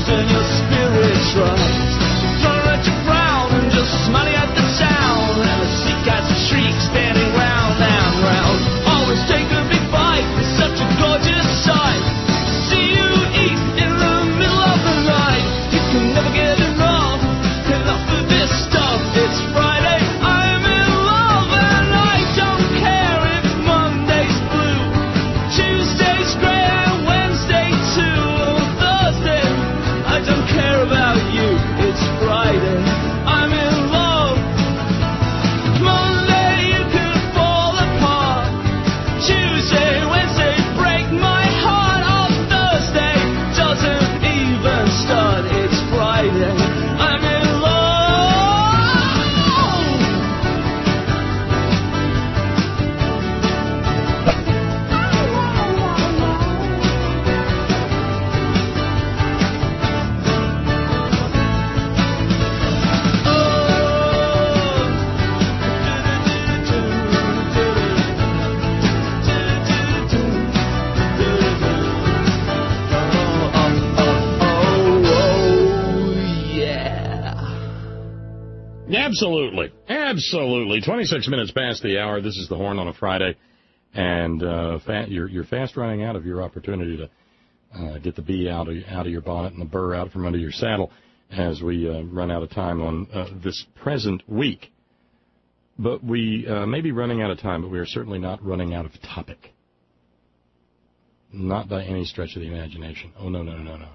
and your spirit's right. Don't let you frown and just smile at the town. And the sea cats shriek standing round and round. Always take a big bite, it's such a gorgeous sight. See you eat in the middle of the night. You can never get enough of this stuff. It's Friday, I'm in love, and I don't care if Monday's blue, Tuesday's grey, and Wednesday too, or Thursday. I don't care about you. It's Friday, I'm in love. Monday you could fall apart. Tuesday, Wednesday break my heart. On Thursday doesn't even start. It's Friday, I'm in love. Absolutely. Absolutely. 26 minutes past the hour. This is the Horn on a Friday. And you're fast running out of your opportunity to get the bee out of your bonnet and the burr out from under your saddle as we run out of time on this present week. But we may be running out of time, but we are certainly not running out of topic. Not by any stretch of the imagination. Oh, no.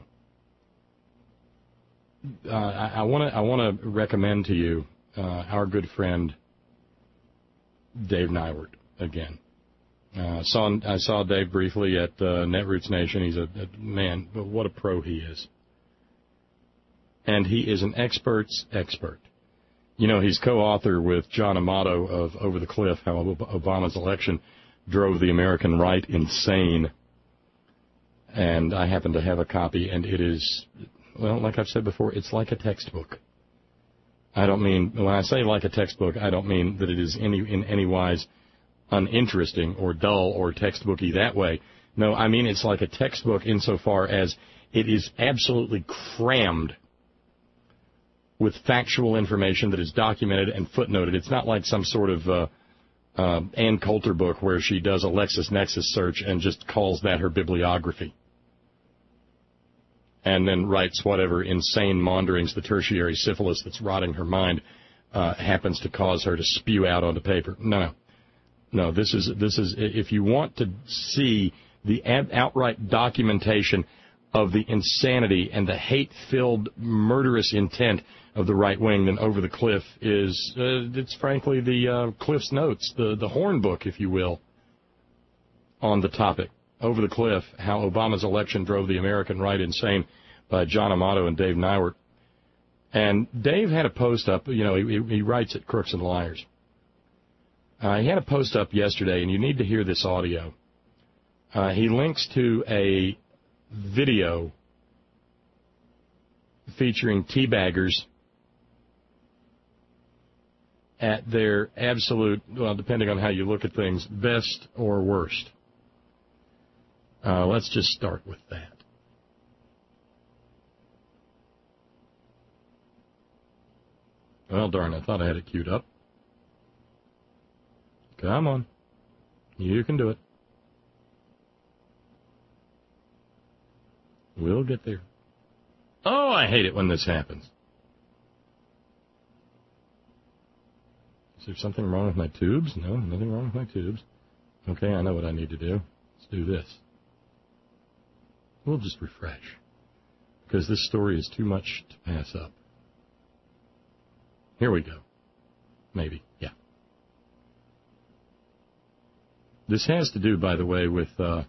I want to recommend to you our good friend Dave Nywert again. I saw Dave briefly at Netroots Nation. He's a man, but what a pro he is. And he is an expert's expert. You know, he's co-author with John Amato of Over the Cliff, How Obama's Election Drove the American Right Insane. And I happen to have a copy, and it is, well, like I've said before, it's like a textbook. I don't mean, when I say like a textbook, I don't mean that it is in any wise uninteresting or dull or textbooky that way. No, I mean it's like a textbook insofar as it is absolutely crammed with factual information that is documented and footnoted. It's not like some sort of Ann Coulter book where she does a LexisNexis search and just calls that her bibliography, and then writes whatever insane maunderings, the tertiary syphilis that's rotting her mind happens to cause her to spew out onto paper. No. This is if you want to see the outright documentation of the insanity and the hate-filled, murderous intent of the right wing, then Over the Cliff is it's frankly the Cliff's Notes, the Horn book, if you will, on the topic. Over the Cliff, How Obama's Election Drove the American Right Insane, by John Amato and Dave Nywert. And Dave had a post up, you know, he writes at Crooks and Liars. He had a post up yesterday, and you need to hear this audio. He links to a video featuring teabaggers at their absolute, well, depending on how you look at things, best or worst. Let's just start with that. Well, darn, I thought I had it queued up. Come on. You can do it. We'll get there. Oh, I hate it when this happens. Is there something wrong with my tubes? No, nothing wrong with my tubes. Okay, I know what I need to do. Let's do this. We'll just refresh, because this story is too much to pass up. Here we go. Maybe, yeah. This has to do, by the way, with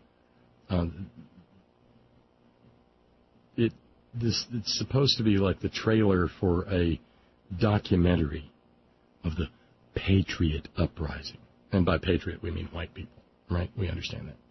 it's supposed to be like the trailer for a documentary of the Patriot Uprising. And by patriot, we mean white people, right? We understand that.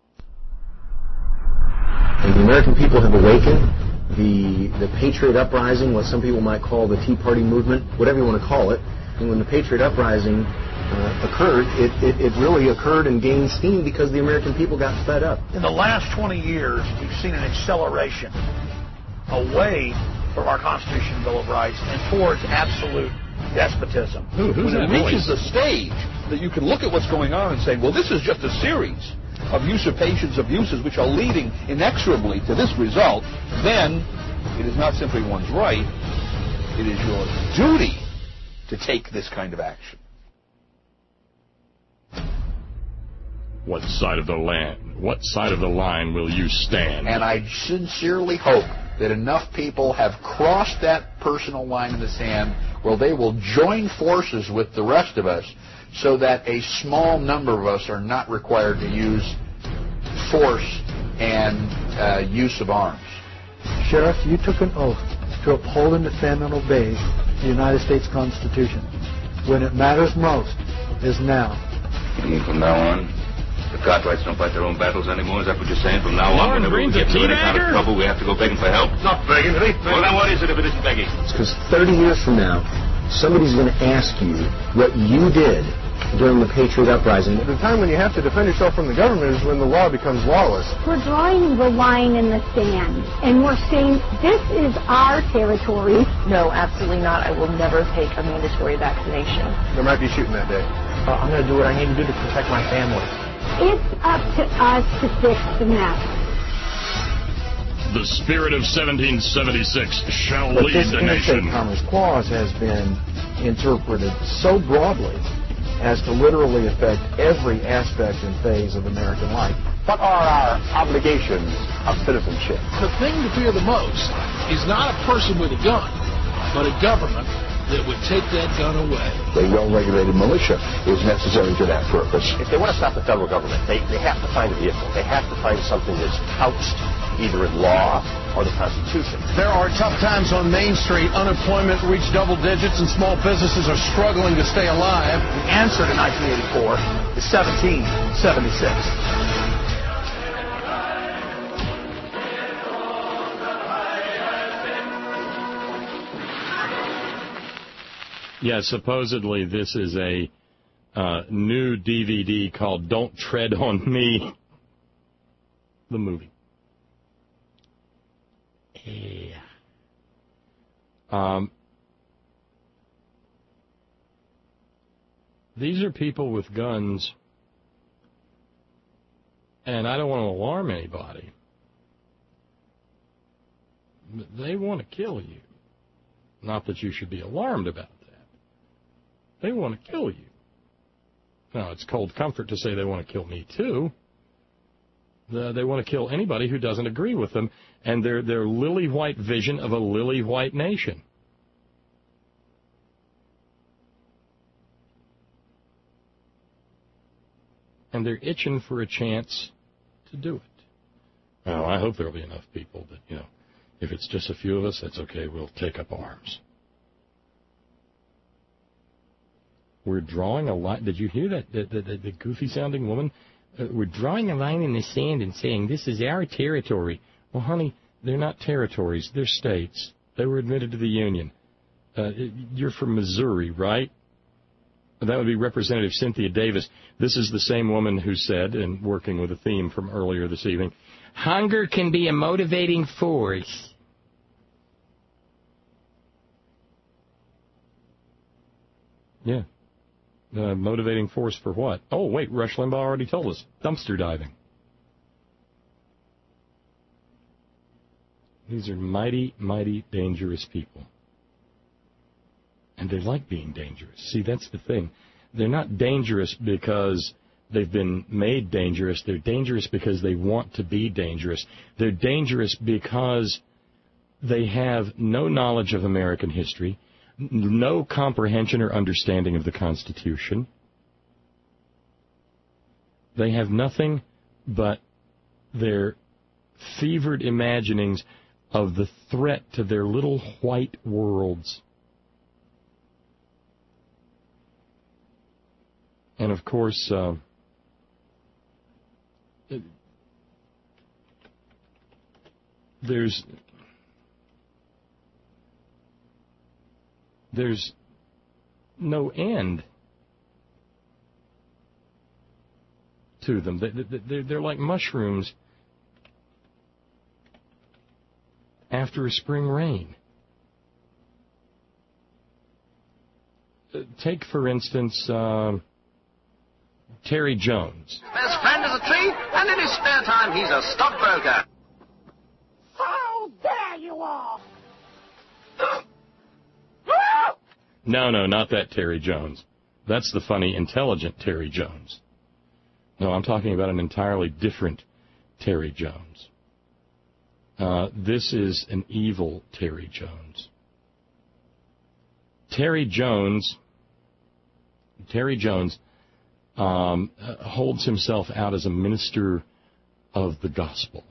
And the American people have awakened. The Patriot Uprising, what some people might call the Tea Party movement, whatever you want to call it. And when the Patriot Uprising occurred, it really occurred and gained steam because the American people got fed up. In the last 20 years, we've seen an acceleration away from our Constitution and Bill of Rights and towards absolute despotism. When it reaches the stage that you can look at what's going on and say, well, this is just a series of usurpations, abuses, which are leading inexorably to this result, then it is not simply one's right, it is your duty to take this kind of action. What side of the line will you stand? And I sincerely hope that enough people have crossed that personal line in the sand where they will join forces with the rest of us so that a small number of us are not required to use force and use of arms. Sheriff, you took an oath to uphold and defend and obey the United States Constitution. When it matters most is now. You mean from now on, the Cartwrights don't fight their own battles anymore? Is that what you're saying? From now on, whenever we get into any kind of trouble, we have to go begging for help? It's not begging, it ain't begging. Well, then what is it if it isn't begging? It's because 30 years from now, somebody's going to ask you what you did during the Patriot Uprising. The time when you have to defend yourself from the government is when the law becomes lawless. We're drawing the line in the sand, and we're saying this is our territory. No, absolutely not. I will never take a mandatory vaccination. There might be shooting that day. I'm going to do what I need to do to protect my family. It's up to us to fix the mess. The spirit of 1776 shall But lead this the Interstate nation. Commerce Clause has been interpreted so broadly as to literally affect every aspect and phase of American life. What are our obligations of citizenship? The thing to fear the most is not a person with a gun, but a government that would take that gun away. A well-regulated militia is necessary to that purpose. If they want to stop the federal government, they have to find a vehicle. They have to find something that's couched either in law or the Constitution. There are tough times on Main Street. Unemployment reached double digits and small businesses are struggling to stay alive. The answer to 1984 is 1776. Yeah, supposedly this is a new DVD called Don't Tread on Me, the movie. Yeah. These are people with guns, and I don't want to alarm anybody, but they want to kill you. Not that you should be alarmed about that. They want to kill you. Now, it's cold comfort to say they want to kill me, too. They want to kill anybody who doesn't agree with them and their lily-white vision of a lily-white nation. And they're itching for a chance to do it. Well, I hope there'll be enough people that, if it's just a few of us, that's okay. We'll take up arms. We're drawing a line. Did you hear that? The goofy-sounding woman? We're drawing a line in the sand and saying, this is our territory. Well, honey, they're not territories. They're states. They were admitted to the Union. You're from Missouri, right? That would be Representative Cynthia Davis. This is the same woman who said, and working with a theme from earlier this evening, hunger can be a motivating force. Yeah. Motivating force for what? Oh, wait, Rush Limbaugh already told us. Dumpster diving. These are mighty, mighty dangerous people. And they like being dangerous. See, that's the thing. They're not dangerous because they've been made dangerous. They're dangerous because they want to be dangerous. They're dangerous because they have no knowledge of American history, no comprehension or understanding of the Constitution. They have nothing but their fevered imaginings of the threat to their little white worlds. And, of course, there's no end to them. They're like mushrooms after a spring rain. Take, for instance, Terry Jones. Best friend is a tree, and in his spare time he's a stockbroker. How dare you all! No, not that Terry Jones. That's the funny, intelligent Terry Jones. No, I'm talking about an entirely different Terry Jones. This is an evil Terry Jones. Terry Jones holds himself out as a minister of the gospel.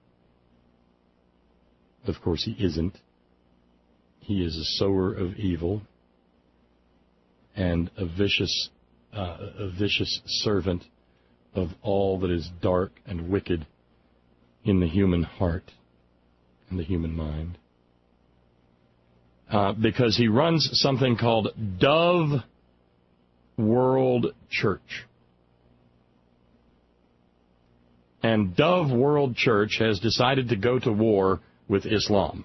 Of course, he isn't. He is a sower of evil and a vicious servant of all that is dark and wicked in the human heart and the human mind. Because he runs something called Dove World Church. And Dove World Church has decided to go to war with Islam.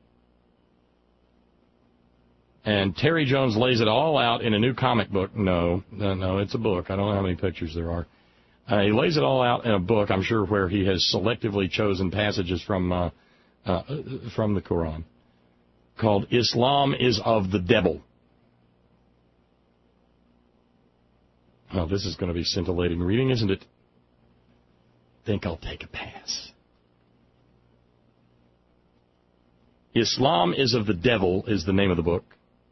And Terry Jones lays it all out in a new comic book. No, it's a book. I don't know how many pictures there are. He lays it all out in a book, I'm sure, where he has selectively chosen passages from the Quran, called Islam is of the Devil. Well, this is going to be scintillating reading, isn't it? Think I'll take a pass. Islam is of the Devil is the name of the book.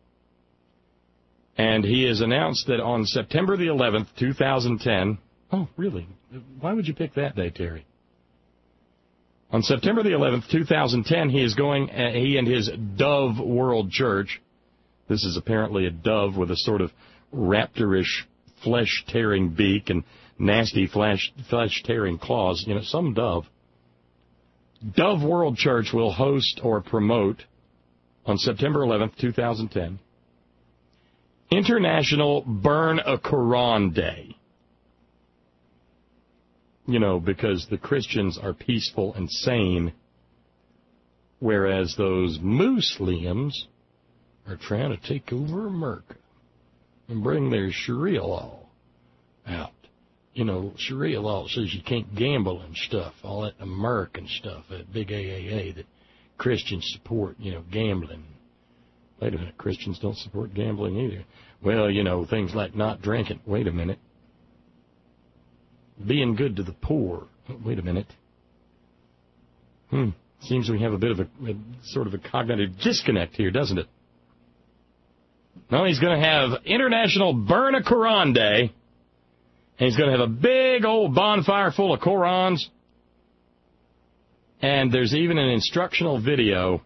And he has announced that on September the 11th, 2010... Oh, really? Why would you pick that day, Terry? On September the 11th, 2010, he and his Dove World Church, this is apparently a dove with a sort of raptorish, flesh-tearing beak and nasty flesh-tearing claws, some dove. Dove World Church will host or promote, on September 11th, 2010, International Burn a Quran Day. Because the Christians are peaceful and sane, whereas those Muslims are trying to take over America and bring their Sharia law out. Sharia law says you can't gamble and stuff, all that American stuff, that big AAA that Christians support, gambling. Wait a minute, Christians don't support gambling either. Well, things like not drinking. Wait a minute. Being good to the poor. Wait a minute. Seems we have a bit of a sort of a cognitive disconnect here, doesn't it? No, he's going to have International Burn a Quran Day, and he's going to have a big old bonfire full of Qurans, and there's even an instructional video.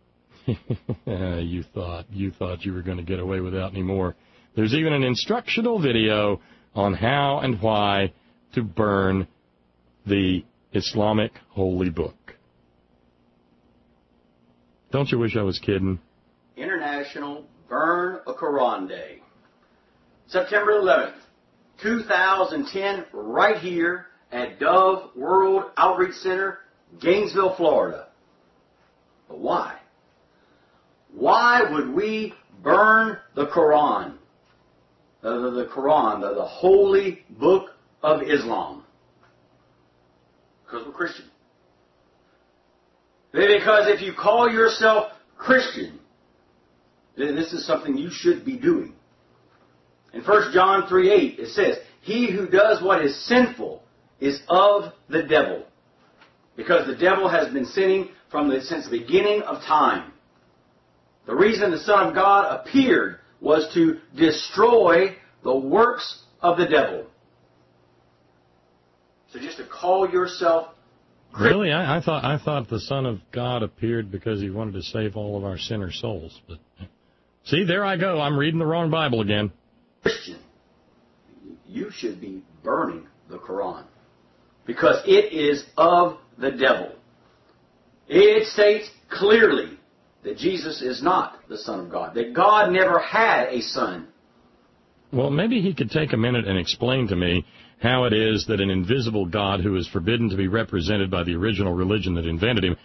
You thought you were going to get away without any more. There's even an instructional video on how and why to burn the Islamic holy book. Don't you wish I was kidding? International Burn a Quran Day. September 11th, 2010, right here at Dove World Outreach Center, Gainesville, Florida. But why? Why would we burn the Quran? The Quran, the holy book of Islam? Because we're Christian. Because if you call yourself Christian, then this is something you should be doing. In 1 John 3:8, it says, "He who does what is sinful is of the devil, because the devil has been sinning since the beginning of time." The reason the Son of God appeared was to destroy the works of the devil. So just to call yourself Christian. Really? I thought the Son of God appeared because he wanted to save all of our sinner souls. But see, there I go. I'm reading the wrong Bible again. Christian, you should be burning the Quran, because it is of the devil. It states clearly that Jesus is not the Son of God, that God never had a son. Well, maybe he could take a minute and explain to me how it is that an invisible God who is forbidden to be represented by the original religion that invented him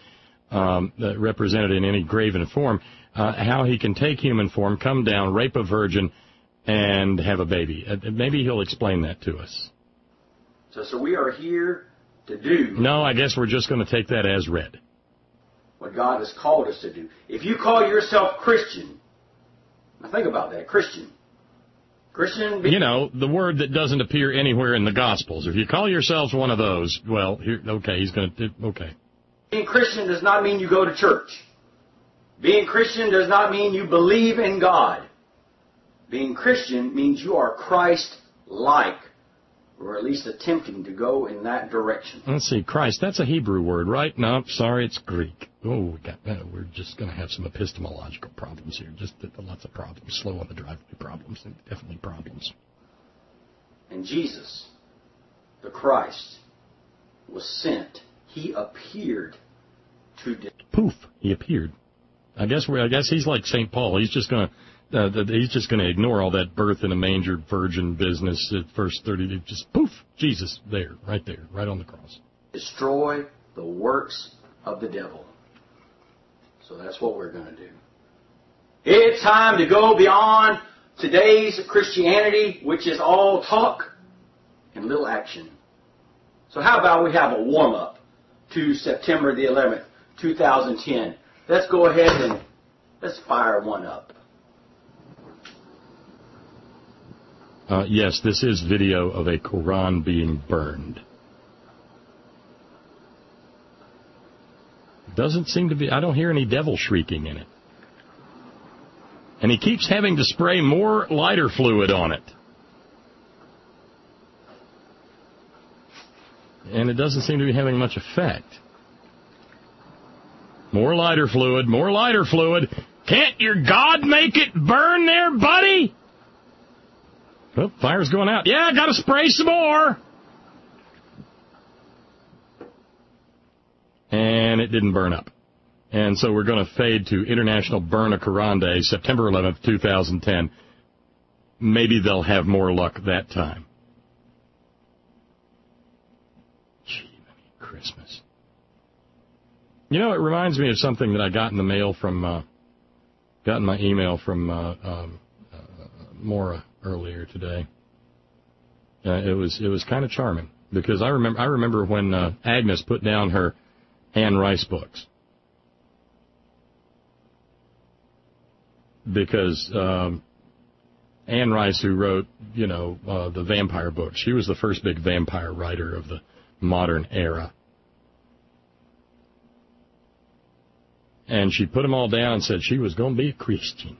represented in any graven form, how he can take human form, come down, rape a virgin, and have a baby. Maybe he'll explain that to us. So we are here to do... No, I guess we're just going to take that as read. What God has called us to do. If you call yourself Christian, now think about that, Christian. You know, the word that doesn't appear anywhere in the Gospels. If you call yourselves one of those, well, okay. Being Christian does not mean you go to church. Being Christian does not mean you believe in God. Being Christian means you are Christ-like, or at least attempting to go in that direction. Let's see, Christ, that's a Hebrew word, right? No, sorry, it's Greek. Oh, we're just going to have some epistemological problems here. Just lots of problems. Slow on the driveway problems. Definitely problems. And Jesus, the Christ, was sent. He appeared to... Poof, he appeared. I guess he's like St. Paul. He's just going to ignore all that birth in a manger virgin business at verse 30. Just poof, Jesus there, right on the cross. Destroy the works of the devil. So that's what we're going to do. It's time to go beyond today's Christianity, which is all talk and little action. So how about we have a warm-up to September the 11th, 2010. Let's go ahead and let's fire one up. Yes, this is video of a Quran being burned. Doesn't seem to be, I don't hear any devil shrieking in it. And he keeps having to spray more lighter fluid on it. And it doesn't seem to be having much effect. More lighter fluid, more lighter fluid. Can't your God make it burn there, buddy? Oh, fire's going out. Yeah, I gotta spray some more. And it didn't burn up. And so we're going to fade to International Burn a Quran Day, September 11th, 2010. Maybe they'll have more luck that time. Gee, Christmas. You know, it reminds me of something that I got in the mail from, got in my email from Maura earlier today. It was kind of charming because I remember when Agnes put down her Anne Rice books. Because Anne Rice, who wrote, the vampire books, she was the first big vampire writer of the modern era. And she put them all down and said she was going to be a Christian.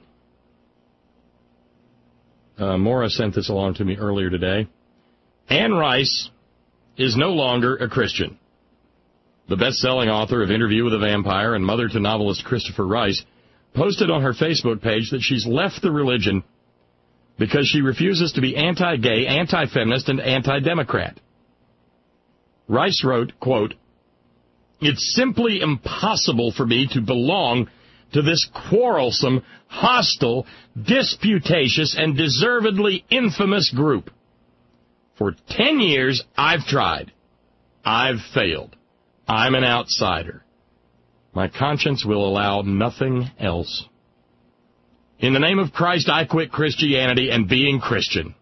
Maura sent this along to me earlier today. Anne Rice is no longer a Christian. The best-selling author of Interview with a Vampire and mother to novelist Christopher Rice posted on her Facebook page that she's left the religion because she refuses to be anti-gay, anti-feminist, and anti-democrat. Rice wrote, quote, "It's simply impossible for me to belong to this quarrelsome, hostile, disputatious, and deservedly infamous group. For 10 years, I've tried. I've failed. I'm an outsider. My conscience will allow nothing else. In the name of Christ, I quit Christianity and being Christian."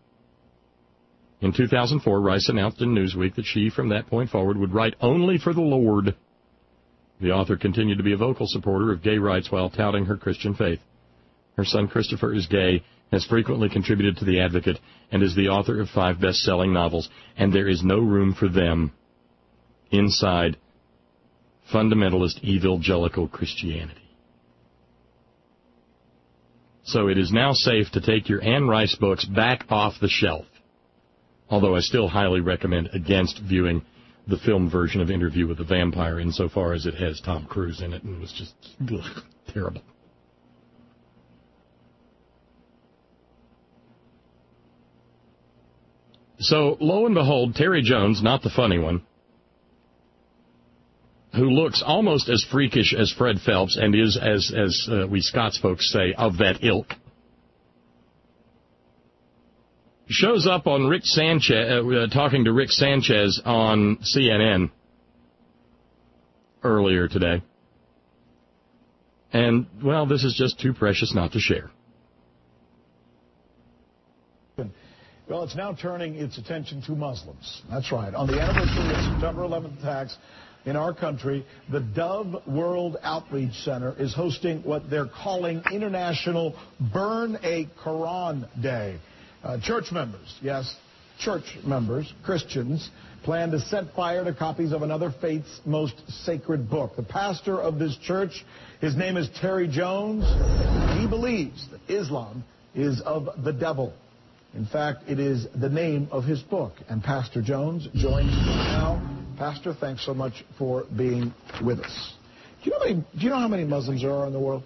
In 2004, Rice announced in Newsweek that she, from that point forward, would write only for the Lord. The author continued to be a vocal supporter of gay rights while touting her Christian faith. Her son Christopher is gay, has frequently contributed to The Advocate, and is the author of 5 best-selling novels, and there is no room for them inside fundamentalist evangelical Christianity. So it is now safe to take your Anne Rice books back off the shelf, although I still highly recommend against viewing the film version of Interview with a Vampire insofar as it has Tom Cruise in it and was just terrible. So, lo and behold, Terry Jones, not the funny one, who looks almost as freakish as Fred Phelps and is, as we Scots folks say, of that ilk, shows up on Rick Sanchez, talking to Rick Sanchez on CNN earlier today. And, well, this is just too precious not to share. Well, it's now turning its attention to Muslims. That's right. On the anniversary of September 11th attacks in our country, the Dove World Outreach Center is hosting what they're calling International Burn a Quran Day. Church members, yes, church members, Christians, plan to set fire to copies of another faith's most sacred book. The pastor of this church, his name is Terry Jones. He believes that Islam is of the devil. In fact, it is the name of his book. And Pastor Jones joins us now. Pastor, thanks so much for being with us. Do you know how many Muslims there are in the world?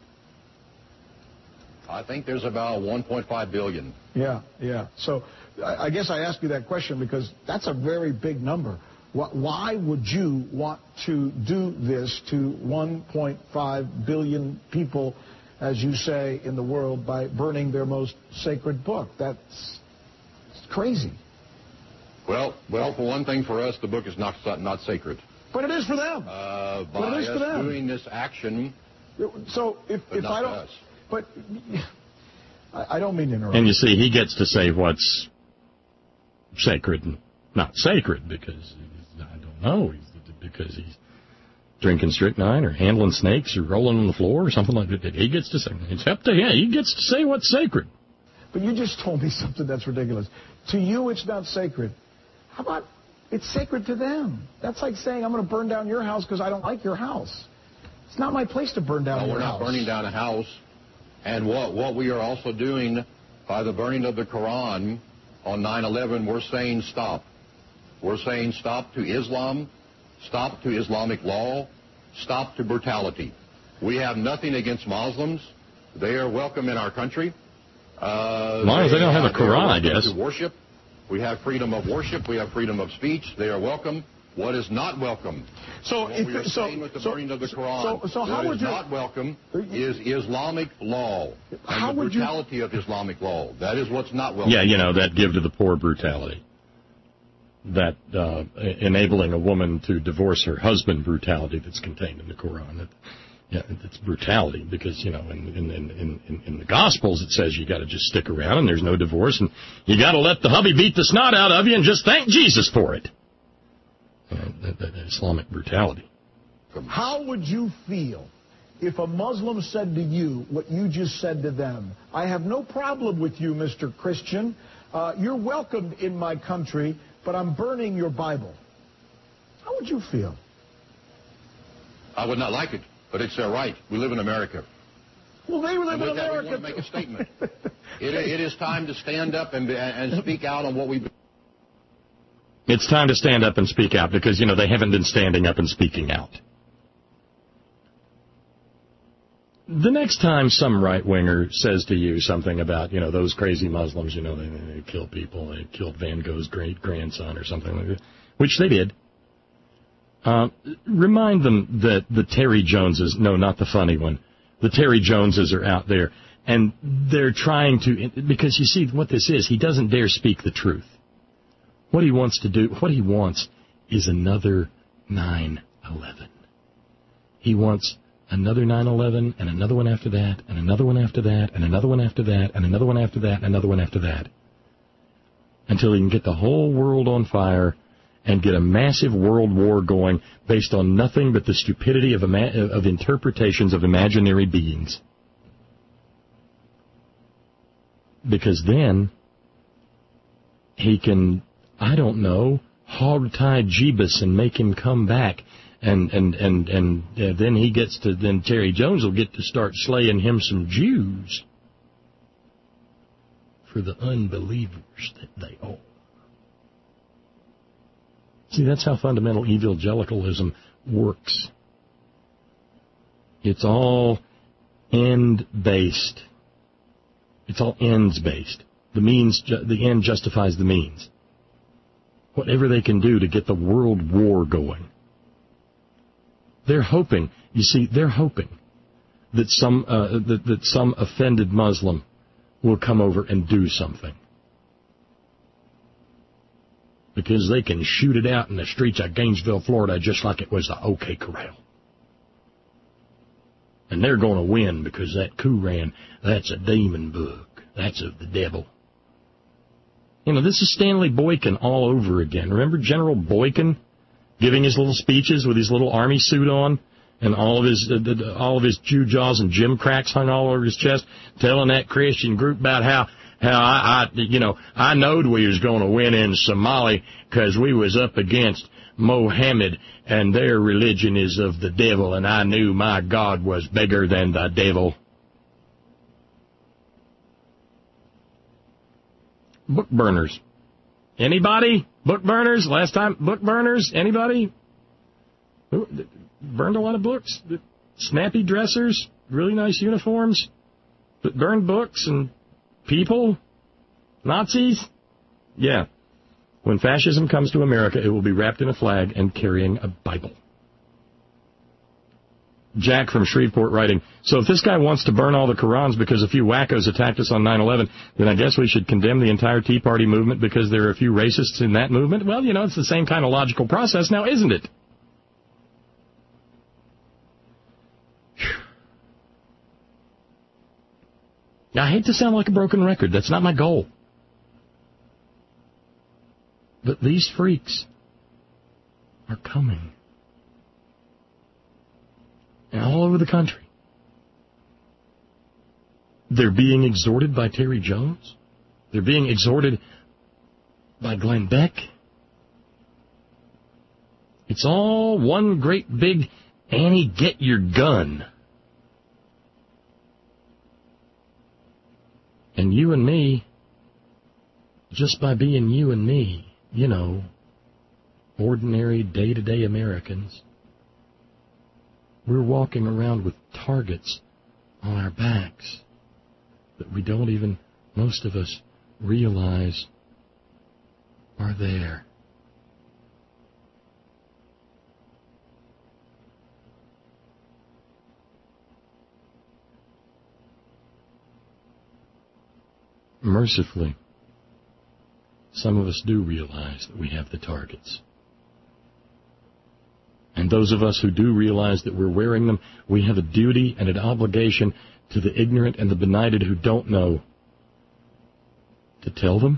I think there's about 1.5 billion. Yeah. So I guess I ask you that question because that's a very big number. Why would you want to do this to 1.5 billion people, as you say, in the world by burning their most sacred book? That's crazy. Well, for one thing, for us, the book is not sacred. But it is for them. By us doing this action, so if I don't, us. But I don't mean to interrupt. And you see, he gets to say what's sacred and not sacred because I don't know, because he's drinking strychnine or handling snakes or rolling on the floor or something like that. He gets to say, it's up to him. He gets to say what's sacred. But you just told me something that's ridiculous. To you, it's not sacred. How about it's sacred to them? That's like saying I'm going to burn down your house because I don't like your house. It's not my place to burn down your house. No, we're not burning down a house. And what we are also doing by the burning of the Quran on 9/11, we're saying stop. We're saying stop to Islam, stop to Islamic law, stop to brutality. We have nothing against Muslims. They are welcome in our country. As long as they don't have a Quran, I guess. To worship. We have freedom of worship. We have freedom of speech. They are welcome. What is not welcome? So what we are saying with the burning of the Quran. So how would you? Not welcome is Islamic law and the brutality of Islamic law. That is what's not welcome. Yeah, that give to the poor brutality. That enabling a woman to divorce her husband brutality that's contained in the Quran. It's brutality because, in the Gospels it says you got to just stick around and there's no divorce and you got to let the hubby beat the snot out of you and just thank Jesus for it. That Islamic brutality. How would you feel if a Muslim said to you what you just said to them? I have no problem with you, Mr. Christian. You're welcome in my country, but I'm burning your Bible. How would you feel? I would not like it, but it's their right. We live in America. Well, they live in America. We want to make a statement. It is time to stand up and speak out on what we. It's time to stand up and speak out because, they haven't been standing up and speaking out. The next time some right-winger says to you something about, those crazy Muslims, they kill people, they killed Van Gogh's great-grandson or something like that, which they did, remind them that the Terry Joneses, no, not the funny one, the Terry Joneses are out there, and they're trying to, because you see what this is, he doesn't dare speak the truth. What he wants to do, what he wants is another 9/11. He wants another 9/11 and another one after that and another one after that and another one after that and another one after that and another one after that. Until he can get the whole world on fire and get a massive world war going based on nothing but the stupidity of interpretations of imaginary beings. Because then he can, I don't know, hog-tie Jeebus and make him come back. And then he gets to, then Terry Jones will get to start slaying him some Jews for the unbelievers that they are. See, that's how fundamental evangelicalism works. It's all end-based. It's all ends-based. The end justifies the means. Whatever they can do to get the world war going. They're hoping, that some offended Muslim will come over and do something. Because they can shoot it out in the streets of Gainesville, Florida, just like it was the OK Corral. And they're going to win because that Quran, that's a demon book. That's of the devil. You know, this is Stanley Boykin all over again. Remember General Boykin giving his little speeches with his little army suit on and all of his Jew jaws and Jim cracks hung all over his chest, telling that Christian group about how I knowed we was going to win in Somalia because we was up against Mohammed, and their religion is of the devil, and I knew my God was bigger than the devil. Book burners. Anybody? Book burners? Last time, book burners? Anybody? Who burned a lot of books? Snappy dressers? Really nice uniforms? But burned books and people? Nazis? Yeah. When fascism comes to America, it will be wrapped in a flag and carrying a Bible. Jack from Shreveport writing, so if this guy wants to burn all the Qurans because a few wackos attacked us on 9/11, then I guess we should condemn the entire Tea Party movement because there are a few racists in that movement? Well, you know, it's the same kind of logical process now, isn't it? I hate to sound like a broken record. That's not my goal. But these freaks are coming. And all over the country. They're being exhorted by Terry Jones. They're being exhorted by Glenn Beck. It's all one great big Annie, get your gun. And you and me, just by being you and me, you know, ordinary day-to-day Americans, we're walking around with targets on our backs that we don't even, most of us, realize are there. Mercifully, some of us do realize that we have the targets. And those of us who do realize that we're wearing them, we have a duty and an obligation to the ignorant and the benighted who don't know to tell them,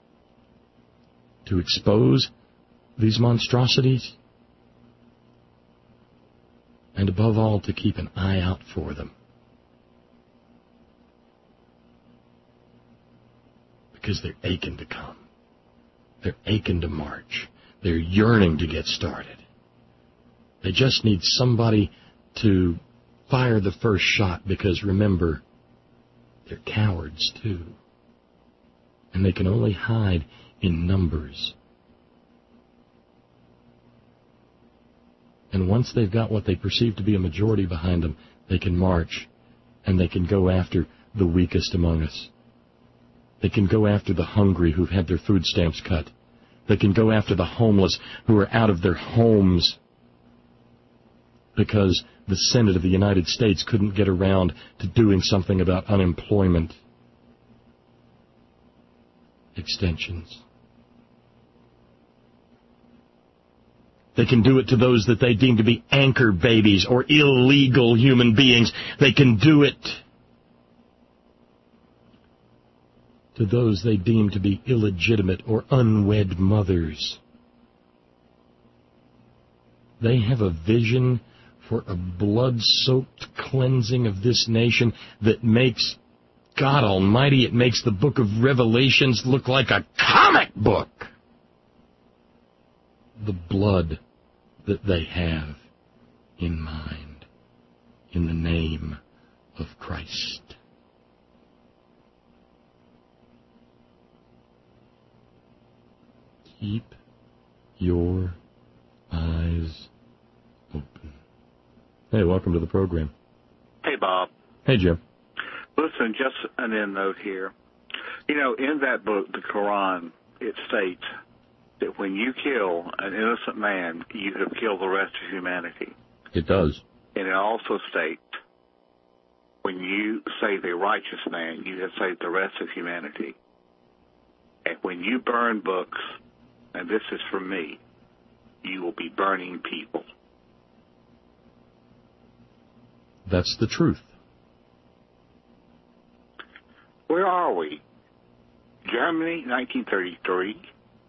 to expose these monstrosities, and above all, to keep an eye out for them. Because they're aching to come. They're aching to march. They're yearning to get started. They just need somebody to fire the first shot because, remember, they're cowards too. And they can only hide in numbers. And once they've got what they perceive to be a majority behind them, they can march and they can go after the weakest among us. They can go after the hungry who've had their food stamps cut. They can go after the homeless who are out of their homes because the Senate of the United States couldn't get around to doing something about unemployment extensions. They can do it to those that they deem to be anchor babies or illegal human beings. They can do it to those they deem to be illegitimate or unwed mothers. They have a vision for a blood-soaked cleansing of this nation that makes, God Almighty, it makes the book of Revelations look like a comic book. The blood that they have in mind, in the name of Christ. Keep your eyes open. Hey, welcome to the program. Hey, Bob. Hey, Jim. Listen, just an end note here. You know, in that book, the Quran, it states that when you kill an innocent man, you have killed the rest of humanity. It does. And it also states when you save a righteous man, you have saved the rest of humanity. And when you burn books, and this is from me, you will be burning people. That's the truth. Where are we? Germany, 1933.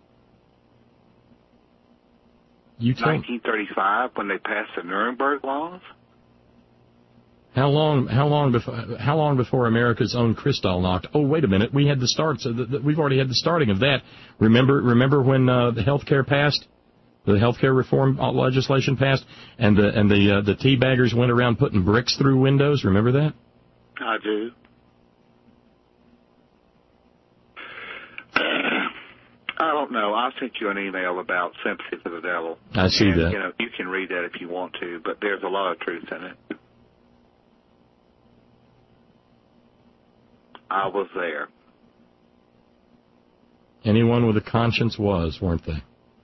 You tell 1935, when they passed the Nuremberg laws. How long before America's own Kristallnacht? Oh, wait a minute. We had the start. We've already had the starting of that. Remember when the health care passed, the health care reform legislation passed, and the teabaggers went around putting bricks through windows. Remember that? I do. I don't know. I sent you an email about Sympathy for the Devil. I see that. You know, you can read that if you want to, but there's a lot of truth in it. I was there. Anyone with a conscience was, weren't they?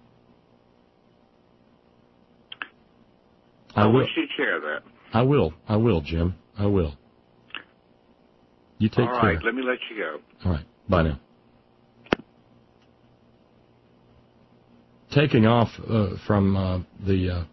I wish you'd share that. I will, Jim. I will. You take care. All right, let me let you go. All right, bye now. Taking off from the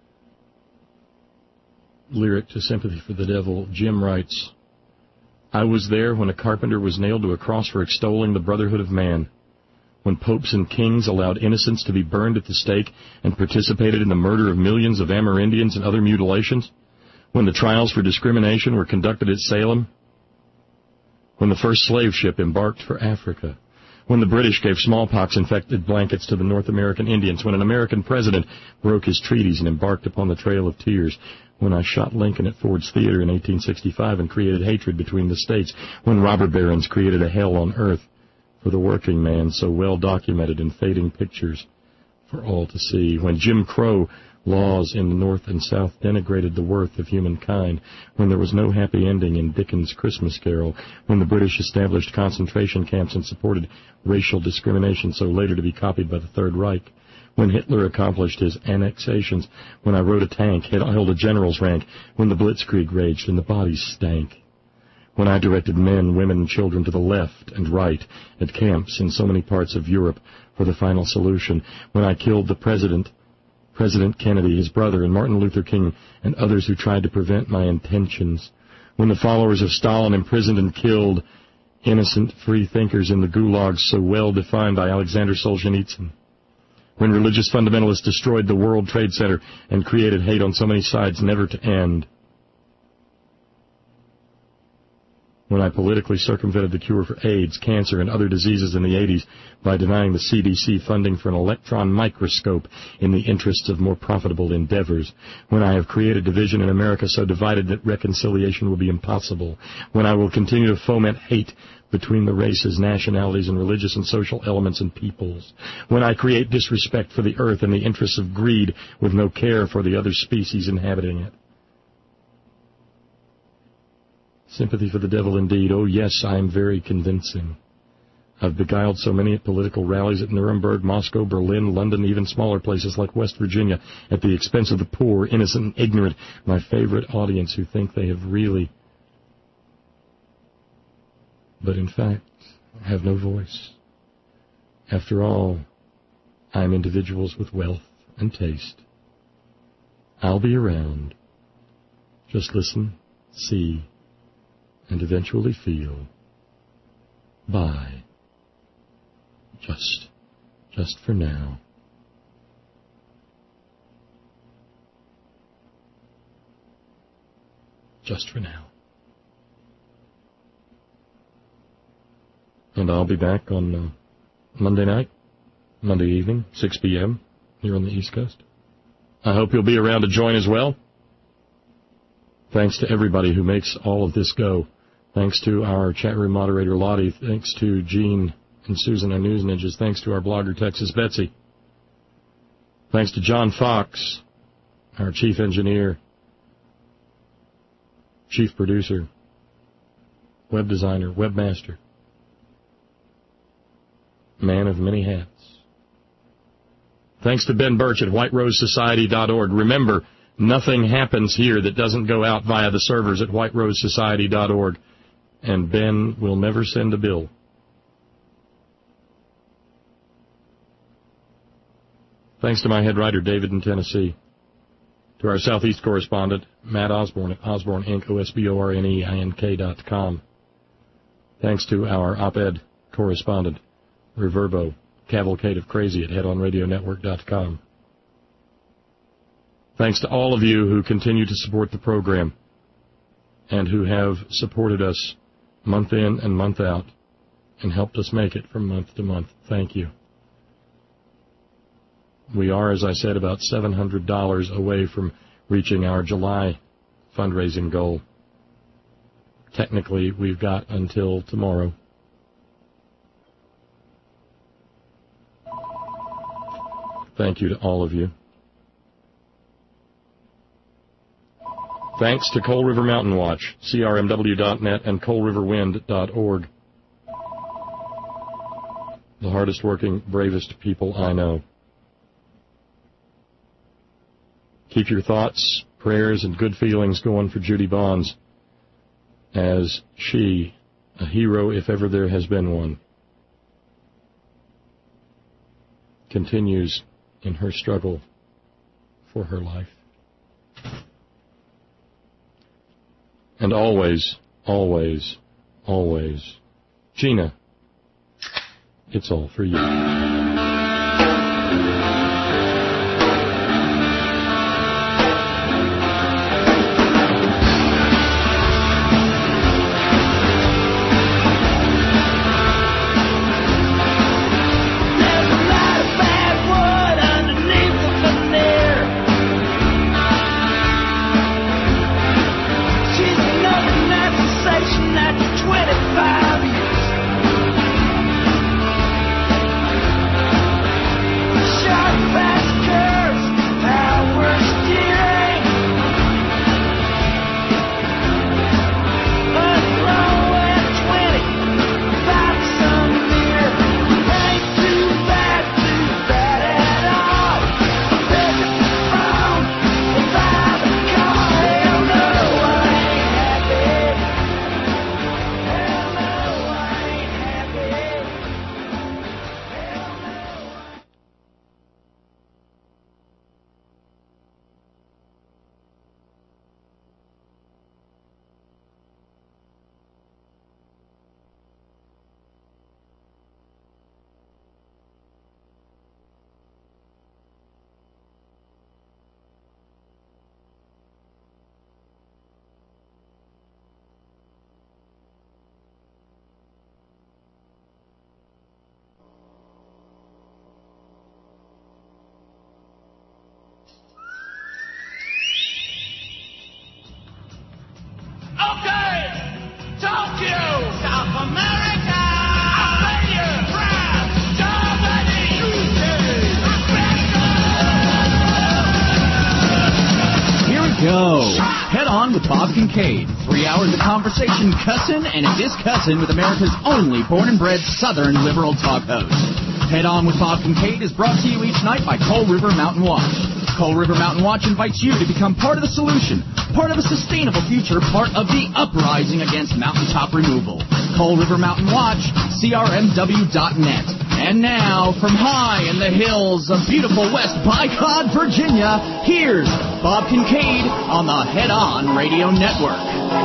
lyric to Sympathy for the Devil, Jim writes, I was there when a carpenter was nailed to a cross for extolling the brotherhood of man, when popes and kings allowed innocents to be burned at the stake and participated in the murder of millions of Amerindians and other mutilations, when the trials for discrimination were conducted at Salem, when the first slave ship embarked for Africa, when the British gave smallpox-infected blankets to the North American Indians, when an American president broke his treaties and embarked upon the Trail of Tears, when I shot Lincoln at Ford's Theater in 1865 and created hatred between the states, when robber barons created a hell on earth for the working man so well documented in fading pictures for all to see, when Jim Crow laws in the North and South denigrated the worth of humankind, when there was no happy ending in Dickens' Christmas Carol, when the British established concentration camps and supported racial discrimination so later to be copied by the Third Reich, when Hitler accomplished his annexations, when I rode a tank, held a general's rank, when the Blitzkrieg raged and the bodies stank, when I directed men, women, and children to the left and right at camps in so many parts of Europe for the final solution, when I killed the President Kennedy, his brother, and Martin Luther King, and others who tried to prevent my intentions, when the followers of Stalin imprisoned and killed innocent free thinkers in the gulags so well defined by Alexander Solzhenitsyn, when religious fundamentalists destroyed the World Trade Center and created hate on so many sides never to end, when I politically circumvented the cure for AIDS, cancer, and other diseases in the 80s by denying the CDC funding for an electron microscope in the interests of more profitable endeavors, when I have created division in America so divided that reconciliation will be impossible, when I will continue to foment hate between the races, nationalities, and religious and social elements and peoples, when I create disrespect for the earth in the interests of greed with no care for the other species inhabiting it. Sympathy for the devil indeed. Oh, yes, I am very convincing. I've beguiled so many at political rallies at Nuremberg, Moscow, Berlin, London, even smaller places like West Virginia, at the expense of the poor, innocent, and ignorant, my favorite audience who think they have really, but in fact, have no voice. After all, I am individuals with wealth and taste. I'll be around. Just listen, see, and eventually feel. Bye. Just for now. Just for now. And I'll be back on Monday night, Monday evening, 6 p.m. here on the East Coast. I hope you'll be around to join as well. Thanks to everybody who makes all of this go. Thanks to our chat room moderator, Lottie. Thanks to Gene and Susan, our news ninjas. Thanks to our blogger, Texas Betsy. Thanks to John Fox, our chief engineer, chief producer, web designer, webmaster, man of many hats. Thanks to Ben Birch at whiterosesociety.org. Remember, nothing happens here that doesn't go out via the servers at whiterosesociety.org. And Ben will never send a bill. Thanks to my head writer, David in Tennessee. To our Southeast correspondent, Matt Osborne at Osborne Inc., OSBORNEINK.com. Thanks to our op-ed correspondent, Reverbo, Cavalcade of Crazy at HeadOnRadioNetwork.com. Thanks to all of you who continue to support the program and who have supported us month in and month out and helped us make it from month to month. Thank you. We are, as I said, about $700 away from reaching our July fundraising goal. Technically, we've got until tomorrow. Thank you to all of you. Thanks to Coal River Mountain Watch, CRMW.net, and CoalRiverWind.org. The hardest working, bravest people I know. Keep your thoughts, prayers, and good feelings going for Judy Bonds, as she, a hero if ever there has been one, continues in her struggle for her life. And always, always, always, Gina, it's all for you. Kincaid. 3 hours of conversation, cussin' and discussin' with America's only born-and-bred Southern liberal talk host. Head On with Bob Kincaid is brought to you each night by Coal River Mountain Watch. Coal River Mountain Watch invites you to become part of the solution, part of a sustainable future, part of the uprising against mountaintop removal. Coal River Mountain Watch, CRMW.net. And now, from high in the hills of beautiful West Bycod, Virginia, here's Bob Kincaid on the Head On Radio Network.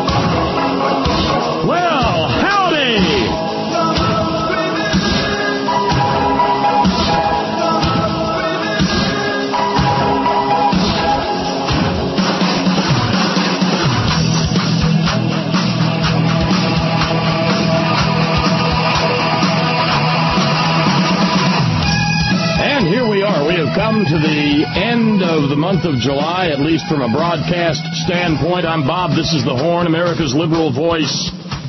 Well, howdy! Here we are. We have come to the end of the month of July, at least from a broadcast standpoint. I'm Bob. This is The Horn, America's liberal voice.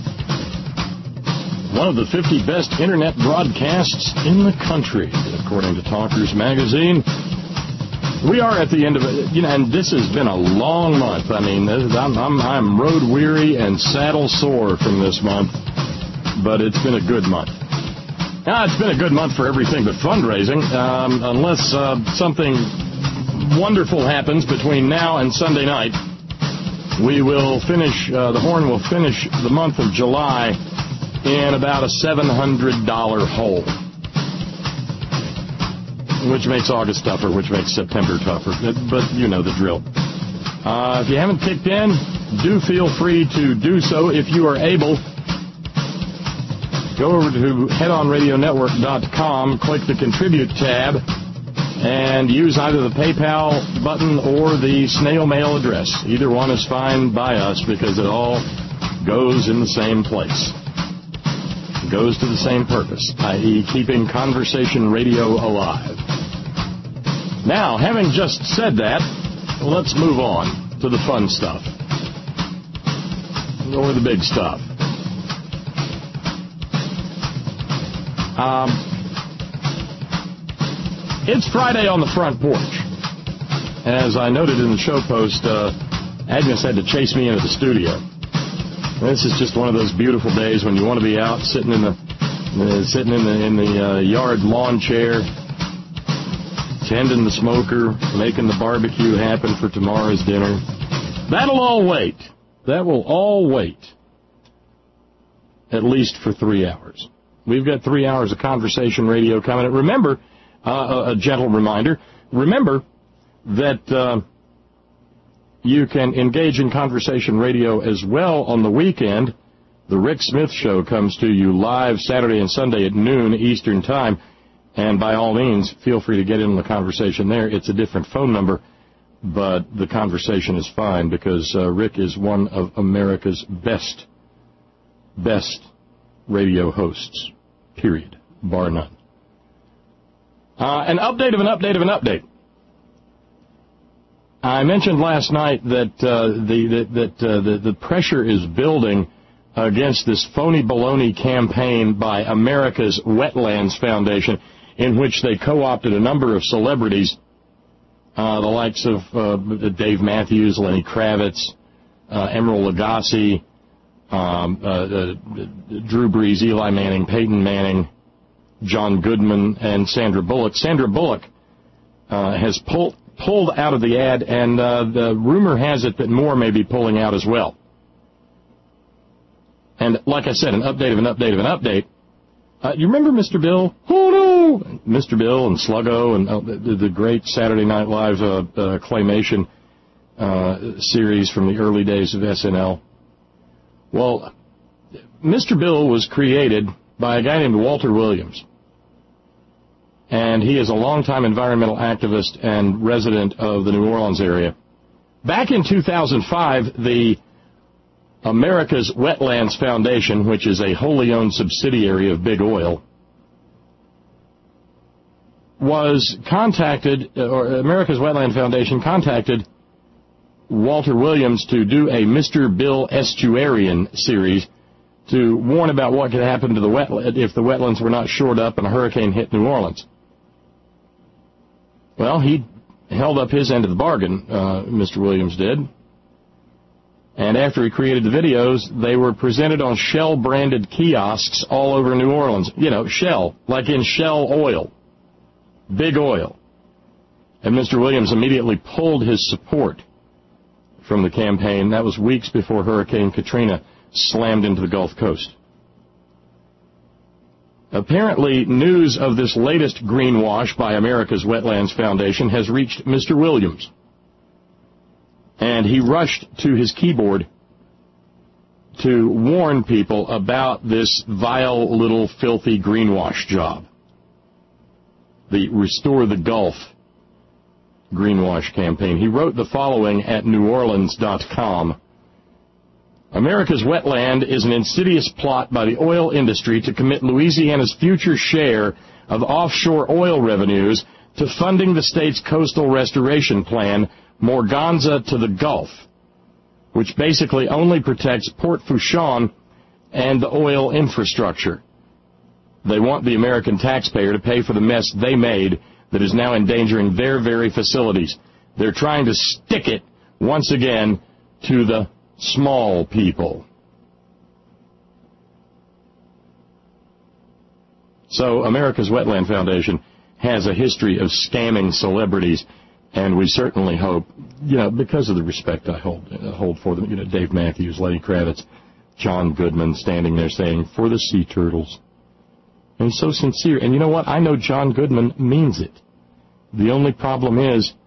One of the 50 best internet broadcasts in the country, according to Talkers Magazine. We are at the end of it, and this has been a long month. I mean, I'm road weary and saddle sore from this month, but it's been a good month. It's been a good month for everything but fundraising, unless something wonderful happens between now and Sunday night. We will finish, the Horn will finish the month of July in about a $700 hole, which makes August tougher, which makes September tougher, but you know the drill. If you haven't kicked in, do feel free to do so if you are able. Go over to headonradionetwork.com, click the Contribute tab, and use either the PayPal button or the snail mail address. Either one is fine by us because it all goes in the same place. It goes to the same purpose, i.e. keeping conversation radio alive. Now, having just said that, let's move on to the fun stuff. Or the big stuff. It's Friday on the front porch. As I noted in the show post, Agnes had to chase me into the studio. This is just one of those beautiful days when you want to be out sitting in the yard lawn chair, tending the smoker, making the barbecue happen for tomorrow's dinner. That'll all wait. That will all wait. At least for 3 hours. We've got 3 hours of conversation radio coming. Remember, a gentle reminder, remember that you can engage in conversation radio as well on the weekend. The Rick Smith Show comes to you live Saturday and Sunday at noon Eastern Time. And by all means, feel free to get in the conversation there. It's a different phone number, but the conversation is fine because Rick is one of America's best radio hosts, period, bar none. An update of an update of an update. I mentioned last night that the pressure is building against this phony baloney campaign by America's Wetlands Foundation, in which they co-opted a number of celebrities, the likes of Dave Matthews, Lenny Kravitz, Emeril Lagasse, Drew Brees, Eli Manning, Peyton Manning, John Goodman, and Sandra Bullock. Sandra Bullock has pulled out of the ad, and the rumor has it that more may be pulling out as well. And like I said, an update of an update of an update. You remember Mr. Bill? Oh, no! Mr. Bill and Sluggo and the great Saturday Night Live claymation series from the early days of SNL. Well, Mr. Bill was created by a guy named Walter Williams. And he is a longtime environmental activist and resident of the New Orleans area. Back in 2005, the America's Wetlands Foundation, which is a wholly owned subsidiary of Big Oil, was contacted, or America's Wetland Foundation contacted Walter Williams to do a Mr. Bill Estuarian series to warn about what could happen to the wetland if the wetlands were not shored up and a hurricane hit New Orleans. Well, he held up his end of the bargain, Mr. Williams did. And after he created the videos, they were presented on Shell-branded kiosks all over New Orleans. You know, Shell, like in Shell Oil, Big Oil. And Mr. Williams immediately pulled his support from the campaign. That was weeks before Hurricane Katrina slammed into the Gulf Coast. Apparently, news of this latest greenwash by America's Wetlands Foundation has reached Mr. Williams. And he rushed to his keyboard to warn people about this vile little filthy greenwash job. The Restore the Gulf greenwash campaign. He wrote the following at neworleans.com. America's Wetland is an insidious plot by the oil industry to commit Louisiana's future share of offshore oil revenues to funding the state's coastal restoration plan, Morganza to the Gulf, which basically only protects Port Fourchon and the oil infrastructure. They want the American taxpayer to pay for the mess they made that is now endangering their very facilities. They're trying to stick it, once again, to the small people. So America's Wetland Foundation has a history of scamming celebrities, and we certainly hope, because of the respect I hold for them, Dave Matthews, Lenny Kravitz, John Goodman standing there saying, for the sea turtles. And he's so sincere. And you know what? I know John Goodman means it. The only problem is